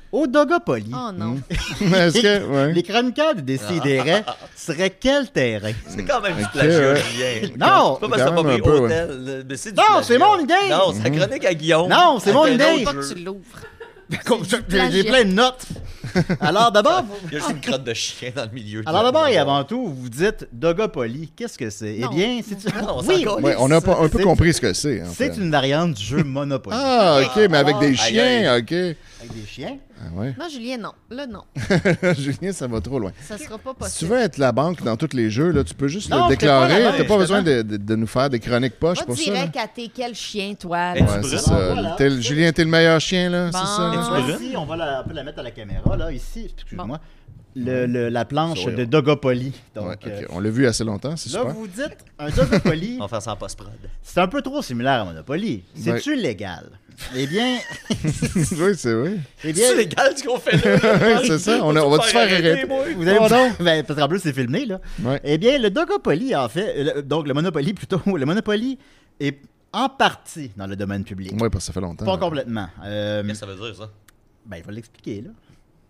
Speaker 3: Au Dogopoly,
Speaker 5: Oh non.
Speaker 4: Est-ce que. Ouais.
Speaker 3: les chroniqueurs de Décideret seraient quel terrain?
Speaker 6: C'est quand même du
Speaker 4: Ok,
Speaker 6: plagiat,
Speaker 4: ouais.
Speaker 6: Julien.
Speaker 3: Non!
Speaker 6: C'est pas parce que t'as
Speaker 4: Quand
Speaker 6: pas
Speaker 4: même
Speaker 6: pris
Speaker 4: un peu,
Speaker 6: hôtel. là, mais c'est du
Speaker 3: Non,
Speaker 6: plagiat.
Speaker 3: c'est mon idée!
Speaker 6: Non, c'est la chronique à Guillaume.
Speaker 3: Non, c'est mon
Speaker 6: Avec un
Speaker 3: idée!
Speaker 6: autre
Speaker 5: Pas que
Speaker 6: jeu.
Speaker 5: tu l'ouvres.
Speaker 3: Comme-
Speaker 5: du
Speaker 3: J'ai
Speaker 5: plagiat.
Speaker 3: plein de notes. Alors d'abord, vous-
Speaker 6: Il y a juste une crotte de chien dans le milieu.
Speaker 3: alors d'abord et avant tout, vous dites Dogopoly. Qu'est-ce que c'est? Eh
Speaker 5: Non.
Speaker 3: bien, c'est
Speaker 6: Non, on s'en
Speaker 3: oui,
Speaker 6: calisse.
Speaker 4: Ouais, on a pas, un peu
Speaker 3: C'est-
Speaker 4: compris ce que c'est. En
Speaker 3: c'est
Speaker 4: fait.
Speaker 3: une variante du jeu Monopoly.
Speaker 4: Ah, OK, mais avec des
Speaker 6: Aïe,
Speaker 4: chiens, OK.
Speaker 3: Avec des chiens.
Speaker 4: Ah, ouais.
Speaker 5: Non, Julien, non. Là, non.
Speaker 4: Julien, ça va trop loin.
Speaker 5: Ça sera pas
Speaker 4: Si tu
Speaker 5: possible.
Speaker 4: veux être la banque dans tous les jeux, là, tu peux juste
Speaker 3: Non,
Speaker 4: le
Speaker 3: je fais pas la
Speaker 4: déclarer.
Speaker 3: banque,
Speaker 4: T'as pas
Speaker 3: je
Speaker 4: besoin
Speaker 3: fais
Speaker 4: de, de- de nous faire des chroniques poches
Speaker 5: Va
Speaker 4: pour ça. là.
Speaker 5: direct à t'es quel chien, toi.
Speaker 6: Eh,
Speaker 5: là.
Speaker 6: tu
Speaker 4: Ouais,
Speaker 6: brûles?
Speaker 4: c'est ça.
Speaker 3: Voilà.
Speaker 4: T'es le- Julien, t'es le meilleur chien, là,
Speaker 5: Bon.
Speaker 4: c'est ça?
Speaker 5: Et
Speaker 4: là?
Speaker 5: tu
Speaker 3: Alors,
Speaker 6: brûles?
Speaker 3: ici, on va la, on peut la mettre à la caméra, là, ici, excuse-moi, le, le- la planche
Speaker 4: Ça, oui,
Speaker 3: de
Speaker 4: oui.
Speaker 3: Dogopoly. Donc,
Speaker 4: Ouais, ok.
Speaker 3: euh,
Speaker 4: On l'a vu assez longtemps, c'est
Speaker 3: là,
Speaker 4: super.
Speaker 3: vous dites, un Dogopoly,
Speaker 6: On va faire ça en post-prod.
Speaker 3: c'est un peu trop similaire à Monopoly. C'est-tu légal? Eh bien,
Speaker 4: oui, c'est vrai.
Speaker 3: eh bien,
Speaker 6: C'est légal ce qu'on fait là?
Speaker 4: C'est ça, on, a- on va te faire arrêter.
Speaker 6: moi?
Speaker 3: vous allez
Speaker 4: Oh,
Speaker 3: me-
Speaker 4: non.
Speaker 3: Ben, parce qu'en plus, c'est filmé, là.
Speaker 4: Ouais.
Speaker 3: Eh bien, le Dogopoly, en fait, euh, le- donc le Monopoly plutôt, le Monopoly est en partie dans le domaine public.
Speaker 4: Oui, parce que ça fait longtemps.
Speaker 3: Pas
Speaker 4: là.
Speaker 3: complètement. Euh,
Speaker 6: Qu'est-ce que ça veut dire, ça?
Speaker 3: Ben, il va l'expliquer, là.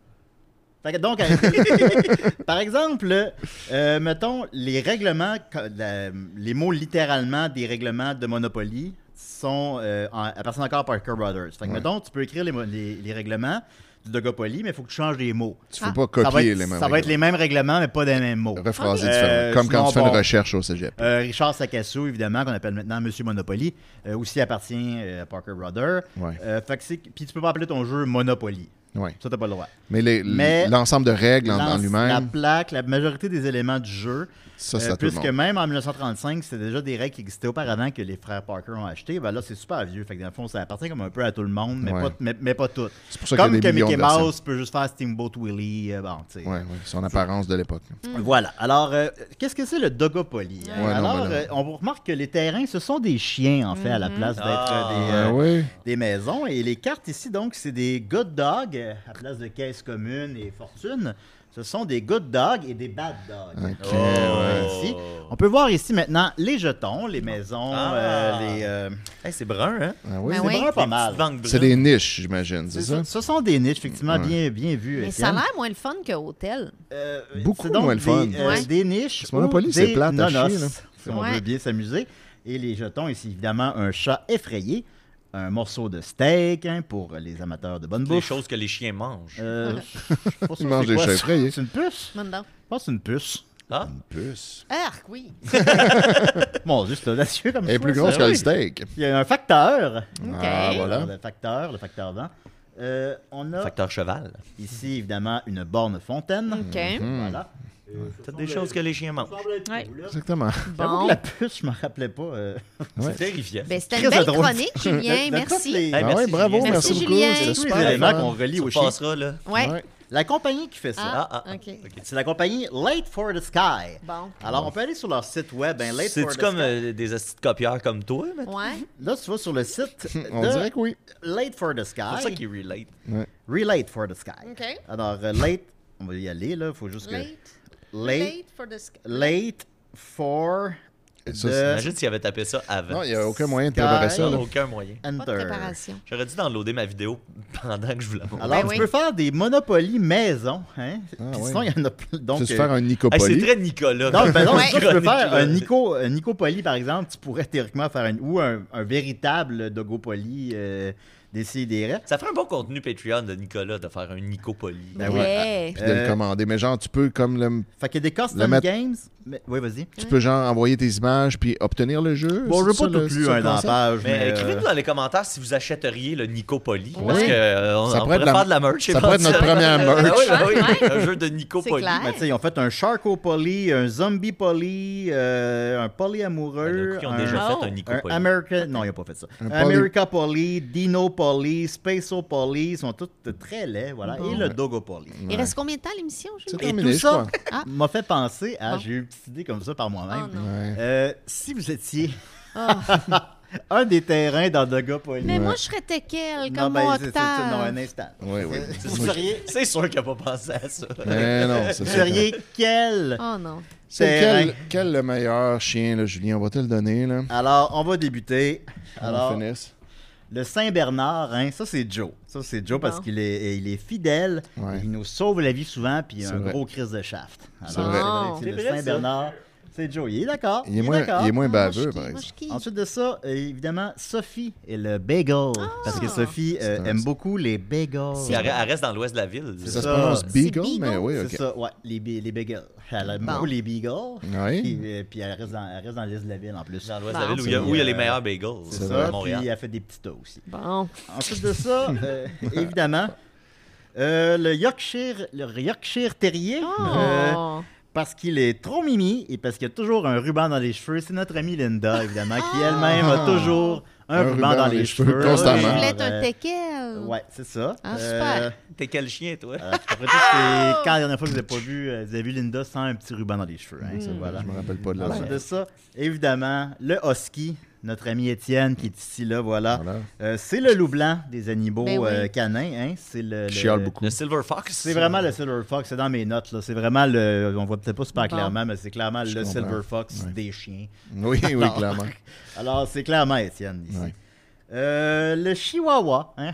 Speaker 3: Fait que donc, euh, par exemple, euh, mettons, les règlements, co- la- les mots littéralement des règlements de Monopoly sont euh, en, appartiennent encore à Parker Brothers. Fait que,
Speaker 4: Ouais.
Speaker 3: mettons, tu peux écrire les, mo- les, les règlements du Dogopoly, mais il faut que tu changes les mots.
Speaker 4: Tu ne
Speaker 5: Ah.
Speaker 4: peux pas
Speaker 3: Ça va,
Speaker 4: copier
Speaker 3: être,
Speaker 4: les mêmes
Speaker 3: ça va être les mêmes règlements, mais pas des mêmes mots.
Speaker 4: Rephraser
Speaker 3: Ok.
Speaker 4: différemment.
Speaker 3: Euh,
Speaker 4: Comme quand
Speaker 3: sinon,
Speaker 4: tu fais
Speaker 3: bon.
Speaker 4: une recherche au cégep.
Speaker 3: Euh, Richard Sakassou, évidemment, qu'on appelle maintenant Monsieur Monopoly, euh, aussi appartient euh, à Parker Brothers.
Speaker 4: Ouais.
Speaker 3: Euh, fait que c'est- puis tu peux pas appeler ton jeu Monopoly.
Speaker 4: Ouais.
Speaker 3: Ça, t'as pas le droit.
Speaker 4: Mais les-
Speaker 3: Mais
Speaker 4: l'ensemble de règles en, en
Speaker 3: Lance- La
Speaker 4: lui-même,
Speaker 3: plaque, la majorité des éléments du jeu,
Speaker 4: ça, c'est
Speaker 3: euh,
Speaker 4: à tout le
Speaker 3: puisque
Speaker 4: monde.
Speaker 3: même en dix-neuf cent trente-cinq, c'était déjà des règles qui existaient auparavant que les frères Parker ont achetées. Ben là, c'est super vieux. Fait que dans le fond, ça appartient comme un peu à tout le monde, mais,
Speaker 4: Ouais.
Speaker 3: pas, mais, mais pas tout.
Speaker 4: C'est pour ça qu'il y a
Speaker 3: Comme
Speaker 4: des
Speaker 3: que
Speaker 4: millions
Speaker 3: Mickey
Speaker 4: de versions.
Speaker 3: Mouse peut juste faire Steamboat Willie. euh, bon, tu sais.
Speaker 4: Ouais, ouais, son apparence de l'époque.
Speaker 3: Voilà. Alors, euh, qu'est-ce que c'est le Dogopoly? hein?
Speaker 4: Ouais, non,
Speaker 3: Alors,
Speaker 4: mais là-
Speaker 3: euh, on remarque que les terrains, ce sont des chiens, en fait, à la place d'être
Speaker 6: Ah.
Speaker 3: euh, des,
Speaker 4: Ah
Speaker 3: euh,
Speaker 4: oui.
Speaker 3: des maisons. Et les cartes ici, donc, c'est des good dogs, euh, à place de caisse commune et fortune. Ce sont des good dogs et des bad dogs.
Speaker 4: Ok,
Speaker 6: Oh.
Speaker 4: ouais.
Speaker 3: Ici. On peut voir ici maintenant les jetons, les maisons,
Speaker 6: Ah.
Speaker 3: euh, les... euh,
Speaker 6: Hey, c'est brun, hein?
Speaker 4: Ah oui.
Speaker 5: Ben
Speaker 3: c'est
Speaker 5: oui.
Speaker 3: brun pas
Speaker 6: Les
Speaker 3: mal.
Speaker 6: petites banques
Speaker 4: C'est
Speaker 6: brunes.
Speaker 4: des niches, j'imagine, c'est
Speaker 3: C'est
Speaker 4: ça?
Speaker 3: ça? Ce sont des niches, effectivement,
Speaker 4: Ouais.
Speaker 3: bien, bien vues.
Speaker 5: Mais ça a
Speaker 3: Étienne.
Speaker 5: l'air moins le fun que hôtel.
Speaker 3: Euh,
Speaker 4: Beaucoup
Speaker 3: c'est donc
Speaker 4: moins le fun.
Speaker 3: Des, euh,
Speaker 5: Ouais.
Speaker 3: des niches.
Speaker 4: Parce que Monopoly,
Speaker 3: ou
Speaker 4: c'est
Speaker 3: des
Speaker 4: plate à
Speaker 3: nonos,
Speaker 4: chier, là.
Speaker 3: si on
Speaker 5: Ouais.
Speaker 3: veut bien s'amuser. Et les jetons, ici, évidemment, un chat effrayé, un morceau de steak hein, pour les amateurs de bonne
Speaker 6: Les
Speaker 3: bouffe.
Speaker 6: choses que les chiens mangent.
Speaker 3: Euh, je sais pas
Speaker 4: Ils
Speaker 3: ça,
Speaker 4: mangent
Speaker 3: c'est
Speaker 4: des
Speaker 3: quoi,
Speaker 4: chats
Speaker 3: ça?
Speaker 4: effrayés.
Speaker 3: C'est une puce?
Speaker 5: Maintenant.
Speaker 3: Je pense que c'est une puce.
Speaker 6: Ah?
Speaker 4: Puce.
Speaker 5: Arc, oui.
Speaker 3: Mon Dieu, c'est audacieux comme
Speaker 4: Elle est
Speaker 3: ça.
Speaker 4: plus grosse
Speaker 3: ça,
Speaker 4: que
Speaker 3: oui.
Speaker 4: le steak.
Speaker 3: Il y a un facteur.
Speaker 4: Ah, voilà.
Speaker 3: Le facteur, le facteur vent. Euh, on a
Speaker 6: Facteur cheval.
Speaker 3: ici, évidemment, une borne fontaine.
Speaker 5: OK.
Speaker 3: Voilà.
Speaker 6: C'est des choses que les chiens mangent.
Speaker 5: Ouais.
Speaker 4: Exactement.
Speaker 3: J'avoue
Speaker 5: Bon.
Speaker 3: que la puce, je m'en rappelais pas. euh,
Speaker 4: Ouais.
Speaker 6: C'est terrifiant.
Speaker 5: Ben, c'était
Speaker 3: Très
Speaker 5: une belle
Speaker 3: drôle.
Speaker 5: chronique, Julien.
Speaker 3: de- de tous
Speaker 5: Merci.
Speaker 3: les-
Speaker 6: Hey,
Speaker 4: Ah
Speaker 6: merci,
Speaker 4: ouais, bravo,
Speaker 6: Julien.
Speaker 4: merci,
Speaker 5: Merci,
Speaker 4: beaucoup.
Speaker 5: Julien.
Speaker 4: C'était
Speaker 3: tous les
Speaker 4: super.
Speaker 3: éléments
Speaker 4: fun.
Speaker 3: qu'on relie
Speaker 6: Tu
Speaker 3: au chien.
Speaker 6: passeras, là.
Speaker 5: Ouais.
Speaker 4: Ouais.
Speaker 3: La compagnie qui fait ça,
Speaker 5: Ah,
Speaker 6: Ah, ah.
Speaker 5: OK.
Speaker 3: c'est la compagnie Late for the Sky.
Speaker 5: Bon.
Speaker 3: Alors, on peut aller sur leur site web, ben, Late for
Speaker 6: C'est-tu
Speaker 3: the
Speaker 6: comme
Speaker 3: Sky.
Speaker 6: euh, des assis de copieurs comme toi, maintenant?
Speaker 5: Ouais.
Speaker 3: Là, tu vas sur le site
Speaker 4: On
Speaker 3: de
Speaker 4: dirait que oui.
Speaker 3: Late for the
Speaker 6: C'est pour ça
Speaker 3: Sky.
Speaker 6: qu'ils relate.
Speaker 3: Relate for the Sky.
Speaker 5: OK.
Speaker 3: Alors, euh, Late, on va y aller, là. Il faut juste que.
Speaker 5: Late.
Speaker 3: Late,
Speaker 5: Late for the sky.
Speaker 3: late for
Speaker 4: Et ça,
Speaker 3: the
Speaker 4: c'est-
Speaker 6: Imagine s'il avait tapé ça avant.
Speaker 4: Non, il n'y a aucun moyen de
Speaker 3: Sky.
Speaker 4: préparer ça. là.
Speaker 6: Aucun moyen.
Speaker 5: Pas de
Speaker 3: Enter.
Speaker 5: préparation.
Speaker 6: J'aurais dû downloader ma vidéo pendant que je vous la montre.
Speaker 3: Alors,
Speaker 5: Ben
Speaker 3: tu
Speaker 5: oui.
Speaker 3: peux faire des Monopoly maison. Hein?
Speaker 4: Ah,
Speaker 3: Puis
Speaker 4: ouais.
Speaker 3: sinon, il y en a plein. Donc,
Speaker 4: Tu veux
Speaker 3: euh,
Speaker 4: faire un
Speaker 6: Hey, c'est
Speaker 4: Nicopoly.
Speaker 6: très Nicolas.
Speaker 3: Non, ben non,
Speaker 5: Ouais.
Speaker 3: ça, tu peux
Speaker 6: Chronique,
Speaker 3: faire
Speaker 6: là.
Speaker 3: un Nico, un Nicopoly, par exemple. Tu pourrais théoriquement faire un, ou un, un véritable Dogopoly euh, Décideret.
Speaker 6: Ça ferait un bon contenu Patreon de Nicolas de faire un Nicopoly.
Speaker 3: Ben
Speaker 5: Ouais.
Speaker 4: Puis de le
Speaker 3: Euh,
Speaker 4: commander. Mais genre, tu peux comme le.
Speaker 3: Fait qu'il y a des custom
Speaker 4: Le mettre-
Speaker 3: games. Mais, oui, vas-y.
Speaker 4: Tu peux genre envoyer tes images puis obtenir le jeu.
Speaker 3: Bon, je veux
Speaker 4: C'est
Speaker 3: pas
Speaker 4: ça, le-
Speaker 3: tout
Speaker 4: c'est
Speaker 3: lu
Speaker 4: ça,
Speaker 3: un
Speaker 4: le
Speaker 3: dans la
Speaker 4: concept?
Speaker 3: page.
Speaker 6: Mais
Speaker 3: mais,
Speaker 6: écrivez-nous
Speaker 3: euh,
Speaker 6: dans les commentaires si vous achèteriez le Nicopoly.
Speaker 5: Ouais.
Speaker 6: Parce que euh, on,
Speaker 4: Ça
Speaker 6: on
Speaker 4: pourrait être
Speaker 6: pourrait
Speaker 4: la-
Speaker 6: faire de la merch.
Speaker 4: ça pourrait être notre
Speaker 6: éventuellement.
Speaker 4: première merch.
Speaker 6: Ah oui, ah oui,
Speaker 5: Ouais.
Speaker 6: un jeu de Nicopoly.
Speaker 5: C'est clair.
Speaker 3: mais tu sais, ils ont fait un Sharkopoly, un Zombie Poly, euh, un Poly
Speaker 6: Ben,
Speaker 3: amoureux.
Speaker 6: d'un coup, ils ont
Speaker 3: un,
Speaker 6: déjà
Speaker 5: Oh.
Speaker 6: fait un
Speaker 3: un
Speaker 6: Nicopoly.
Speaker 3: American. Non, ils n'ont pas fait ça.
Speaker 4: Un
Speaker 3: Un
Speaker 4: poly-
Speaker 3: America Poly, Dino Poly, Spaceopoly, ils sont tous très laids, voilà.
Speaker 5: Bon.
Speaker 3: Et le Dogopoly.
Speaker 5: Il reste combien de temps à l'émission,
Speaker 4: C'est
Speaker 5: Julien?
Speaker 3: Et
Speaker 4: terminé,
Speaker 3: tout
Speaker 4: je
Speaker 3: ça
Speaker 4: crois.
Speaker 5: Ah.
Speaker 3: m'a fait penser à.
Speaker 5: Bon.
Speaker 3: J'ai eu une petite idée comme ça par moi-même.
Speaker 5: Oh non.
Speaker 4: Ouais.
Speaker 3: Euh, si vous étiez
Speaker 5: Ah.
Speaker 3: un des terrains dans Dogopoly.
Speaker 5: Mais moi, je serais teckel,
Speaker 3: non,
Speaker 5: comme
Speaker 3: ben,
Speaker 5: mon
Speaker 3: c'est- c'est- c'est- non,
Speaker 5: octave.
Speaker 3: un instant.
Speaker 4: Oui, oui.
Speaker 3: Vous seriez,
Speaker 6: C'est sûr qu'il n'a pas pensé à ça.
Speaker 4: Mais non, c'est
Speaker 3: vous
Speaker 4: ça.
Speaker 3: seriez quel
Speaker 5: Oh non.
Speaker 4: C'est
Speaker 3: terrain?
Speaker 4: quel, quel le meilleur chien, là, Julien? On va te le donner, là.
Speaker 3: Alors, on va débuter.
Speaker 4: On
Speaker 3: Alors,
Speaker 4: finisse.
Speaker 3: Le Saint-Bernard, hein, ça, c'est Joe. Ça, c'est Joe parce
Speaker 5: Bon.
Speaker 3: qu'il est, il est fidèle.
Speaker 4: Ouais.
Speaker 3: Il nous sauve la vie souvent, puis il a
Speaker 4: C'est
Speaker 3: un
Speaker 4: vrai.
Speaker 3: gros crise de shaft.
Speaker 4: C'est
Speaker 3: Alors,
Speaker 4: vrai.
Speaker 3: c'est
Speaker 5: Bon.
Speaker 3: c'est
Speaker 6: C'est
Speaker 3: le
Speaker 6: vrai, ça.
Speaker 3: Saint-Bernard. C'est Joe. Il est d'accord.
Speaker 4: Il est moins,
Speaker 3: d'accord.
Speaker 4: il est moins
Speaker 5: Ah,
Speaker 4: baveux,
Speaker 5: moi, je
Speaker 4: par
Speaker 5: kiffe, moi,
Speaker 4: exemple.
Speaker 5: je kiffe.
Speaker 3: Ensuite de ça, euh, évidemment, Sophie et le bagel. Parce que Sophie euh,
Speaker 4: C'est un-
Speaker 3: aime beaucoup les bagels.
Speaker 6: Puis elle, elle reste dans l'ouest de la ville.
Speaker 3: C'est
Speaker 4: Ça se
Speaker 3: ça.
Speaker 4: prononce
Speaker 5: C'est
Speaker 4: beagle,
Speaker 5: beagle?
Speaker 4: mais oui,
Speaker 3: C'est
Speaker 4: OK.
Speaker 3: ça, ouais, les, bi- les bagels. Elle aime
Speaker 5: Bon.
Speaker 3: beaucoup les bagels.
Speaker 4: Oui.
Speaker 3: Puis, euh, puis elle, reste dans, elle reste dans l'est de la ville en plus.
Speaker 6: Dans l'ouest
Speaker 5: Bon.
Speaker 6: de la ville où il y a, où il y a les
Speaker 3: Euh,
Speaker 6: meilleurs bagels.
Speaker 3: C'est
Speaker 6: euh,
Speaker 3: ça,
Speaker 6: à Montréal.
Speaker 3: puis elle fait des petits tas aussi.
Speaker 5: Bon.
Speaker 3: Ensuite de ça, euh, évidemment, euh, le Yorkshire, le Yorkshire Terrier, euh,
Speaker 5: Oh.
Speaker 3: parce qu'il est trop mimi et parce qu'il a toujours un ruban dans les cheveux, c'est notre amie Linda, évidemment, qui elle-même a toujours un, ruban, dans les cheveux.
Speaker 4: constamment.
Speaker 5: Je
Speaker 3: Alors,
Speaker 5: voulais être un
Speaker 3: euh,
Speaker 5: teckel.
Speaker 3: Ouais, c'est ça.
Speaker 5: Ah, super.
Speaker 6: T'es quel chien, toi?
Speaker 3: Euh, après tout, c'est quand la dernière fois que vous avez pas vu, euh, vous avez vu Linda sans un petit ruban dans les cheveux. Hein, ça, voilà.
Speaker 4: Je me rappelle pas de la
Speaker 3: Ensuite de ça, évidemment, le husky, notre ami Étienne qui est ici, là, voilà.
Speaker 4: Voilà.
Speaker 3: Euh, c'est le loup blanc des animaux
Speaker 5: Ben oui.
Speaker 3: euh, canins. Hein? C'est le, le-
Speaker 4: Chiale beaucoup.
Speaker 6: Le Silver Fox.
Speaker 3: C'est vraiment le Silver Fox, c'est dans mes notes. Là. C'est vraiment le. On voit peut-être pas super
Speaker 5: Bon.
Speaker 3: clairement, mais c'est clairement
Speaker 4: Je
Speaker 3: le
Speaker 4: comprends.
Speaker 3: Silver Fox
Speaker 4: Ouais.
Speaker 3: des chiens.
Speaker 4: Oui, oui,
Speaker 3: Non.
Speaker 4: clairement.
Speaker 3: Alors, c'est clairement Étienne ici.
Speaker 4: Ouais.
Speaker 3: Euh, le Chihuahua, hein?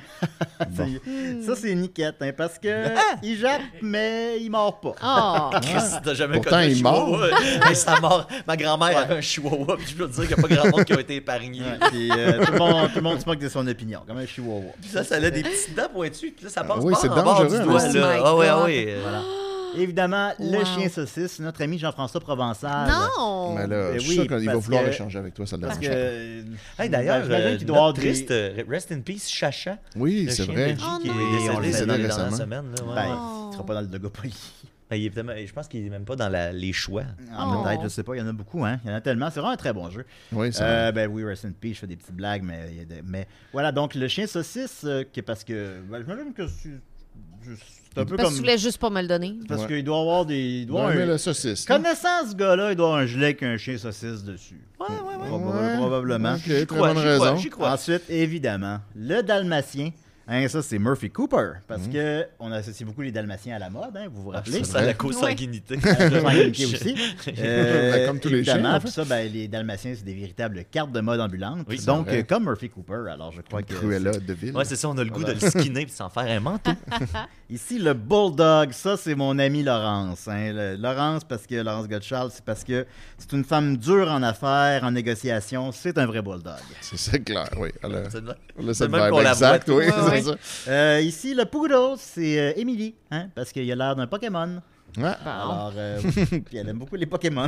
Speaker 3: C'est- ça c'est Niquette, hein, parce que il jappe, mais il mord pas.
Speaker 5: Oh.
Speaker 6: Chris, t'as jamais
Speaker 4: Pourtant,
Speaker 6: connu un
Speaker 4: il
Speaker 6: chihuahua. Hey, ça mord. Ma grand-mère avait un chihuahua, puis je peux te dire qu'il n'y a pas grand monde qui a été épargné.
Speaker 3: Ouais, puis, euh, tout, le monde, tout le monde se moque de son opinion, comme un Chihuahua.
Speaker 6: Puis ça, ça a des petites dents pointues, puis là, ça passe
Speaker 4: oui,
Speaker 6: pas
Speaker 4: c'est
Speaker 6: en bord
Speaker 4: dangereux,
Speaker 6: du doigt,
Speaker 5: hein.
Speaker 6: là.
Speaker 5: Oh my
Speaker 6: Ah ouais, ah
Speaker 5: God.
Speaker 6: ouais. euh,
Speaker 3: Voilà. Évidemment, le
Speaker 5: Wow.
Speaker 3: chien saucisse, notre ami Jean-François Provençal.
Speaker 5: Non.
Speaker 4: Mais là,
Speaker 3: Ben
Speaker 4: je suis
Speaker 3: oui,
Speaker 4: sûr qu'il va
Speaker 3: parce
Speaker 4: vouloir
Speaker 3: que-
Speaker 4: échanger avec toi, ça
Speaker 3: Parce que.
Speaker 4: le
Speaker 3: euh,
Speaker 6: Hey, d'ailleurs,
Speaker 3: ben, j'imagine
Speaker 6: euh,
Speaker 3: qu'il doit avoir
Speaker 6: notre
Speaker 3: des-
Speaker 6: triste, euh, rest in peace, Chacha.
Speaker 4: Oui,
Speaker 6: Le
Speaker 4: c'est
Speaker 6: chien
Speaker 4: vrai.
Speaker 6: de G
Speaker 5: Oh
Speaker 6: qui
Speaker 5: non.
Speaker 6: est
Speaker 3: Et on le
Speaker 6: décédé
Speaker 3: salue
Speaker 6: dans les dernières
Speaker 4: récemment.
Speaker 6: semaines. Là, ouais.
Speaker 3: Ben,
Speaker 5: Oh.
Speaker 3: il sera pas dans le Dogopoli.
Speaker 6: Ben, il est peut-être- je pense qu'il est même pas dans la- les choix.
Speaker 3: Ah,
Speaker 5: Oh.
Speaker 3: peut-être, je sais pas, il y en a beaucoup, hein. Il y en a tellement. C'est vraiment un très bon jeu.
Speaker 4: Oui, c'est
Speaker 3: Euh, ben oui, Rest in Peace, je fais des petites blagues, mais, il y a des- mais voilà, donc le chien saucisse, euh, qui est parce que. Ben, j'imagine que c'est je- c'est un peu
Speaker 5: Parce que
Speaker 3: comme.
Speaker 5: tu voulais juste pas me le donner.
Speaker 3: Parce
Speaker 4: Ouais.
Speaker 3: qu'il doit avoir des. Il doit
Speaker 4: Ouais,
Speaker 3: avoir
Speaker 4: mais
Speaker 3: un-
Speaker 4: la saucisse. là.
Speaker 3: Connaissant ce gars-là, il doit avoir un gilet avec un chien saucisse dessus.
Speaker 6: Ouais, ouais, ouais.
Speaker 3: Proba-
Speaker 4: Ouais.
Speaker 3: Probablement.
Speaker 4: Ok, très
Speaker 6: crois,
Speaker 4: bonne
Speaker 6: j'y crois,
Speaker 4: raison.
Speaker 6: j'y crois.
Speaker 3: Ensuite, évidemment, le dalmatien. Hein, ça, c'est Murphy Cooper. Parce
Speaker 4: Mhm.
Speaker 3: que on associe beaucoup les dalmatiens à la mode, hein, vous vous rappelez?
Speaker 6: Ça, c'est la co-sanguinité.
Speaker 3: La sanguinité aussi. Euh,
Speaker 4: Ben, comme tous les
Speaker 3: évidemment,
Speaker 4: chiens, en
Speaker 3: puis ça, ben, les dalmatiens, c'est des véritables cartes de mode ambulantes.
Speaker 6: Oui, c'est
Speaker 3: Donc,
Speaker 4: vrai.
Speaker 3: euh, comme Murphy Cooper, alors je crois que...
Speaker 4: Cruella de ville.
Speaker 6: Ouais, c'est ça, on a le goût de le skinner et de s'en faire un manteau.
Speaker 3: Ici, le Bulldog, ça, c'est mon ami Laurence. Hein. Le- Laurence, parce que Laurence Gottschall, c'est parce que c'est une femme dure en affaires, en négociation. C'est un vrai Bulldog.
Speaker 4: C'est ça, clair, oui. Elle a,
Speaker 6: C'est de-
Speaker 4: elle a
Speaker 6: c'est
Speaker 4: cette
Speaker 6: même
Speaker 4: vibe
Speaker 6: qu'on la
Speaker 4: exacte,
Speaker 6: voit.
Speaker 4: oui,
Speaker 5: Ouais,
Speaker 4: c'est
Speaker 5: ouais.
Speaker 4: ça.
Speaker 3: Euh, ici, le Poodle, c'est euh, Emily, hein, parce qu'il a l'air d'un Pokémon.
Speaker 4: Ouais.
Speaker 3: Alors, euh, puis elle aime beaucoup les Pokémon.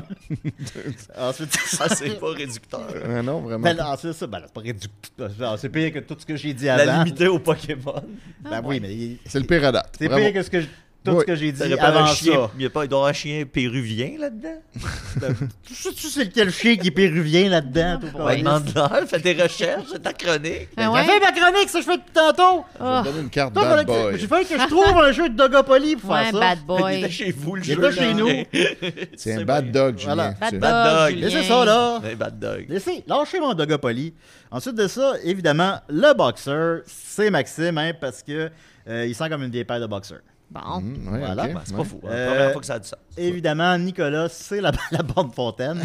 Speaker 3: Ensuite,
Speaker 6: Ça, c'est pas réducteur.
Speaker 4: Euh, non, vraiment.
Speaker 3: ben, là, ensuite, ça, ben, là, c'est pas réducteur. C'est pire que tout ce que j'ai dit
Speaker 6: La
Speaker 3: avant.
Speaker 6: limiter au Pokémon.
Speaker 3: Ben oui, mais il-
Speaker 4: C'est le pire à date.
Speaker 3: c'est
Speaker 4: Bravo.
Speaker 3: pire que ce que je- tout
Speaker 4: Oui.
Speaker 3: ce que j'ai dit
Speaker 6: Ça aurait pas
Speaker 3: avant
Speaker 6: un chien.
Speaker 3: ça.
Speaker 6: Il y a pas, il doit y avoir un chien péruvien là-dedans.
Speaker 3: Tu sais-tu c'est lequel chien qui est péruvien là-dedans? toi,
Speaker 6: Ouais,
Speaker 3: Carlis?
Speaker 6: demande-leur, fais tes recherches, c'est ta chronique.
Speaker 5: Ah
Speaker 3: J'ai
Speaker 5: ouais?
Speaker 3: fait ma chronique, ça je fais depuis tantôt.
Speaker 4: Je vais te donner une carte
Speaker 3: Toi,
Speaker 4: bad
Speaker 3: fallait que-
Speaker 4: boy.
Speaker 3: J'ai fallu que je trouve un jeu de Dogopoli pour
Speaker 5: Ouais,
Speaker 3: faire ça.
Speaker 5: bad
Speaker 6: Il
Speaker 5: boy.
Speaker 6: était chez vous, le
Speaker 3: Il
Speaker 6: jeu.
Speaker 3: était chez
Speaker 6: là.
Speaker 3: nous.
Speaker 4: C'est un bad dog, Julien.
Speaker 3: Voilà.
Speaker 5: Bad
Speaker 4: C'est-
Speaker 5: dog.
Speaker 6: Bad dog.
Speaker 5: Julien.
Speaker 3: Laissez ça là.
Speaker 6: Ouais, bad dog.
Speaker 3: Laissez, lâchez mon Dogopoli. Ensuite de ça, évidemment, le boxeur, c'est Maxime, hein, parce que euh, il sent comme une vieille paire de boxeurs.
Speaker 5: Bon.
Speaker 4: Mmh, ouais,
Speaker 3: Voilà.
Speaker 4: ok,
Speaker 6: Ben, c'est
Speaker 4: ouais.
Speaker 6: pas fou. hein.
Speaker 3: Euh,
Speaker 6: Première fois que ça a du sens.
Speaker 3: Évidemment, Nicolas, c'est la, la bande fontaine.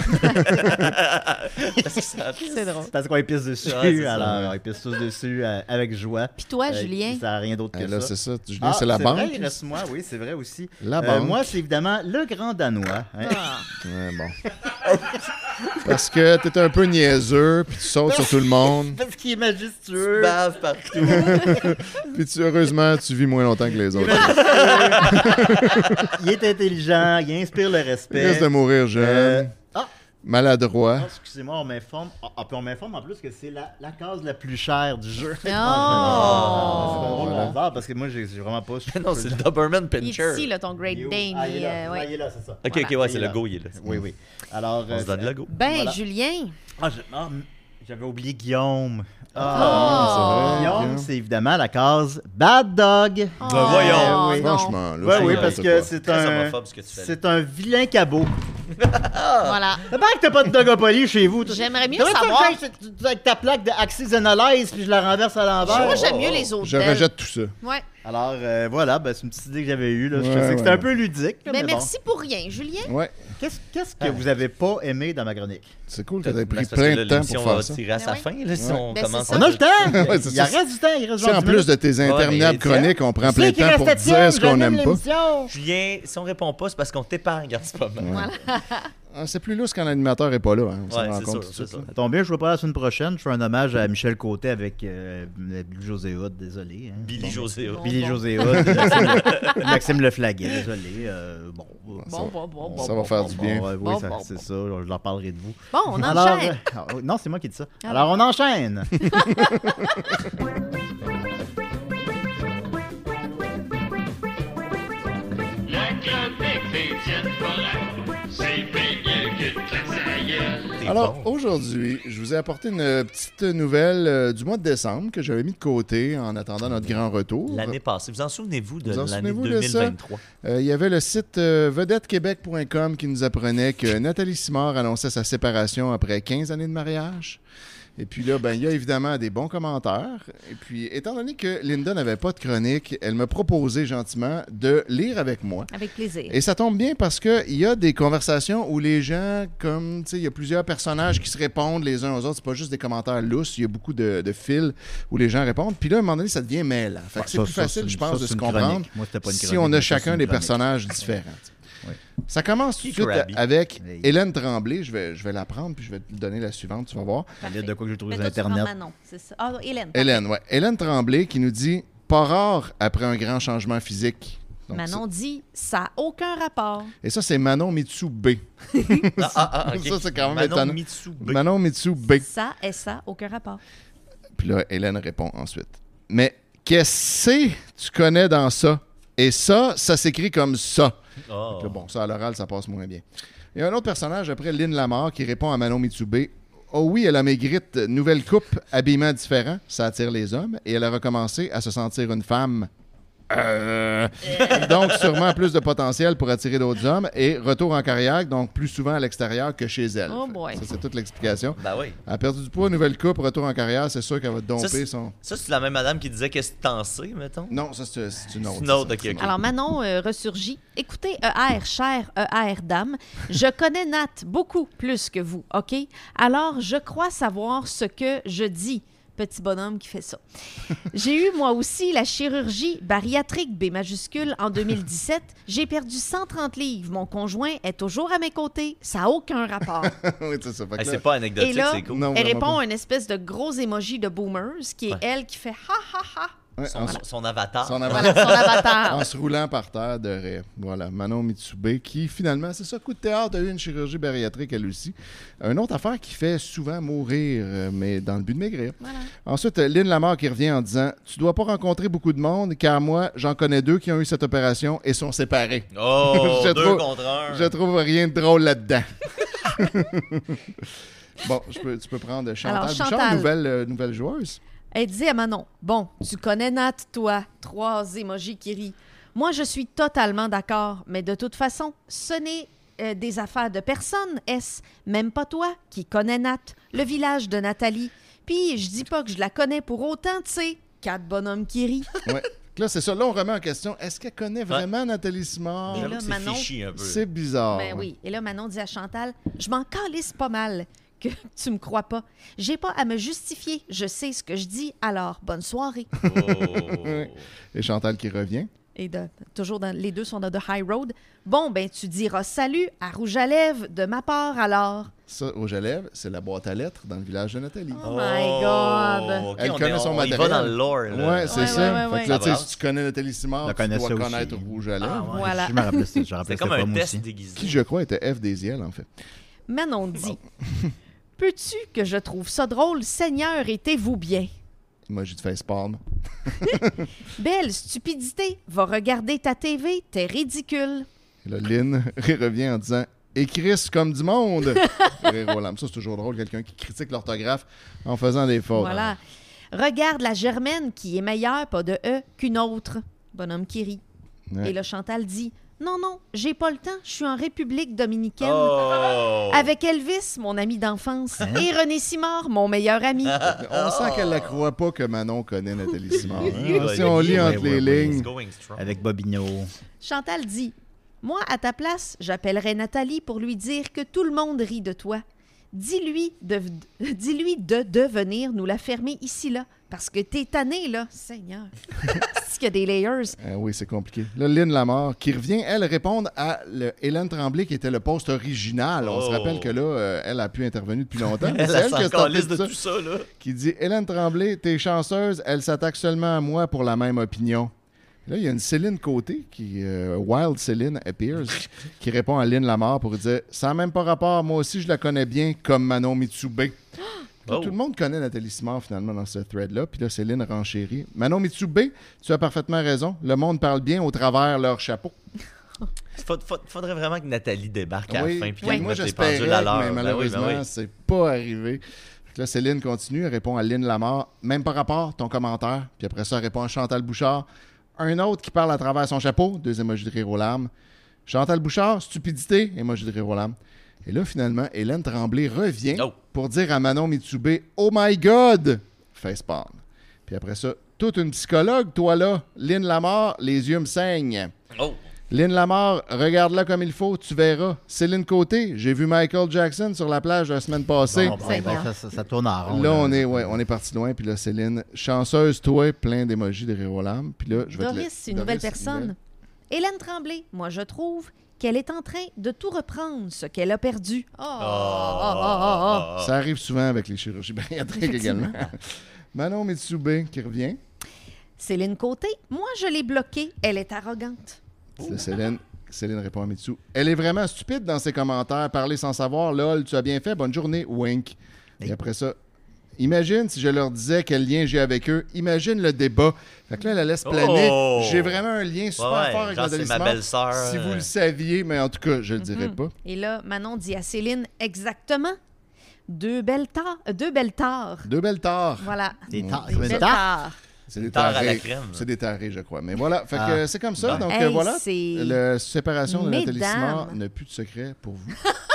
Speaker 6: Parce que ça a-
Speaker 5: C'est drôle.
Speaker 3: Parce qu'on épice dessus,
Speaker 6: Ouais, c'est ça.
Speaker 3: alors on épice tous dessus euh, avec joie.
Speaker 5: Puis toi,
Speaker 3: Euh,
Speaker 5: Julien?
Speaker 3: Ça n'a rien d'autre que
Speaker 4: Eh, là,
Speaker 3: ça.
Speaker 4: c'est ça. Julien,
Speaker 3: Ah,
Speaker 4: c'est la banque.
Speaker 3: Vrai, il reste moi, oui, c'est vrai aussi.
Speaker 4: La
Speaker 3: Euh,
Speaker 4: banque.
Speaker 3: moi, c'est évidemment le grand Danois. hein.
Speaker 5: Ah.
Speaker 4: Ouais, bon. Parce que t'es un peu niaiseux, puis tu sautes sur tout le monde,
Speaker 3: Parce qu'il est majestueux.
Speaker 6: Bave partout.
Speaker 4: puis tu, heureusement, tu vis moins longtemps que les autres.
Speaker 3: Il est intelligent, il inspire le
Speaker 4: Il
Speaker 3: respect.
Speaker 4: risque de mourir jeune,
Speaker 3: Euh, ah,
Speaker 4: maladroit.
Speaker 3: non, excusez-moi, on m'informe. Ah, ah, puis on m'informe en plus que c'est la, la case la plus chère du jeu.
Speaker 5: Oh!
Speaker 3: Ah, c'est un drôle de hasard parce que moi, j'ai j'ai vraiment pas.
Speaker 6: Non, c'est le Doberman
Speaker 5: Il est
Speaker 6: Pinscher.
Speaker 5: ici, là, ton Great
Speaker 3: Il est où?
Speaker 5: Dane.
Speaker 3: Ah, il est
Speaker 5: il,
Speaker 3: là.
Speaker 5: euh,
Speaker 3: Ah,
Speaker 5: ouais.
Speaker 3: il est là, c'est ça.
Speaker 6: Ok,
Speaker 5: Voilà.
Speaker 6: ok, ouais,
Speaker 3: Il
Speaker 6: c'est
Speaker 3: est
Speaker 6: le
Speaker 3: là.
Speaker 6: go, il est là.
Speaker 3: Oui, oui. Alors.
Speaker 6: On
Speaker 3: euh,
Speaker 6: se donne
Speaker 3: ça-
Speaker 6: le go.
Speaker 5: Ben,
Speaker 3: Voilà.
Speaker 5: Julien.
Speaker 3: Ah, je- ah, m- j'avais oublié Guillaume.
Speaker 4: Ah, c'est vrai,
Speaker 3: Guillaume,
Speaker 4: Guillaume.
Speaker 3: c'est évidemment la case Bad Dog.
Speaker 5: Oh,
Speaker 6: voyons.
Speaker 3: oui.
Speaker 4: Franchement, là,
Speaker 3: Oui,
Speaker 4: c'est
Speaker 3: oui,
Speaker 4: n'importe
Speaker 3: parce que
Speaker 4: quoi.
Speaker 3: c'est
Speaker 6: Très
Speaker 3: un.
Speaker 6: homophobe ce que tu fais. là.
Speaker 3: C'est un vilain cabot.
Speaker 5: Voilà.
Speaker 3: C'est pas que t'as pas de Dogopoli chez vous. toi.
Speaker 5: J'aimerais mieux
Speaker 3: T'aurais-tu
Speaker 5: savoir.
Speaker 3: fait que j'aille avec ta plaque de Axis Analyze puis je la renverse à l'envers.
Speaker 5: Moi, j'aime mieux les autres.
Speaker 4: Je
Speaker 5: d'elle.
Speaker 4: rejette tout ça.
Speaker 5: Ouais.
Speaker 3: Alors, euh, voilà, ben, c'est une petite idée que j'avais eue. Là.
Speaker 4: Ouais,
Speaker 3: je sais que c'était
Speaker 4: ouais.
Speaker 3: un peu ludique. là,
Speaker 5: Mais
Speaker 3: mais
Speaker 5: merci pour rien, Julien.
Speaker 4: Ouais.
Speaker 3: bon. Qu'est-ce, qu'est-ce que
Speaker 6: Ah.
Speaker 3: vous avez pas aimé dans ma chronique?
Speaker 4: C'est cool que tu aies
Speaker 6: Ben,
Speaker 4: pris
Speaker 6: c'est parce
Speaker 4: plein
Speaker 6: que
Speaker 4: de
Speaker 6: là,
Speaker 4: temps
Speaker 6: l'émission
Speaker 4: pour
Speaker 6: va
Speaker 4: faire ça.
Speaker 6: tirer à sa
Speaker 5: Ben
Speaker 6: fin. Là, si
Speaker 4: Ouais.
Speaker 6: on
Speaker 5: Ben,
Speaker 6: commence
Speaker 5: c'est
Speaker 6: à-
Speaker 3: On a le temps!
Speaker 4: Ouais, c'est
Speaker 3: il
Speaker 4: ça.
Speaker 3: reste du temps, il reste
Speaker 4: Si en
Speaker 3: genre dix
Speaker 4: plus de
Speaker 3: minutes.
Speaker 4: tes interminables
Speaker 6: mais,
Speaker 4: chroniques, on prend
Speaker 3: C'est
Speaker 4: plein de
Speaker 3: qui
Speaker 4: temps
Speaker 3: reste
Speaker 4: pour
Speaker 3: Étienne,
Speaker 4: dire ce qu'on
Speaker 3: j'anime
Speaker 4: n'aime pas.
Speaker 3: l'émission.
Speaker 6: Julien, si on répond pas, c'est parce qu'on t'épargne en ce moment.
Speaker 4: Ah, c'est plus lousse quand l'animateur n'est pas là. Hein. On s'en
Speaker 6: Ouais,
Speaker 4: rend
Speaker 6: c'est
Speaker 4: compte
Speaker 6: sûr,
Speaker 4: tout de
Speaker 6: c'est
Speaker 4: suite,
Speaker 6: sûr.
Speaker 4: là.
Speaker 3: Ça tombe bien, je vais pas la semaine prochaine. Je fais un hommage à Michel Côté avec euh, José Hood, désolé. hein.
Speaker 6: Billy
Speaker 3: Bon.
Speaker 6: José.
Speaker 5: Bon.
Speaker 3: Billy José Hood, Maxime, Maxime Leflaguet, désolé. euh, bon, euh,
Speaker 5: Bon, bon, bon, bon.
Speaker 4: Ça va faire du bien.
Speaker 3: Bon, ouais, oui,
Speaker 5: Bon,
Speaker 3: ça-
Speaker 5: bon,
Speaker 3: c'est
Speaker 5: bon.
Speaker 3: ça. Je leur parlerai de vous.
Speaker 5: Bon, on
Speaker 3: Alors,
Speaker 5: enchaîne.
Speaker 3: euh, ah, non, c'est moi qui dis ça.
Speaker 5: Ah,
Speaker 3: Alors, on enchaîne.
Speaker 2: La chronique d'Étienne Forêt, c'est bien mieux que de claquer sa gueule.
Speaker 6: T'es
Speaker 4: Alors,
Speaker 6: bon.
Speaker 4: aujourd'hui, je vous ai apporté une petite nouvelle euh, du mois de décembre que j'avais mis de côté en attendant notre grand retour.
Speaker 6: L'année passée. Vous en souvenez-vous de
Speaker 4: Vous en
Speaker 6: l'année
Speaker 4: souvenez-vous de
Speaker 6: deux mille vingt-trois?
Speaker 4: Euh, il y avait le site euh, vedette québec point com qui nous apprenait que Nathalie Simard annonçait sa séparation après quinze années de mariage. Et puis là, ben, il y a évidemment des bons commentaires. Et puis, étant donné que Linda n'avait pas de chronique, elle m'a proposé gentiment de lire avec moi.
Speaker 5: Avec plaisir.
Speaker 4: Et ça tombe bien parce qu'il y a des conversations où les gens, comme, tu sais, il y a plusieurs personnages qui se répondent les uns aux autres. C'est pas juste des commentaires lousses. Il y a beaucoup de, de fils où les gens répondent. Puis là, à un moment donné, ça devient mêlant. Fait que c'est
Speaker 3: Ça,
Speaker 4: plus
Speaker 3: ça,
Speaker 4: facile,
Speaker 3: c'est-
Speaker 4: je pense,
Speaker 3: ça,
Speaker 4: de
Speaker 3: c'est
Speaker 4: se
Speaker 3: une
Speaker 4: comprendre
Speaker 3: chronique. Moi, c'était pas une
Speaker 4: si
Speaker 3: chronique,
Speaker 4: on a
Speaker 3: mais ça,
Speaker 4: chacun
Speaker 3: c'est une
Speaker 4: des
Speaker 3: chronique.
Speaker 4: personnages différents.
Speaker 3: Oui.
Speaker 4: Ça commence tout de suite
Speaker 6: Rabbi.
Speaker 4: avec
Speaker 3: Hey.
Speaker 4: Hélène Tremblay. Je vais, je vais la prendre puis je vais te donner la suivante, tu vas voir.
Speaker 3: Il y a de quoi que j'ai trouvé
Speaker 5: Mais
Speaker 3: sur
Speaker 5: toi, tu prends
Speaker 3: Internet.
Speaker 5: Manon, c'est ça. Ah, Hélène.
Speaker 4: Hélène, ouais. Hélène Tremblay qui nous dit « Pas rare après un grand changement physique ». Donc,
Speaker 5: Manon dit ça n'a aucun rapport.
Speaker 4: c'est- Et ça, c'est Manon Mitsu B.
Speaker 6: Ah, ah, ah, ok.
Speaker 4: Ça, c'est quand même
Speaker 6: Manon
Speaker 4: étonnant.
Speaker 6: Mitsu B.
Speaker 4: Manon Mitsu B.
Speaker 5: Ça et ça, aucun rapport.
Speaker 4: Puis là, Hélène répond ensuite. Mais qu'est-ce que tu connais dans ça? Et ça, ça s'écrit comme ça.
Speaker 6: Oh.
Speaker 4: Fait que là, bon, ça à l'oral, ça passe moins bien. Il y a un autre personnage après Lynn Lamar qui répond à Manon Mitsubé. Oh oui, elle a maigrite, nouvelle coupe, habillement différent, ça attire les hommes. Et elle a recommencé à se sentir une femme. Euh, donc, sûrement plus de potentiel pour attirer d'autres hommes. Et retour en carrière, donc plus souvent à l'extérieur que chez elle.
Speaker 5: Oh
Speaker 4: Fait que
Speaker 5: boy.
Speaker 4: Ça, c'est toute l'explication.
Speaker 6: Ben oui.
Speaker 4: Elle a perdu du poids, nouvelle coupe, retour en carrière, c'est sûr qu'elle va
Speaker 6: Ça,
Speaker 4: domper
Speaker 6: c'est-
Speaker 4: son...
Speaker 6: Ça, c'est la même madame qui disait qu'est-ce que t'en sais, mettons?
Speaker 4: Non, ça, c'est c'est une autre.
Speaker 6: C'est une autre,
Speaker 4: ça,
Speaker 6: ok,
Speaker 4: c'est une
Speaker 6: ok.
Speaker 5: Alors, Manon euh, ressurgit. Écoutez, E R, cher E R dame, je connais Nat beaucoup plus que vous, OK? Alors, je crois savoir ce que je dis. Petit bonhomme qui fait ça. J'ai eu, moi aussi, la chirurgie bariatrique B majuscule en deux mille dix-sept. J'ai perdu cent trente livres. Mon conjoint est toujours à mes côtés. Ça n'a aucun rapport.
Speaker 4: oui, c'est ça. Fait que
Speaker 6: Hey,
Speaker 4: là-
Speaker 6: c'est pas anecdotique,
Speaker 5: Et là,
Speaker 6: c'est cool.
Speaker 4: Non,
Speaker 5: Elle
Speaker 4: vraiment
Speaker 5: répond
Speaker 4: pas.
Speaker 5: à une espèce de gros emoji de boomers qui est
Speaker 6: Ouais.
Speaker 5: elle qui fait ha ha ha.
Speaker 4: Ouais,
Speaker 6: Son,
Speaker 4: en,
Speaker 6: son- son avatar.
Speaker 4: son
Speaker 5: Voilà
Speaker 4: avatar.
Speaker 5: son avatar.
Speaker 4: En se roulant par terre de rire. Voilà, Manon Mitsubé, qui finalement, c'est ça, coup de théâtre, a eu une chirurgie bariatrique elle aussi. Une autre affaire qui fait souvent mourir, euh, mais dans le but de maigrir.
Speaker 5: Voilà.
Speaker 4: Ensuite, euh, Lynn Lamar qui revient en disant « Tu dois pas rencontrer beaucoup de monde, car moi, j'en connais deux qui ont eu cette opération et sont séparés.
Speaker 6: Oh,
Speaker 4: Je
Speaker 6: deux
Speaker 4: trouve-
Speaker 6: contre un.
Speaker 4: Je trouve rien de drôle là-dedans. » Bon, je peux- tu peux prendre Chantal
Speaker 5: Alors,
Speaker 4: Bouchard,
Speaker 5: Chantal.
Speaker 4: nouvelle, euh, nouvelle joueuse.
Speaker 5: Elle dit à Manon, bon, tu connais Nat, toi. Trois émojis qui rient. Moi, je suis totalement d'accord, mais de toute façon, ce n'est euh, des affaires de personne, est-ce? Même pas toi, qui connais Nat, le village de Nathalie. Puis, je dis pas que je la connais pour autant, tu sais. Quatre bonhommes qui rient.
Speaker 4: Ouais. Là, c'est ça. Là, on remet en question. Est-ce qu'elle connaît vraiment Nathalie Simard?
Speaker 5: Et
Speaker 6: J'avoue
Speaker 5: là,
Speaker 6: que c'est
Speaker 5: Manon-
Speaker 6: fichi un peu.
Speaker 4: C'est bizarre.
Speaker 5: Ben oui. Et là, Manon dit à Chantal, je m'en calisse pas mal que tu me crois pas. J'ai pas à me justifier. Je sais ce que je dis, alors bonne soirée.
Speaker 6: Oh.
Speaker 4: Et Chantal qui revient.
Speaker 5: Et de- toujours dans, les deux sont dans The High Road. Bon, ben tu diras salut à Rouge à lèvres de ma part alors.
Speaker 4: Ça, au Gelève, c'est la boîte à lettres dans le village de Nathalie.
Speaker 5: Oh my God.
Speaker 6: OK,
Speaker 4: Elle
Speaker 6: on
Speaker 4: connaît
Speaker 6: est-
Speaker 4: son
Speaker 6: on y
Speaker 4: matériel.
Speaker 6: va dans le lore. là.
Speaker 4: Ouais, c'est
Speaker 5: Ouais,
Speaker 4: ça.
Speaker 5: ouais, ouais,
Speaker 4: fait que là,
Speaker 6: ouais.
Speaker 4: tu sais,
Speaker 6: Ah,
Speaker 4: si tu connais Nathalie Simard,
Speaker 3: Je
Speaker 4: tu
Speaker 3: connais
Speaker 4: dois
Speaker 3: ça
Speaker 4: connaître
Speaker 3: aussi.
Speaker 4: Rouge à lèvres.
Speaker 3: Ah, ouais,
Speaker 5: Voilà.
Speaker 3: Je me rappelais ça. Je rappelais
Speaker 6: C'est
Speaker 3: ça
Speaker 6: comme
Speaker 3: pas,
Speaker 6: un
Speaker 3: moi
Speaker 6: test
Speaker 3: aussi.
Speaker 6: déguisé.
Speaker 4: Qui, je crois, était F des I L, en fait.
Speaker 5: Manon dit peux-tu que je trouve ça drôle, Seigneur, était-vous bien?
Speaker 4: Moi, j'ai de facepalm.
Speaker 5: Belle stupidité, va regarder ta T V, t'es ridicule.
Speaker 4: Et là, Lynn revient en disant « Et Chris comme du monde! » Rire aux larmes. Ça, c'est toujours drôle, quelqu'un qui critique l'orthographe en faisant des fautes.
Speaker 5: Voilà. Regarde la Germaine qui est meilleure, pas de E, qu'une autre. Bonhomme qui rit.
Speaker 4: Ouais.
Speaker 5: Et là, Chantal dit non, non, j'ai pas le temps. Je suis en République dominicaine.
Speaker 6: Oh!
Speaker 5: Avec Elvis, mon ami d'enfance, et René Simard, mon meilleur ami.
Speaker 4: On sent qu'elle ne croit pas que Manon connaît Nathalie Simard. hein.
Speaker 6: Oui,
Speaker 4: Si on lit
Speaker 3: oui,
Speaker 4: entre
Speaker 3: oui,
Speaker 4: les
Speaker 3: oui,
Speaker 4: lignes.
Speaker 6: It's going strong.
Speaker 3: Avec Bobino.
Speaker 5: Chantal dit, moi, à ta place, j'appellerais Nathalie pour lui dire que tout le monde rit de toi. Dis-lui de, dis-lui de, de venir nous la fermer ici, là. Parce que t'es tanné, là. Seigneur. C'est qu'il y a des layers.
Speaker 4: Ah oui, c'est compliqué. Là, Lynn Lamar, qui revient, elle, répondre à le Hélène Tremblay, qui était le poste original. On se
Speaker 6: Oh.
Speaker 4: rappelle que là, euh, elle a pu intervenir depuis longtemps.
Speaker 6: Elle,
Speaker 4: C'est
Speaker 6: elle
Speaker 4: elle qui a
Speaker 6: s'en
Speaker 4: starté
Speaker 6: calisse de
Speaker 4: ça,
Speaker 6: tout ça, là.
Speaker 4: qui dit « Hélène Tremblay, t'es chanceuse, elle s'attaque seulement à moi pour la même opinion. » Là, il y a une Céline Côté, qui, euh, Wild Céline appears, qui répond à Lynn Lamar pour dire « Ça n'a même pas rapport, moi aussi je la connais bien, comme Manon Mitsubé. »
Speaker 6: Oh.
Speaker 4: Tout le monde connaît Nathalie Simard, finalement, dans ce thread-là. Puis là, Céline renchérit. Manon Mitsubé, tu as parfaitement raison. Le monde parle bien au travers leur chapeau.
Speaker 6: Faut- faut- Faudrait vraiment que Nathalie débarque à
Speaker 4: Oui,
Speaker 6: la fin puis
Speaker 4: oui.
Speaker 6: qu'elle
Speaker 4: moi
Speaker 6: mette les
Speaker 4: j'espérais,
Speaker 6: pendules à l'heure.
Speaker 4: mais
Speaker 6: Ben oui,
Speaker 4: malheureusement,
Speaker 6: ben oui.
Speaker 4: c'est pas arrivé. Fait que là, Céline continue, elle répond à Lynn Lamar. Même pas rapport, ton commentaire. Puis après ça, elle répond à Chantal Bouchard. Un autre qui parle à travers son chapeau, deux émojis de rire aux larmes. Chantal Bouchard, stupidité, émoji de rire aux larmes. Et là, finalement, Hélène Tremblay revient
Speaker 6: Oh.
Speaker 4: pour dire à Manon Mitsubé « Oh my God! » Facepalm. Puis après ça, toute une psychologue, toi là. Lynn Lamar, les yeux me saignent.
Speaker 6: Oh!
Speaker 4: Lynn Lamar, regarde-la comme il faut, tu verras. Céline Côté, j'ai vu Michael Jackson sur la plage la semaine passée.
Speaker 3: Bon, bon, ben, ça, ça- ça tourne en rond.
Speaker 4: Là, on est, ouais, on est parti loin. Puis là, Céline, chanceuse, toi, plein d'émojis de rire aux larmes. Puis là, je vais te
Speaker 5: Doris,
Speaker 4: la-
Speaker 5: c'est une nouvelle
Speaker 4: Doris,
Speaker 5: personne. Hélène Tremblay, moi, je trouve qu'elle est en train de tout reprendre ce qu'elle a perdu. Oh, oh, oh, oh, oh.
Speaker 4: Ça arrive souvent avec les chirurgies bariatriques
Speaker 5: Effectivement.
Speaker 4: également. Manon Mitsubé qui revient.
Speaker 5: Céline Côté, moi, je l'ai bloquée. Elle est arrogante.
Speaker 4: C'est Céline. Céline répond à Mitsu. Elle est vraiment stupide dans ses commentaires. Parler sans savoir. Lol, tu as bien fait. Bonne journée. Wink. Et après ça, imagine si je leur disais quel lien j'ai avec eux. Imagine le débat. Fait que là, elle la laisse planer.
Speaker 6: Oh!
Speaker 4: J'ai vraiment un lien super
Speaker 6: Ouais,
Speaker 4: fort avec
Speaker 6: genre,
Speaker 4: Nathalie
Speaker 6: c'est ma
Speaker 4: Simard.
Speaker 6: belle-sœur.
Speaker 4: Si vous
Speaker 6: euh.
Speaker 4: le saviez, mais en tout cas, je le dirai
Speaker 5: Mhm.
Speaker 4: pas.
Speaker 5: Et là, Manon dit à Céline, exactement. Deux belles tares. euh, Deux belles tares.
Speaker 4: Deux belles tares.
Speaker 5: Voilà.
Speaker 3: Des tares.
Speaker 5: Des
Speaker 3: Comme une
Speaker 5: belles
Speaker 3: tarte.
Speaker 5: tares.
Speaker 4: C'est des
Speaker 6: Tarte à la
Speaker 4: tarés.
Speaker 6: crème.
Speaker 4: C'est des tarés, je crois. Mais voilà. Fait que
Speaker 3: Ah.
Speaker 4: euh, c'est comme ça.
Speaker 6: Bon.
Speaker 4: Donc
Speaker 5: Hey,
Speaker 4: euh, voilà.
Speaker 5: c'est-
Speaker 4: La séparation de Nathalie
Speaker 5: Mesdames.
Speaker 4: Simard n'a plus de secret pour vous.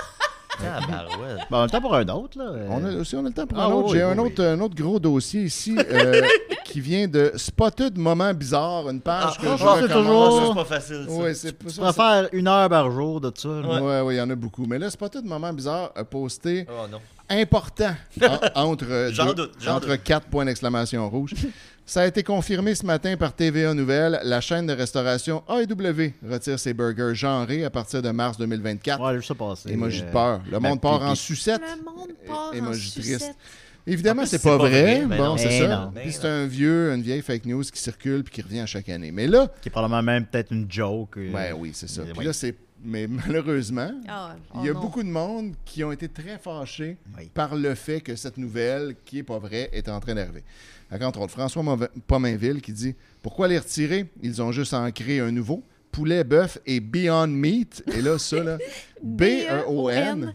Speaker 6: Ah, barouette.
Speaker 3: Bon, on a le temps pour un autre, là. euh.
Speaker 4: On a aussi on a le temps pour
Speaker 3: Ah
Speaker 4: un autre.
Speaker 3: oui,
Speaker 4: J'ai
Speaker 3: oui,
Speaker 4: un,
Speaker 3: oui.
Speaker 4: autre, un autre gros dossier ici euh, qui vient de Spotted Moments Bizarres, une page
Speaker 6: Ah,
Speaker 4: que
Speaker 6: ah,
Speaker 4: je
Speaker 3: ah, c'est
Speaker 4: recommande.
Speaker 3: toujours-
Speaker 6: Ça, c'est pas facile, ça.
Speaker 4: Ouais, c'est pas
Speaker 3: Tu
Speaker 4: ça.
Speaker 3: pourrais faire une heure par jour de ça. là.
Speaker 4: c'est- Ouais, ouais, il y en a beaucoup. Mais là, Spotted Moments Bizarres a posté
Speaker 6: Oh non.
Speaker 4: important en- entre, euh,
Speaker 6: J'en
Speaker 4: deux-
Speaker 6: doute, j'en
Speaker 4: entre
Speaker 6: doute.
Speaker 4: quatre points d'exclamation rouge. Ça a été confirmé ce matin par T V A Nouvelles. La chaîne de restauration A et W retire ses burgers genrés à partir de mars deux mille vingt-quatre.
Speaker 3: Ouais, je sais passer.
Speaker 4: Émoji de
Speaker 3: euh,
Speaker 4: peur. Le
Speaker 3: ben,
Speaker 4: monde part
Speaker 3: puis-
Speaker 4: en
Speaker 3: puis-
Speaker 4: sucette.
Speaker 5: Le monde part en
Speaker 4: Émoji triste.
Speaker 5: sucette.
Speaker 4: Évidemment,
Speaker 6: En plus,
Speaker 4: c'est
Speaker 6: c'est
Speaker 4: pas,
Speaker 6: pas
Speaker 4: vrai.
Speaker 6: vrai. Ben
Speaker 4: bon,
Speaker 6: non.
Speaker 4: c'est
Speaker 3: Ben
Speaker 4: ça.
Speaker 3: non.
Speaker 4: Puis c'est un vieux, une vieille fake news qui circule puis qui revient à chaque année. Mais là,
Speaker 3: Qui est probablement même peut-être une joke. euh,
Speaker 4: ben oui, c'est ça.
Speaker 3: mais
Speaker 4: Puis
Speaker 3: oui.
Speaker 4: là, c'est. Mais malheureusement,
Speaker 5: Ah, oh
Speaker 4: il y a
Speaker 5: non.
Speaker 4: beaucoup de monde qui ont été très fâchés
Speaker 3: Oui.
Speaker 4: par le fait que cette nouvelle, qui est pas vraie, est en train d'arriver. Fait qu'entre autres, François Mauve- Pomainville qui dit pourquoi les retirer? Ils ont juste à en créer un nouveau. Poulet, bœuf et Beyond Meat. Et là, ça, là, B E O N.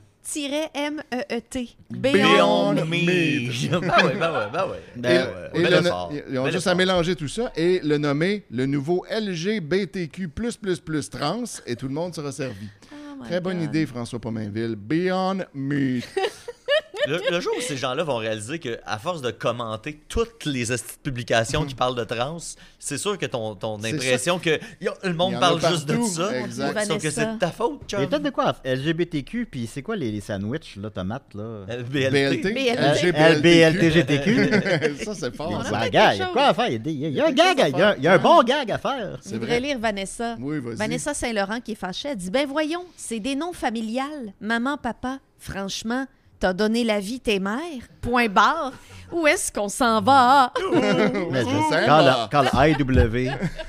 Speaker 5: M E E T.
Speaker 4: Beyond
Speaker 6: Beyond
Speaker 4: Meat.
Speaker 6: Me. Ben ouais, ben ouais, ben ouais.
Speaker 3: Ben,
Speaker 4: Et,
Speaker 3: ouais.
Speaker 4: et
Speaker 6: Bel
Speaker 4: le-
Speaker 6: effort.
Speaker 4: ils ont
Speaker 6: Bel
Speaker 4: juste à
Speaker 6: effort.
Speaker 4: mélanger tout ça et le nommer le nouveau L G B T Q plus plus plus trans et tout le monde sera servi.
Speaker 5: Oh my
Speaker 4: Très bonne
Speaker 5: God.
Speaker 4: idée, François Pomainville. Beyond Meat.
Speaker 6: Le, le jour où ces gens-là vont réaliser qu'à force de commenter toutes les esti de publications qui parlent de trans, c'est sûr que ton, ton
Speaker 4: C'est
Speaker 6: impression que yo, le
Speaker 4: Il
Speaker 6: monde
Speaker 4: y en a
Speaker 6: parle juste de
Speaker 4: partout.
Speaker 6: ça,
Speaker 4: Exact.
Speaker 6: sauf que c'est de ta faute,
Speaker 3: Il y a
Speaker 6: chum.
Speaker 3: peut-être de quoi L G B T Q, puis c'est quoi les, les sandwichs, là, tomates, là?
Speaker 6: Euh,
Speaker 4: B L
Speaker 6: B L T.
Speaker 4: T.
Speaker 5: B L T.
Speaker 4: L G B
Speaker 3: L B L T G T Q.
Speaker 4: Ça, c'est fort.
Speaker 5: On a
Speaker 4: ça.
Speaker 3: Ouais,
Speaker 5: peut-être
Speaker 3: gars,
Speaker 5: quelque
Speaker 3: il y a
Speaker 5: chose.
Speaker 3: quoi à faire? Il y a, des- il y a- il y a un
Speaker 4: Il y a
Speaker 3: gag,
Speaker 4: quelque
Speaker 3: il y a, il y a un bon gag à faire.
Speaker 5: Je
Speaker 4: C'est
Speaker 5: voudrais
Speaker 4: vrai.
Speaker 5: lire Vanessa.
Speaker 4: Oui, vas-y.
Speaker 5: Vanessa Saint-Laurent qui est fâchée. Elle dit ben voyons, c'est des noms familiales. Maman, papa, franchement, t'as donné la vie tes mères. Point barre. Où est-ce qu'on s'en va?
Speaker 3: Mais je-
Speaker 4: C'est
Speaker 3: quand,
Speaker 4: bon.
Speaker 3: le, quand le I W,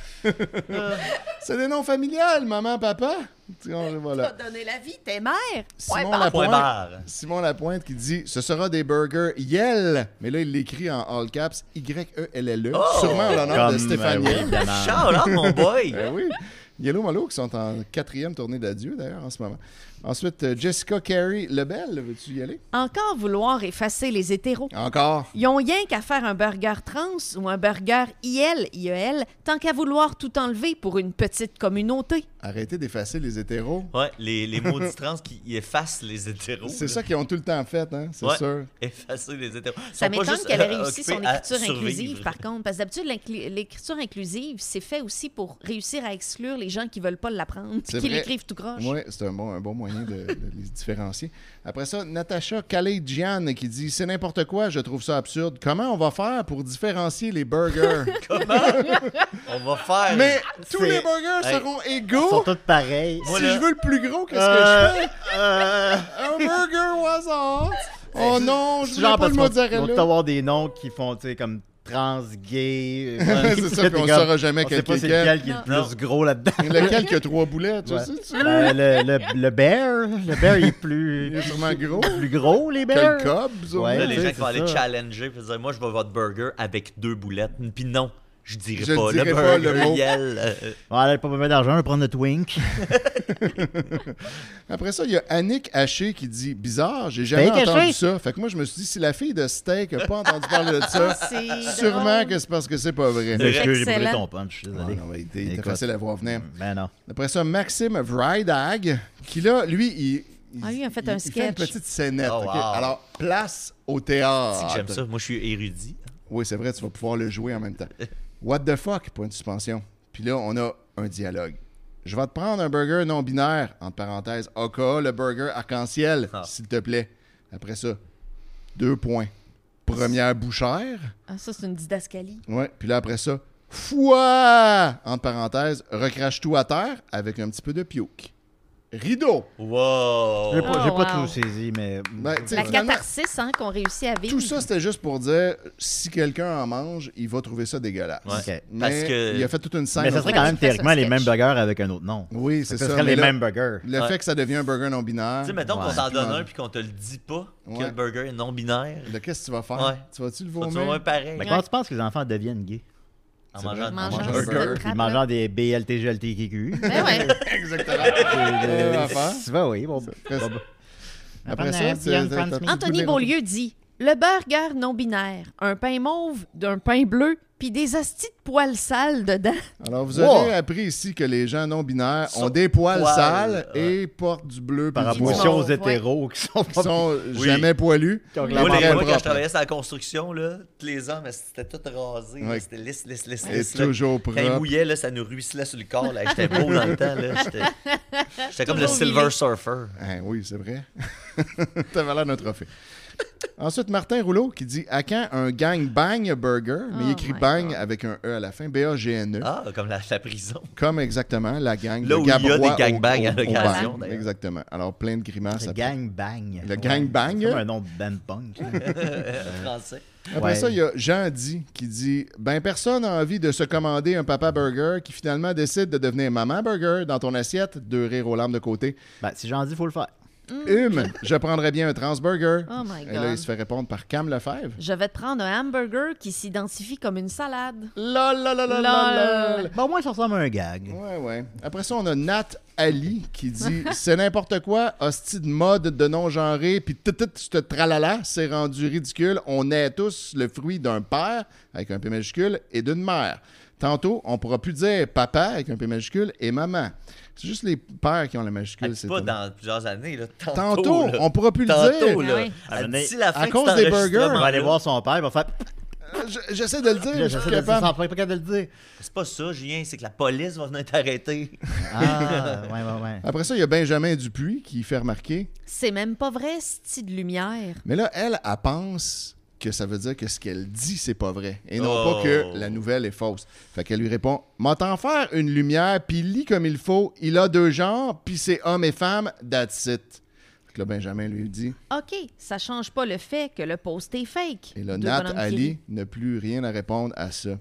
Speaker 4: C'est des noms familiales, maman, papa. Tu vois,
Speaker 5: T'as
Speaker 4: Voilà.
Speaker 5: donné la vie tes mères. Point
Speaker 4: Simon
Speaker 5: barre.
Speaker 6: Point
Speaker 4: Lapointe,
Speaker 6: barre.
Speaker 4: Simon Lapointe qui dit ce sera des burgers Yel, mais là il l'écrit en all caps Y E L L E,
Speaker 6: Oh!
Speaker 4: sûrement en l'honneur de
Speaker 3: comme,
Speaker 4: Stéphane
Speaker 3: euh, oui,
Speaker 4: Yel.
Speaker 3: évidemment.
Speaker 6: Shout out, mon boy.
Speaker 4: Ben oui. Yellow Molo qui sont en quatrième tournée d'adieu, d'ailleurs, en ce moment. Ensuite, euh, Jessica Carey Lebel, veux-tu y aller?
Speaker 5: Encore vouloir effacer les hétéros.
Speaker 4: Encore.
Speaker 5: Ils ont rien qu'à faire un burger trans ou un burger I L, I E L, tant qu'à vouloir tout enlever pour une petite communauté.
Speaker 4: Arrêtez d'effacer les hétéros.
Speaker 6: Ouais, les, les maudits trans qui effacent les hétéros.
Speaker 4: C'est
Speaker 6: là.
Speaker 4: ça qu'ils ont tout le temps fait, hein? C'est
Speaker 6: Ouais.
Speaker 4: sûr.
Speaker 6: Effacer les hétéros. Ils
Speaker 5: Ça
Speaker 6: sont pas
Speaker 5: m'étonne
Speaker 6: juste,
Speaker 5: qu'elle ait
Speaker 6: euh,
Speaker 5: réussi son
Speaker 6: occupés à
Speaker 5: écriture
Speaker 6: survivre.
Speaker 5: inclusive, par contre. Parce que d'habitude, l'inclu- l'écriture inclusive, c'est fait aussi pour réussir à exclure les gens qui veulent pas l'apprendre,
Speaker 4: C'est
Speaker 5: qui
Speaker 4: vrai.
Speaker 5: l'écrivent tout croche.
Speaker 4: Oui, c'est un bon, un bon moyen de, de les différencier. Après ça, Natacha Kalejian qui dit « C'est n'importe quoi, je trouve ça absurde. Comment on va faire pour différencier les burgers?
Speaker 6: On va faire.
Speaker 4: Mais tous
Speaker 3: C'est-
Speaker 4: les burgers
Speaker 6: Hey.
Speaker 4: seront
Speaker 3: Ils
Speaker 4: égaux.
Speaker 3: sont tous pareils.
Speaker 6: Moi,
Speaker 4: Si
Speaker 6: là-
Speaker 4: je veux le plus gros, qu'est-ce
Speaker 3: Euh,
Speaker 4: que je fais?
Speaker 3: euh,
Speaker 4: Un burger au hasard? Oh non, je
Speaker 3: c'est
Speaker 4: voulais
Speaker 3: genre
Speaker 4: pas le
Speaker 3: parce qu'on- ils vont tous
Speaker 4: mozzarella.
Speaker 3: avoir des noms qui font, tu sais, comme trans, gay.
Speaker 4: C'est ça, puis on ne saura jamais
Speaker 3: On sait
Speaker 4: quel
Speaker 3: pas
Speaker 4: qui est
Speaker 3: c'est
Speaker 4: quel.
Speaker 3: lequel qui est le
Speaker 6: Non.
Speaker 3: plus gros là-dedans.
Speaker 4: Lequel qui a trois boulettes, tu
Speaker 3: Ouais.
Speaker 4: sais, tu
Speaker 3: Euh, le, le, le bear, le bear il est plus,
Speaker 4: Il est sûrement gros.
Speaker 3: plus gros, les
Speaker 4: Que
Speaker 3: bears.
Speaker 4: le cob, sûrement.
Speaker 3: Ouais.
Speaker 6: Là, les
Speaker 3: tu
Speaker 6: gens
Speaker 3: sais,
Speaker 6: qui vont
Speaker 3: c'est
Speaker 6: aller
Speaker 3: ça.
Speaker 6: challenger puis dire moi je veux votre burger avec deux boulettes. Puis non, je dirais
Speaker 4: Je
Speaker 6: pas
Speaker 4: dirais
Speaker 6: le
Speaker 4: pas
Speaker 6: burger
Speaker 4: le mot.
Speaker 6: Yel. euh,
Speaker 3: Ouais, pas besoin d'argent, on va prendre le Twink.
Speaker 4: Après ça, il y a Annick Haché qui dit « Bizarre, j'ai jamais
Speaker 3: Steak
Speaker 4: entendu
Speaker 3: haché?
Speaker 4: ça. » Fait que moi, je me suis dit, si la fille de Steak n'a pas entendu parler de ça,
Speaker 5: C'est
Speaker 4: sûrement
Speaker 5: drôle.
Speaker 4: que c'est parce que c'est pas vrai.
Speaker 6: C'est
Speaker 3: Excuse, j'ai brûlé
Speaker 5: excellent.
Speaker 3: ton punch, je suis
Speaker 4: Ah
Speaker 3: désolé.
Speaker 4: non, ouais, il était, il était
Speaker 3: Écoute.
Speaker 4: facile à voir venir.
Speaker 3: Ben non.
Speaker 4: Après ça, Maxime Vrydag, qui là, lui, il, il,
Speaker 5: Ah, lui, il a fait
Speaker 4: il-
Speaker 5: un
Speaker 4: il fait une
Speaker 5: sketch.
Speaker 4: petite scénette.
Speaker 6: Oh,
Speaker 4: ok?
Speaker 6: wow.
Speaker 4: Alors, place au
Speaker 6: C'est
Speaker 4: théâtre.
Speaker 6: que j'aime ça. Moi je suis érudit.
Speaker 4: Oui, c'est vrai, tu vas pouvoir le jouer en même temps. What the fuck, point de suspension. Puis là, on a un dialogue. Je vais te prendre un burger non-binaire, entre parenthèses, aka le burger arc-en-ciel,
Speaker 6: Ah.
Speaker 4: s'il te plaît. Après ça, deux points. Première bouchère.
Speaker 5: Ah, ça, c'est une didascalie.
Speaker 4: Ouais. Puis là, après ça, foi! Entre parenthèses, recrache tout à terre avec un petit peu de piouk. Rideau.
Speaker 6: Wow.
Speaker 3: J'ai pas, j'ai
Speaker 5: Oh,
Speaker 3: pas
Speaker 5: wow.
Speaker 3: tout saisi, mais.
Speaker 4: Ben, tu sais,
Speaker 5: La
Speaker 4: finalement,
Speaker 5: catharsis hein, qu'on réussit à vivre.
Speaker 4: tout ça, c'était juste pour dire, si quelqu'un en mange, il va trouver ça dégueulasse.
Speaker 6: Ouais.
Speaker 3: Ok.
Speaker 4: Mais
Speaker 6: Parce que-
Speaker 4: il a fait toute une scène.
Speaker 3: Mais ça
Speaker 4: autour
Speaker 3: serait
Speaker 4: de
Speaker 3: quand
Speaker 5: Ouais,
Speaker 3: même
Speaker 5: tu fais
Speaker 3: théoriquement
Speaker 5: un
Speaker 3: les
Speaker 5: sketch.
Speaker 3: mêmes burgers avec un autre nom.
Speaker 4: Oui, c'est
Speaker 3: Ça
Speaker 4: ça.
Speaker 3: serait
Speaker 4: mais
Speaker 3: les
Speaker 4: là,
Speaker 3: mêmes burgers.
Speaker 4: Le
Speaker 6: Ouais.
Speaker 4: fait que ça devient un burger non-binaire.
Speaker 6: Tu sais, mettons qu'on
Speaker 3: Ouais.
Speaker 6: t'en donne
Speaker 4: Ouais.
Speaker 6: un puis qu'on te le dit pas que
Speaker 4: Ouais.
Speaker 6: le burger est non-binaire.
Speaker 4: Là, qu'est-ce que tu vas faire?
Speaker 6: Ouais.
Speaker 4: Tu vas-tu le
Speaker 6: Faut
Speaker 4: vomir?
Speaker 6: toujours un pareil.
Speaker 3: Mais comment tu penses que les enfants deviennent gays?
Speaker 6: En
Speaker 4: C'est
Speaker 6: mangeant
Speaker 4: vrai.
Speaker 6: en
Speaker 5: Mangeant
Speaker 6: mangeant
Speaker 5: un
Speaker 6: un burger.
Speaker 5: burger.
Speaker 3: Ils mangeant des B L T G L T Q.
Speaker 5: Ben ouais.
Speaker 4: Exactement.
Speaker 3: Euh,
Speaker 4: l'affaire.
Speaker 3: Tu vas, oui. Bon,
Speaker 4: Après,
Speaker 3: bon, bon.
Speaker 4: après ça,
Speaker 8: Prendre un
Speaker 4: c'est-
Speaker 8: Beyond
Speaker 4: t'as-
Speaker 8: Franz
Speaker 4: t'as-
Speaker 8: Smith.
Speaker 4: t'as-
Speaker 5: Anthony
Speaker 4: t'as-
Speaker 5: Beaulieu dit le burger non binaire, un pain mauve, d'un pain bleu, puis des astis de poils sales dedans.
Speaker 4: Alors, vous
Speaker 3: Wow.
Speaker 4: avez appris ici que les gens non-binaires ont
Speaker 6: Sont
Speaker 4: des poils
Speaker 6: poils,
Speaker 4: sales
Speaker 6: ouais.
Speaker 4: et portent du bleu
Speaker 3: Par
Speaker 4: puis du
Speaker 3: rapport
Speaker 4: noir.
Speaker 3: aux
Speaker 5: Mauve, ouais.
Speaker 3: hétéros qui sont
Speaker 4: Qui
Speaker 3: pas.
Speaker 4: sont
Speaker 6: Oui.
Speaker 4: jamais poilus.
Speaker 3: qui ont
Speaker 6: Moi,
Speaker 3: l'air
Speaker 6: les-
Speaker 4: très
Speaker 6: moi, quand
Speaker 4: propre.
Speaker 6: je travaillais sur la construction, là, tous les hommes, c'était tout rasé. là,
Speaker 4: Ouais.
Speaker 6: C'était lisse, lisse, lisse,
Speaker 4: Et
Speaker 6: lisse. là.
Speaker 4: toujours
Speaker 6: Quand il
Speaker 4: propre.
Speaker 6: mouillait, là, ça nous ruisselait sur le corps. là. J'étais beau dans le temps. là. J'étais j'étais comme le
Speaker 5: Toujours
Speaker 6: Silver
Speaker 5: huilé.
Speaker 6: Surfer.
Speaker 4: Hein, oui, c'est vrai. T'avais l'air d'un trophée. Ensuite, Martin Rouleau qui dit à quand un gangbang burger, mais il
Speaker 5: Oh
Speaker 4: écrit
Speaker 5: my
Speaker 4: bang
Speaker 5: God.
Speaker 4: avec un E à la fin, B A G N E,
Speaker 6: Ah, comme la, la prison.
Speaker 4: comme exactement la gang
Speaker 6: Là
Speaker 4: de
Speaker 6: où il y a
Speaker 4: Gabrois
Speaker 6: des gangbangs
Speaker 4: au-
Speaker 6: à
Speaker 4: au- au
Speaker 6: l'occasion,
Speaker 4: bang.
Speaker 6: d'ailleurs.
Speaker 4: Exactement. Alors, plein de grimaces.
Speaker 3: Le
Speaker 4: après.
Speaker 3: gang bang.
Speaker 4: Le gang bang.
Speaker 3: C'est comme un nom de band punk.
Speaker 6: Français.
Speaker 4: Après
Speaker 3: Ouais.
Speaker 4: ça, il y a Jean-Di qui dit ben personne n'a envie de se commander un papa burger qui finalement décide de devenir maman burger dans ton assiette, deux rires aux larmes de côté.
Speaker 3: Ben, si j'en dis, il faut le faire.
Speaker 4: Hum, je prendrais bien un transburger.
Speaker 5: Oh my
Speaker 4: Et là,
Speaker 5: God.
Speaker 4: il se fait répondre par Cam Lefebvre.
Speaker 5: Je vais te prendre un hamburger qui s'identifie comme une salade.
Speaker 4: La la la la la
Speaker 5: Lol.
Speaker 4: la.
Speaker 3: Bon, au moins, ça ressemble à un gag.
Speaker 4: Ouais, ouais. Après ça, on a Nat Ali qui dit c'est n'importe quoi, hostie de mode de non-genré, puis tout ce tralala, c'est rendu ridicule. On est tous le fruit d'un père, avec un P majuscule, et d'une mère. Tantôt, on pourra plus dire papa, avec un P majuscule, et maman. C'est juste les pères qui ont la majuscule.
Speaker 6: Ah,
Speaker 4: c'est
Speaker 6: pas
Speaker 4: tout.
Speaker 6: dans plusieurs années. Là. Tantôt,
Speaker 4: Tantôt,
Speaker 6: là.
Speaker 4: on pourra plus le
Speaker 6: Tantôt,
Speaker 4: dire.
Speaker 6: là.
Speaker 5: Ah oui.
Speaker 6: À-
Speaker 3: À
Speaker 6: D'ici la
Speaker 4: à
Speaker 6: fin de
Speaker 4: cause
Speaker 6: cet
Speaker 4: des burgers,
Speaker 3: Il va
Speaker 6: enregistrement-là.
Speaker 3: aller voir son père, il va faire.
Speaker 4: Euh, je- J'essaie de le dire, je
Speaker 3: J'essaie
Speaker 4: suis
Speaker 3: de le dire,
Speaker 4: capable.
Speaker 3: sans pas capable de le dire.
Speaker 6: C'est pas ça, Julien, c'est que la police va venir t'arrêter.
Speaker 3: Ah, ouais, ouais, ouais.
Speaker 4: Après ça, il y a Benjamin Dupuis qui fait remarquer.
Speaker 5: C'est même pas vrai, style de lumière.
Speaker 4: Mais là, elle, elle pense que ça veut dire que ce qu'elle dit, c'est pas vrai. Et non
Speaker 6: Oh.
Speaker 4: pas que la nouvelle est fausse. Fait qu'elle lui répond « M'a t'en faire une lumière, puis lis comme il faut. Il a deux genres, puis c'est homme et femme, that's it. » Fait que là, Benjamin lui dit.
Speaker 5: OK, ça change pas le fait que le post est fake.
Speaker 4: Et là,
Speaker 5: Deux
Speaker 4: Nat
Speaker 5: bonhommes qui
Speaker 4: Ali
Speaker 5: rient.
Speaker 4: n'a plus rien à répondre à ça.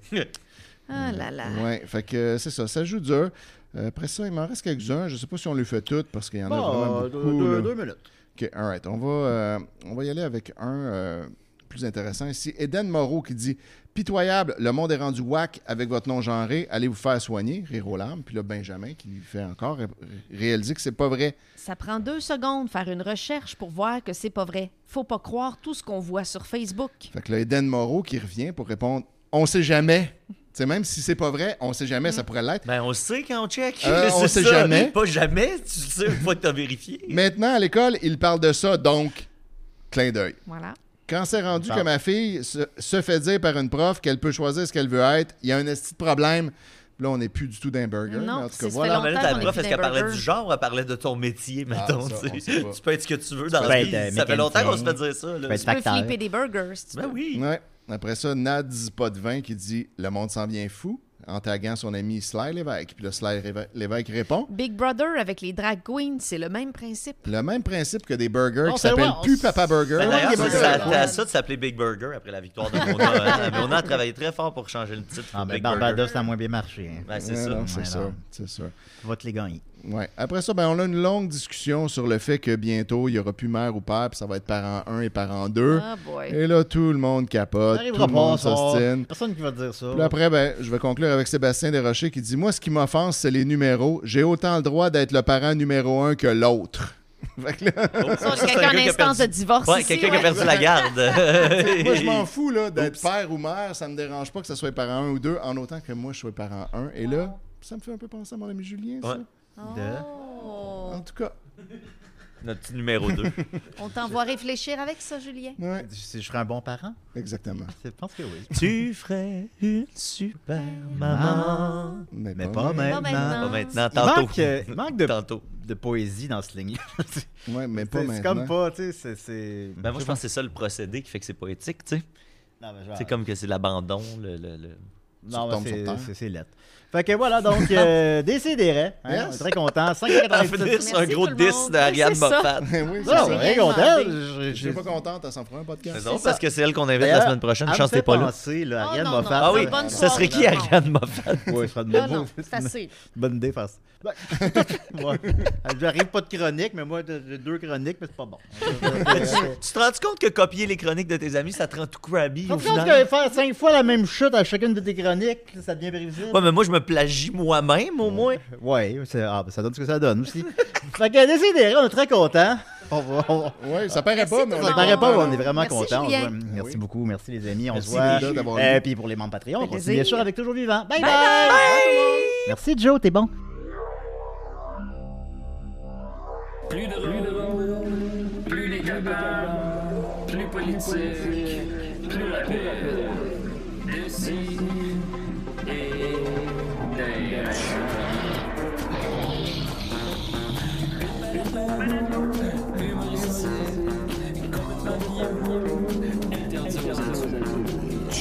Speaker 5: Ah là là.
Speaker 4: Ouais, fait que euh, c'est ça, ça joue dur. Euh, après ça, il m'en reste quelques-uns. Je sais pas si on les fait toutes, parce qu'il y en a vraiment
Speaker 3: Bon,
Speaker 4: beaucoup.
Speaker 3: deux,
Speaker 4: là.
Speaker 3: deux minutes.
Speaker 4: OK, all right. On va, euh, on va y aller avec un... euh, plus intéressant ici. Eden Moreau qui dit « Pitoyable, le monde est rendu whack avec votre nom genré. Allez vous faire soigner. » Rire aux larmes. Puis là, Benjamin qui lui fait encore ré- réaliser que c'est pas vrai.
Speaker 5: Ça prend deux secondes faire une recherche pour voir que c'est pas vrai. Faut pas croire tout ce qu'on voit sur Facebook.
Speaker 4: Fait que là, Eden Moreau qui revient pour répondre « On sait jamais. » T'sais, même si c'est pas vrai, on sait jamais, ça pourrait l'être.
Speaker 6: Ben, on le sait quand on check.
Speaker 4: Euh, on
Speaker 6: C'est
Speaker 4: sait
Speaker 6: ça.
Speaker 4: jamais.
Speaker 6: Pas jamais, tu le sais une fois que t'as vérifié.
Speaker 4: Maintenant, à l'école, il parle de ça, donc, clin d'œil.
Speaker 5: Voilà.
Speaker 4: Quand c'est rendu
Speaker 3: Parle.
Speaker 4: que ma fille se, se fait dire par une prof qu'elle peut choisir ce qu'elle veut être, il y a un esti de problème. Là, on n'est plus du tout d'un burger.
Speaker 5: Non,
Speaker 4: mais en tout
Speaker 5: c'est-
Speaker 4: cas,
Speaker 5: ça
Speaker 4: voilà.
Speaker 5: fait
Speaker 6: Non, mais là,
Speaker 5: longtemps
Speaker 6: ta
Speaker 5: qu'on est
Speaker 6: prof,
Speaker 5: plus
Speaker 6: est-ce qu'elle
Speaker 5: des
Speaker 6: parlait
Speaker 5: burgers.
Speaker 6: du genre ou elle parlait de ton métier, mettons?
Speaker 4: ça,
Speaker 6: tu sais?
Speaker 4: on sait pas.
Speaker 6: Tu peux être ce que tu veux dans
Speaker 3: peux
Speaker 6: la
Speaker 3: être,
Speaker 6: vie.
Speaker 3: euh,
Speaker 6: Ça fait longtemps qu'on se fait
Speaker 3: mécanicien.
Speaker 6: dire ça. Là.
Speaker 3: Tu peux être
Speaker 5: Tu peux
Speaker 3: facteur.
Speaker 5: flipper des burgers, si tu veux.
Speaker 6: Ben oui.
Speaker 4: Ouais. Après ça, Nads pas de vin qui dit « Le monde s'en vient fou » en taguant son ami Sly Lévesque. Puis là, Sly Réve- Lévesque répond
Speaker 5: Big Brother avec les drag queens, c'est le même principe.
Speaker 4: le même principe que des burgers
Speaker 3: On
Speaker 4: qui
Speaker 3: sait,
Speaker 4: s'appellent
Speaker 3: ouais, on
Speaker 4: plus
Speaker 3: s-
Speaker 4: Papa Burger.
Speaker 6: Ben, D'ailleurs,
Speaker 3: Ouais,
Speaker 6: ça,
Speaker 3: des
Speaker 6: ça,
Speaker 3: burgers.
Speaker 6: c'était à ça de s'appeler Big Burger après la victoire de Mona. hein. Mona a travaillé très fort pour changer le titre.
Speaker 3: Ah,
Speaker 6: pour
Speaker 3: ben,
Speaker 6: Big Burger.
Speaker 3: Barbados, ça a moins bien marché. Hein.
Speaker 6: Ben, c'est
Speaker 4: Ouais,
Speaker 6: ça.
Speaker 4: non, c'est
Speaker 3: Ouais,
Speaker 4: ça,
Speaker 3: non.
Speaker 4: c'est ça.
Speaker 3: Va te les gagner.
Speaker 4: Ouais. Après ça, ben, on a une longue discussion sur le fait que bientôt, il n'y aura plus mère ou père, puis ça va être parent un et parent deux.
Speaker 5: Ah boy.
Speaker 4: Et là, tout le monde capote,
Speaker 3: Ça
Speaker 4: tout
Speaker 3: arrivera
Speaker 4: le
Speaker 3: pas,
Speaker 4: monde
Speaker 3: ça.
Speaker 4: s'ostine.
Speaker 3: Personne qui va te dire ça.
Speaker 4: Puis après, ben, je vais conclure avec Sébastien Desrochers qui dit « Moi, ce qui m'offense, c'est les numéros. J'ai autant le droit d'être le parent numéro un que l'autre. » Fait que là,
Speaker 6: Oh, ça,
Speaker 5: Ça,
Speaker 6: c'est
Speaker 5: quelqu'un
Speaker 6: un
Speaker 5: en
Speaker 6: gars qui a
Speaker 5: instance de
Speaker 6: perdu-
Speaker 5: divorce
Speaker 6: Ouais,
Speaker 5: ici,
Speaker 6: quelqu'un qui a
Speaker 5: ouais.
Speaker 6: perdu la garde.
Speaker 4: moi, je m'en fous là, d'être père ou mère. Ça me dérange pas que ça soit parent un ou deux, en autant que moi, je sois parent un. Et là, ça me fait un peu penser à mon ami Julien, ça.
Speaker 6: Ouais.
Speaker 5: Oh.
Speaker 4: En tout cas,
Speaker 6: Notre petit numéro deux.
Speaker 5: On t'envoie réfléchir avec ça, Julien.
Speaker 4: ouais,
Speaker 3: Si je serais un bon parent,
Speaker 4: exactement.
Speaker 3: je pense que oui.
Speaker 6: Tu ferais une super maman.
Speaker 4: Mais,
Speaker 3: Mais
Speaker 4: pas
Speaker 3: pas
Speaker 4: maintenant.
Speaker 3: maintenant.
Speaker 6: Pas maintenant,
Speaker 3: Il
Speaker 6: tantôt.
Speaker 3: manque, euh, il manque de,
Speaker 6: Tantôt.
Speaker 3: de poésie dans ce ligne.
Speaker 4: Ouais, mais pas
Speaker 3: C'est
Speaker 4: maintenant.
Speaker 3: c'est comme pas, tu sais, c'est- c'est...
Speaker 6: Ben, moi, je pense que c'est ça le procédé qui fait que c'est poétique, tu sais.
Speaker 3: Non, mais genre-
Speaker 6: C'est comme que c'est l'abandon, le... le, le...
Speaker 3: Non,
Speaker 4: Tu retombes
Speaker 3: mais
Speaker 4: sur
Speaker 3: c'est-
Speaker 4: terre.
Speaker 3: c'est- c'est lettre. Fait que voilà, donc, euh, Décidérez. Hein,
Speaker 4: Yes.
Speaker 3: on est très content. cinq
Speaker 6: À
Speaker 3: quatre-vingt-dix.
Speaker 6: finir sur un
Speaker 5: Merci
Speaker 6: gros
Speaker 5: tout le
Speaker 6: diss
Speaker 5: monde.
Speaker 6: d'Ariane
Speaker 5: Oui, c'est ça.
Speaker 6: Moffat.
Speaker 4: oui, c'est
Speaker 3: Non,
Speaker 4: ça.
Speaker 3: on est
Speaker 5: rien
Speaker 3: content.
Speaker 5: demandé.
Speaker 3: Je-
Speaker 4: Je
Speaker 3: je-
Speaker 4: suis pas contente, elle s'en fera un podcast.
Speaker 6: C'est drôle
Speaker 5: ça.
Speaker 6: parce que c'est elle qu'on invite
Speaker 3: D'ailleurs,
Speaker 6: la semaine prochaine.
Speaker 3: elle
Speaker 6: Je pense
Speaker 3: me
Speaker 6: que t'es
Speaker 3: fait
Speaker 6: pas là.
Speaker 3: penser, là,
Speaker 5: Oh,
Speaker 3: Ariane
Speaker 5: non,
Speaker 3: Moffat.
Speaker 5: non.
Speaker 6: Ah oui,
Speaker 5: Bonne
Speaker 6: ça serait
Speaker 5: soirée.
Speaker 6: qui Ariane Moffat?
Speaker 3: Ouais, ce serait une
Speaker 5: Là,
Speaker 3: bonne,
Speaker 5: non, c'est assez.
Speaker 3: bonne idée faire ça. Ben, ouais. J'arrive pas de chronique, mais moi, j'ai deux chroniques, mais c'est pas bon.
Speaker 6: Tu te rends compte que copier les chroniques de tes amis, ça te rend tout crabby
Speaker 3: Je
Speaker 6: au
Speaker 3: pense
Speaker 6: final?
Speaker 3: que faire cinq fois la même chute à chacune de tes chroniques, ça devient prévisible.
Speaker 6: Ouais, mais moi, je me plagie moi-même, au moins.
Speaker 3: Ouais, c'est- ah, ben, ça donne ce que ça donne aussi. Fait que décidez, on est très contents. On va- on-
Speaker 4: Ouais, ça paraît pas, mais on
Speaker 5: tout
Speaker 3: Ça
Speaker 5: le
Speaker 4: est
Speaker 3: paraît
Speaker 5: monde.
Speaker 3: pas, on est vraiment
Speaker 5: Merci,
Speaker 3: contents. On se
Speaker 5: Julien.
Speaker 3: voit- Merci
Speaker 4: Oui.
Speaker 3: beaucoup, merci les amis. On
Speaker 4: Merci,
Speaker 3: se voit.
Speaker 4: les gars, d'avoir
Speaker 3: Euh,
Speaker 4: lu.
Speaker 3: puis pour les membres Patreon, on
Speaker 5: Fait
Speaker 3: continue
Speaker 5: plaisir.
Speaker 3: bien sûr avec Toujours Vivant. Bye bye! Merci Joe, t'es bon.
Speaker 9: Plus de rôle, plus les capables, plus politique, plus rapide. D'ici et d'ailleurs. Humoristique, complètement bien, interdit aux adultes.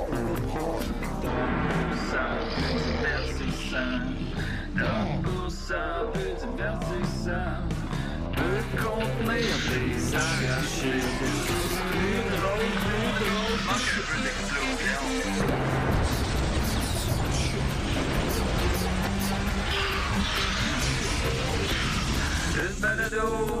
Speaker 9: Ça peut divertissant, donc pour ça peut divertissant, peut contenir des arrachés. Plus drôle, plus drôle, manque un peu d'explosion. Le balado